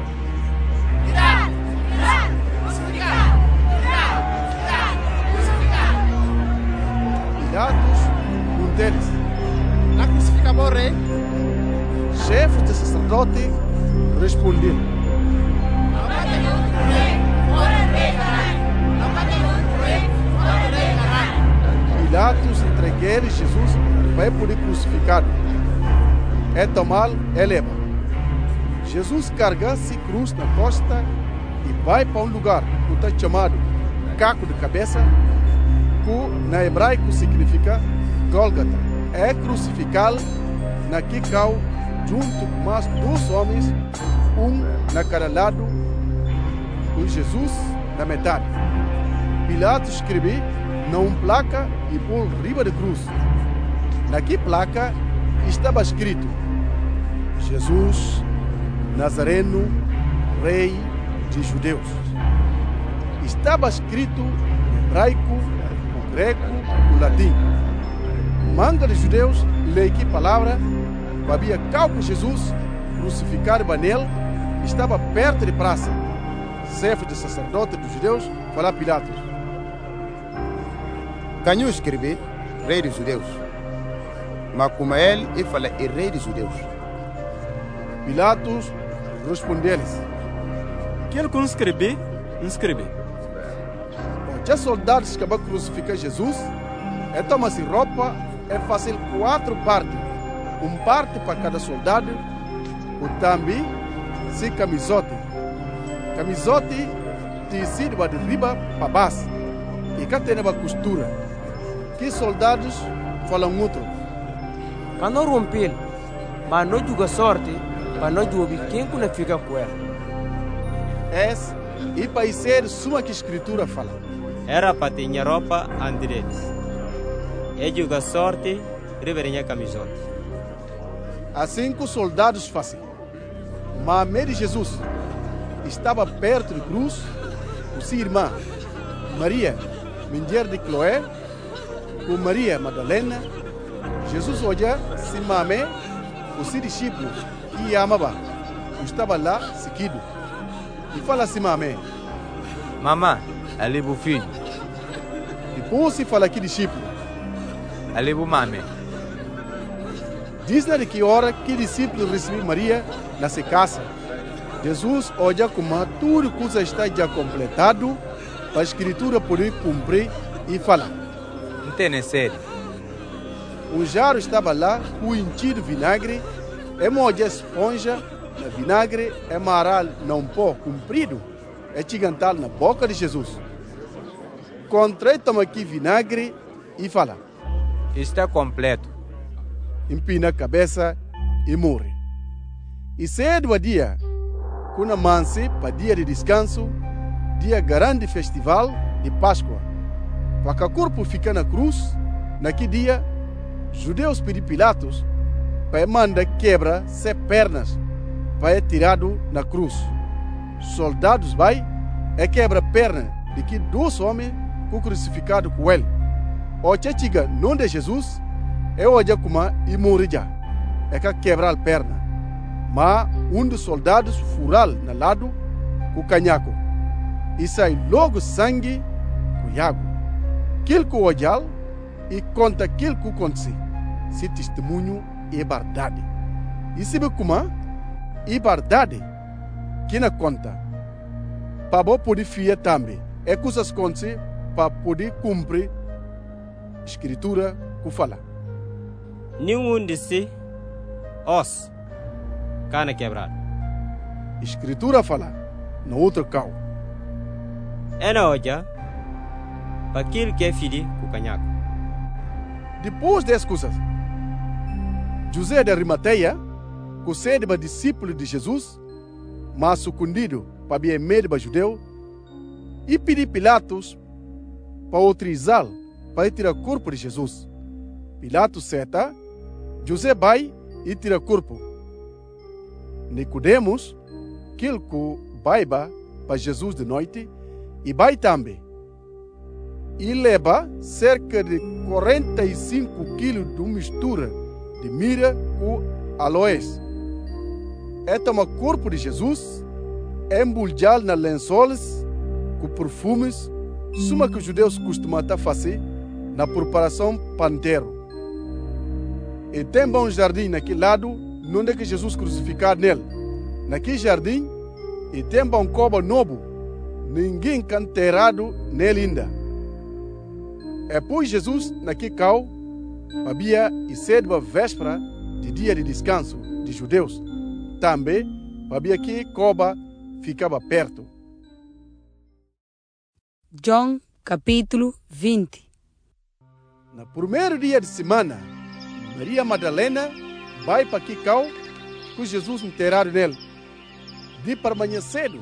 Tirar! Tirar! Crucificar! Tirar! Tirar! Crucificar! Pilatos, um deles: Lá crucifica o rei. Chefes de sacerdotes sacerdote respondeu: Pilatos entregueu Jesus para poder crucificado. É tomar e leva. Jesus carga-se cruz na costa e vai para um lugar que está chamado Caco de Cabeça, que na hebraico significa Gólgota. É crucificado naquele cal junto com mais dois homens, um na cada lado, com Jesus na metade. Pilatos escreveu numa placa e pôs riba da cruz. Naquela placa estava escrito: Jesus Nazareno, Rei de Judeus. Estava escrito em hebraico, o grego, o latim. Manga de judeus lê que palavra, havia calco Jesus crucificado nele, estava perto de praça. Chefe de sacerdote dos judeus falou a Pilatos: Canhão escreve Rei dos Judeus, mas como ele, ele fala é Rei dos Judeus. Pilatos respondeu-lhes: Aquele que escreve, escreve. Já soldados que vão crucificar Jesus, é tomar-se roupa e fazer quatro partes, um parte para cada soldado, o também se camisote. Camisote tecido de riba para baixo e cá tem uma costura. Que soldados falam outro. Quando não romper, mas não joga sorte, para não jogar quem que não fica com ela. É, e para ser suma que a escritura fala. Era para ter roupa andiretes. E joga sorte, reverenha camisote. Assim que os soldados fazem. Mas a mãe de Jesus estava perto da cruz, com sua irmã Maria, mulher de Cloé, com Maria Madalena. Jesus olha se mamé, o seu discípulo, e amava, estava lá seguido. E fala assim, mamé: Mamã, ali o filho. Depois se fala aqui discípulo: Ali o mamé. Diz-lhe de que hora que discípulo recebeu Maria na sua casa. Jesus olha como tudo coisa está já completado, para a escritura poder cumprir, e fala: Não tem sério. Um jarro estava lá, com enchido de vinagre, e molha esponja, na vinagre, e maral num pó comprido, e gigantal na boca de Jesus. Contrai toma aqui vinagre e fala: Está completo. Empina a cabeça e morre. E cedo a dia, quando manse para dia de descanso, dia grande festival de Páscoa. Para que o corpo fique na cruz, naquele dia, judeus pediram Pilatos para mandar quebra se pernas para ser tirado na cruz. Soldados vai e quebra a perna de que dois homens que crucificado com ele. O que chega não de Jesus, é olha como e morre já. É que quebra a perna. Mas um dos soldados fural na lado com canhaco. E sai logo sangue com água. Aquilo que olha e conta aquilo que aconteceu. Se testemunho é verdade. E sabe como é verdade que não conta. Para poder fiar também. É coisas acontecem para poder cumprir a escritura que fala. Nenhum de si, os, cana quebrado. Escritura fala, no outro cal. É na olha, para aquilo que é filho com o canhaco. Depois dessas coisas, José de Arimateia, que sede para discípulo de Jesus, mas sucundido para bem medo para judeu, e pediu Pilatos para autorizá-lo para tirar o corpo de Jesus. Pilatos seta, José vai e tira o corpo. Nicodemos, aquele que vai para Jesus de noite, e vai também. E leva cerca de quarenta e cinco quilos de mistura de mira com aloés. É tomar o corpo de Jesus, embrulhá-lo na lençóis com perfumes, suma que os judeus costumam fazer na preparação panteiro. E tem um jardim naquele lado, onde que Jesus crucificado nele. Naquele jardim, e tem um coba novo, ninguém can enterrado nele ainda. É pois Jesus, naquele cal, havia e cedo a véspera de dia de descanso de judeus. Também, havia que coba ficava perto. João capítulo vinte. No primeiro dia de semana, Maria Madalena vai para que cal com Jesus enterrado nele. De para manhã cedo,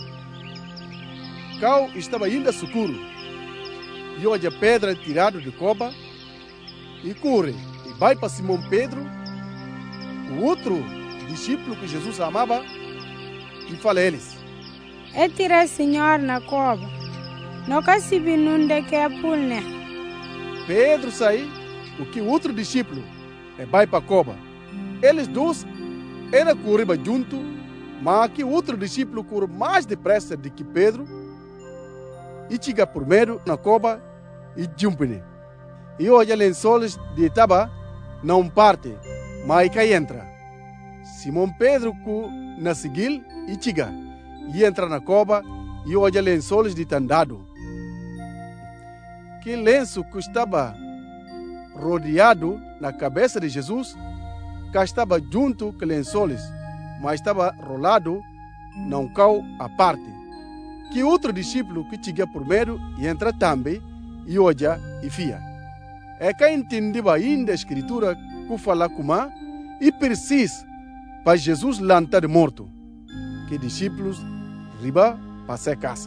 cal estava ainda escuro. E olha a pedra tirada de coba e corre e vai para Simão Pedro, o outro discípulo que Jesus amava, e fala a eles: É tirar Senhor na cova, não cacibe nunca que é pulne. Pedro sai, o que o outro discípulo é vai para a cova. Eles dois eram corriba junto, mas que o outro discípulo corre mais depressa do que Pedro e chega primeiro na cova e jumpine. E olha lençóis de taba não parte, mas que entra. Simão Pedro cu na seguil e chega e entra na cova e olha lençóis de tandado. Que lenço que estava rodeado na cabeça de Jesus, que estava junto com lençóis, mas estava rolado não cau à parte. Que outro discípulo que chega primeiro e entra também e olha e fia. É que entendeu ainda a escritura que fala como e precisa para Jesus lançar de morto. Que discípulos riba para ser casa.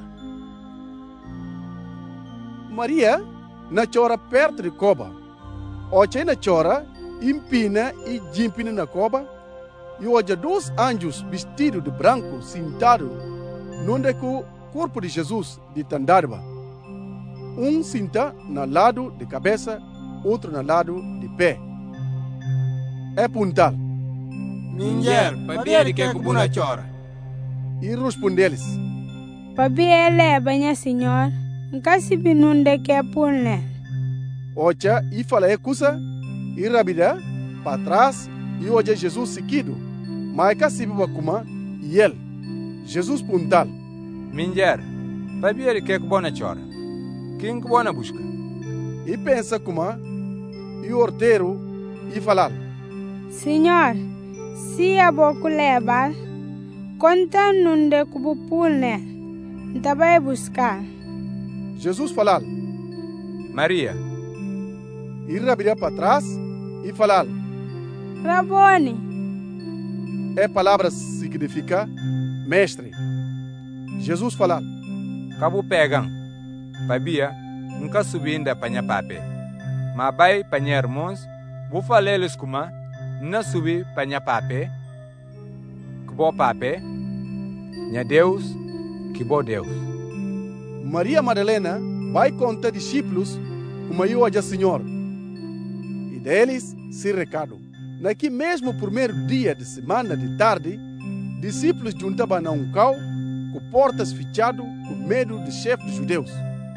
Maria na chora perto de coba. Oche na chora, impina e jimpina na coba. E olha dois anjos vestidos de branco sentados onde que o corpo de Jesus de tandarba. Um senta no lado de cabeça, outro no lado de pé. É puntal. Minjer, pabia de que kubuna chora. E responde-lhes: Pabia ele banha Senhor, cacibe nunca que é pulne. Ocha e fala é coisa e rabida para trás e olha Jesus seguido. Mas cacibe bakuma e ele. Jesus puntal. Minjer, pabia de que kubuna chora. Quem kubuna busca? E pensa como e o orteiro e falar: Senhor, se a boca leva, conta nunca kubu pulne, então vai buscar. Jesus falar: Maria. E rabida para trás e falar: Rabone. É palavra significa mestre. Jesus falar: Cabo pegam, pabia, nunca subindo para minha pape. Mas vai para minha irmãos, vou falar-lhes como não subir para minha pape, que bom pape, minha Deus, que bom Deus. Maria Madalena vai contar discípulos como eu olho Senhor. E deles se recado. Naquele mesmo primeiro dia de semana de tarde, discípulos juntavam a um cal com portas fechadas com medo de chefe dos judeus.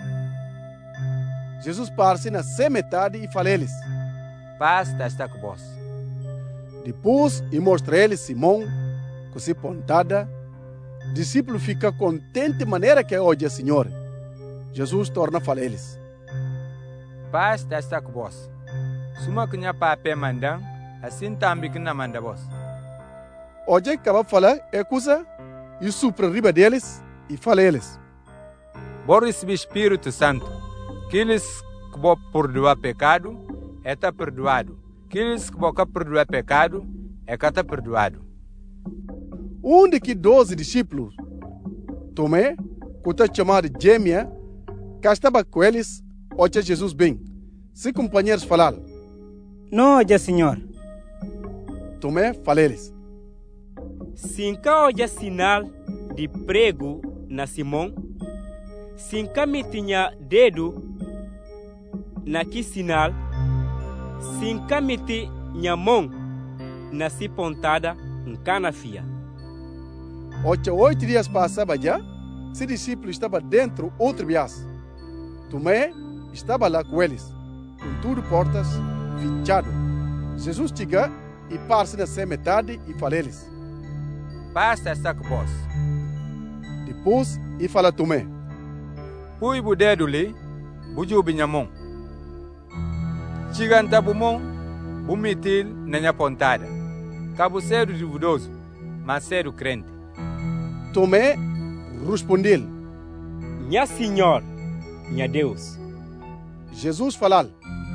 Jesus parece na metade e fala a eles: Paz está com vós. Depois, e mostra a eles Simão, com se pontada. Discípulo fica contente de maneira que olha o Senhor. Jesus torna a falar a eles: Paz está com vós. Suma que minha pape mandam, assim também que não manda vós. Olha que acaba de falar é coisa e supra riba deles e fala a eles: Vou receber Espírito Santo. Aqueles que vão perdoar pecado, é tá perdoado. Aqueles que vão perdoar pecado, é que tá perdoado. Um de que doze discípulos, Tomé, que está chamado Gêmea, que estava com eles, olha Jesus bem. Se companheiros falar: Não, olha Senhor. Tomé fala eles: Sinca olha sinal de prego na Simão, sinca me tinha dedo na que sinal, sinca me tinha mão na si pontada em cana fia. Oito, oito dias passavam já, se discípulo estava dentro outro vias. Tomé estava lá com eles, com tudo portas fechado. Jesus chega e parse na sua metade e fala eles. Basta esta que vós. Depois, e fala Tomé. Pui bu dedo li, buju binyamon. Chiganta bumon, bumitil na minha pontada. Cabo cedo duvidoso, mas cedo crente. Tomé respondeu. Minha Senhor, minha Deus. Jesus falou.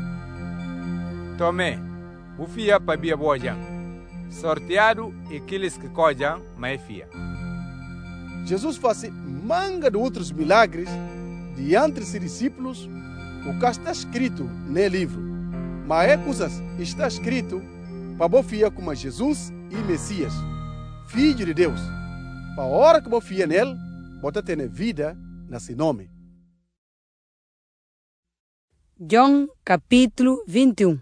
Tomé, bufia para bia bojan. Sorteado e aqueles que cojam, mas fia. Jesus faz manga de outros milagres diante de seus discípulos, o que está escrito no livro. Mas é coisas está escrito para bofia como Jesus e Messias, Filho de Deus. Para a hora que bofia nele, bota ter vida nesse nome. João capítulo vinte e um.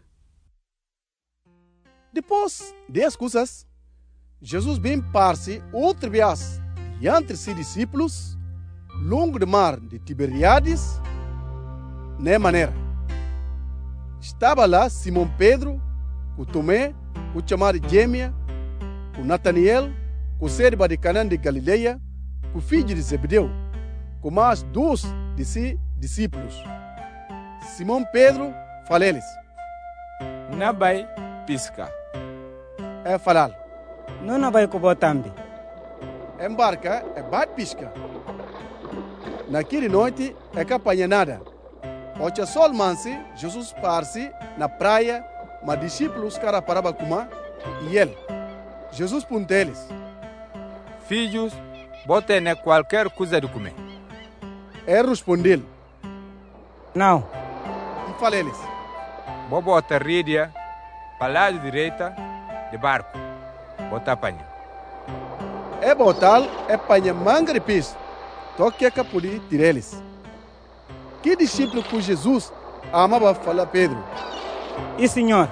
Depois dessas coisas, Jesus bem parse outra vez diante de seus discípulos, longo do mar de Tiberíades, na maneira. Estava lá Simão Pedro, com Tomé, o chamado Gêmea, com Nataniel, com Serba de Canaã de Galileia, com o filho de Zebedeu, com mais dois de seus discípulos. Simão Pedro falou-lhes: Na vai pisca. É falar. Não na vai cubo também. Embarca é bate pisca. Naquela noite é que apanha nada. Ocha sol manse, Jesus parse na praia, mas discípulos cara parava kuma e ele. Jesus perguntou eles: Filhos, botem ne qualquer coisa de comer. Ele respondeu: Não. E falou eles: Bobo bota rédea para lado direita de barco. Bota apanha. É botal é panha manga de peixe. Toque a capuri direles. Que discípulo com Jesus amava falar Pedro? E Senhor?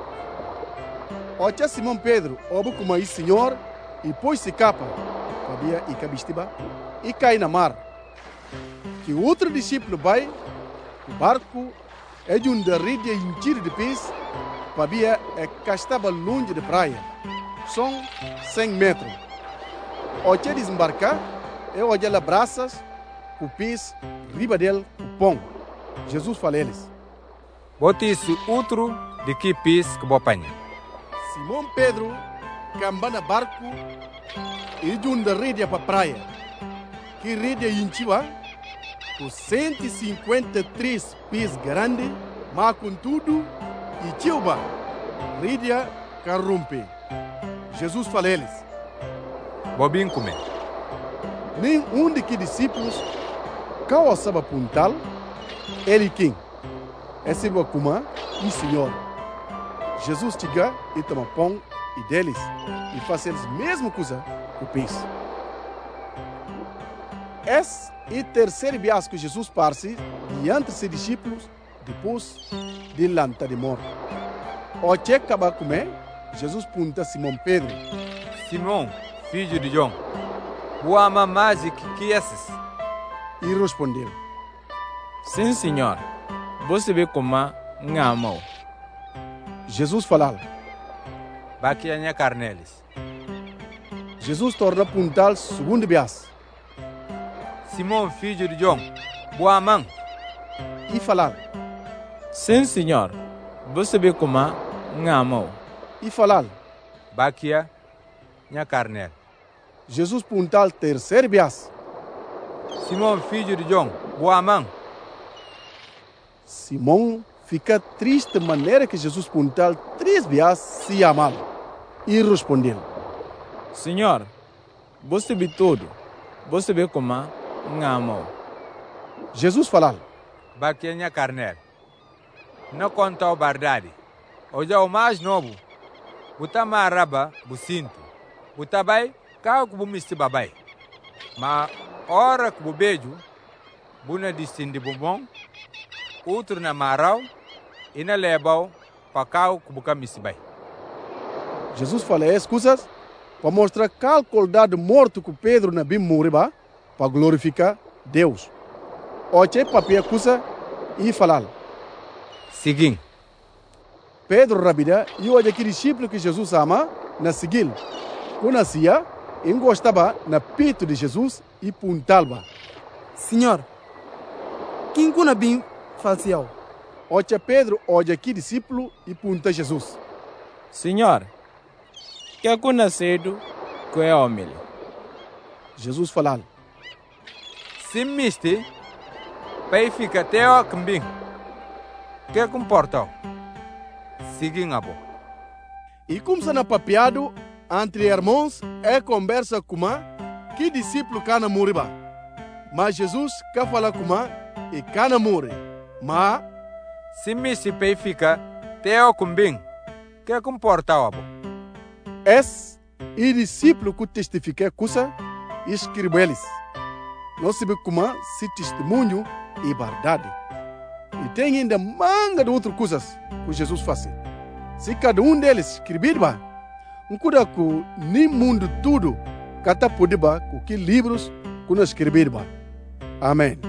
Ocha Simão Pedro, obo como e Senhor, e pôs se capa, cabia e cabistiba, e cai na mar. Que outro discípulo vai, o barco é de um derride em tiro de peixe, cabia é que estava longe de praia. São cem metros. Ocha desembarcar, e olha as braças, o peixe, riba dele, o pão. Jesus fala a eles: Bote isso outro de que peixe que vou apanhar. Simão Pedro, cambana barco, e de um derride para a praia. Que rede em Chiva, com cento e cinquenta e três pés grandes, mas contudo, e Chiva, rede que rompe. Jesus fala a eles: Bobinho comer. Nenhum de que discípulos, qual sabe apontar, ele quem? Esse vai comer e Senhor. Jesus chega e toma pão e deles, e faz eles mesma coisa com o peixe. Esse é o terceiro viagem que Jesus passe diante de seus discípulos, depois de lanta de morte. Ao que acaba de comer, Jesus pergunta a Simão Pedro: Simão, filho de João, boa ama mais que que esses? E respondeu: Sim, Senhor. Você vê como ngamo. Jesus falou: Baquianha carneles. Jesus torna a perguntar segundo vez: Simão, filho de João, boa mãe. E falar: Sim, Senhor. Você vê como ngamo. E falar: Baquia, minha carnel. Jesus perguntou terceira vez: Simão, filho de João, boa mãe. Simão fica triste de maneira que Jesus perguntou três vezes se amava. E respondeu: Senhor, você vê tudo. Você vê como ngamo. Jesus falou: Baquia, minha carnel. Não conta a verdade. Hoje é o mais novo. Buta maraba, bucinto. Buta bai, cao que bumisti babai. Mas, ora que bubejo, buna distinde bumbom, outro na marau, e na lebau, para cao que buca mistibai. Jesus fala essas coisas para mostrar qual qualidade morto que Pedro na bim moriba, para glorificar Deus. Oche papia coisa e falar: Seguim. Pedro rabida e olha que discípulo que Jesus ama na seguil. Quando sia, encostava na peito de Jesus e puntalba. Senhor, quem kuna bem falsial? Olha Pedro, olha que discípulo e punta Jesus. Senhor, que kuna cedo que é homem? Jesus falou. Sim, mister, pai fica até o cambim. Que comporta? Seguem a boa. E como se na papiado entre irmãos é conversa com uma que discípulo cana moriba. Mas Jesus quer falar com uma e cana more. Mas se mister pai fica até o cambim. Que comporta a boa? Es e discípulo que testifica coisa e escreve eles. Nós sabemos como se testemunho e verdade. E tem ainda manga de outras coisas que Jesus faz. Se cada um deles escrever, não cuida que nem mundo tudo cata poder com que livros que nós escrever. Amém.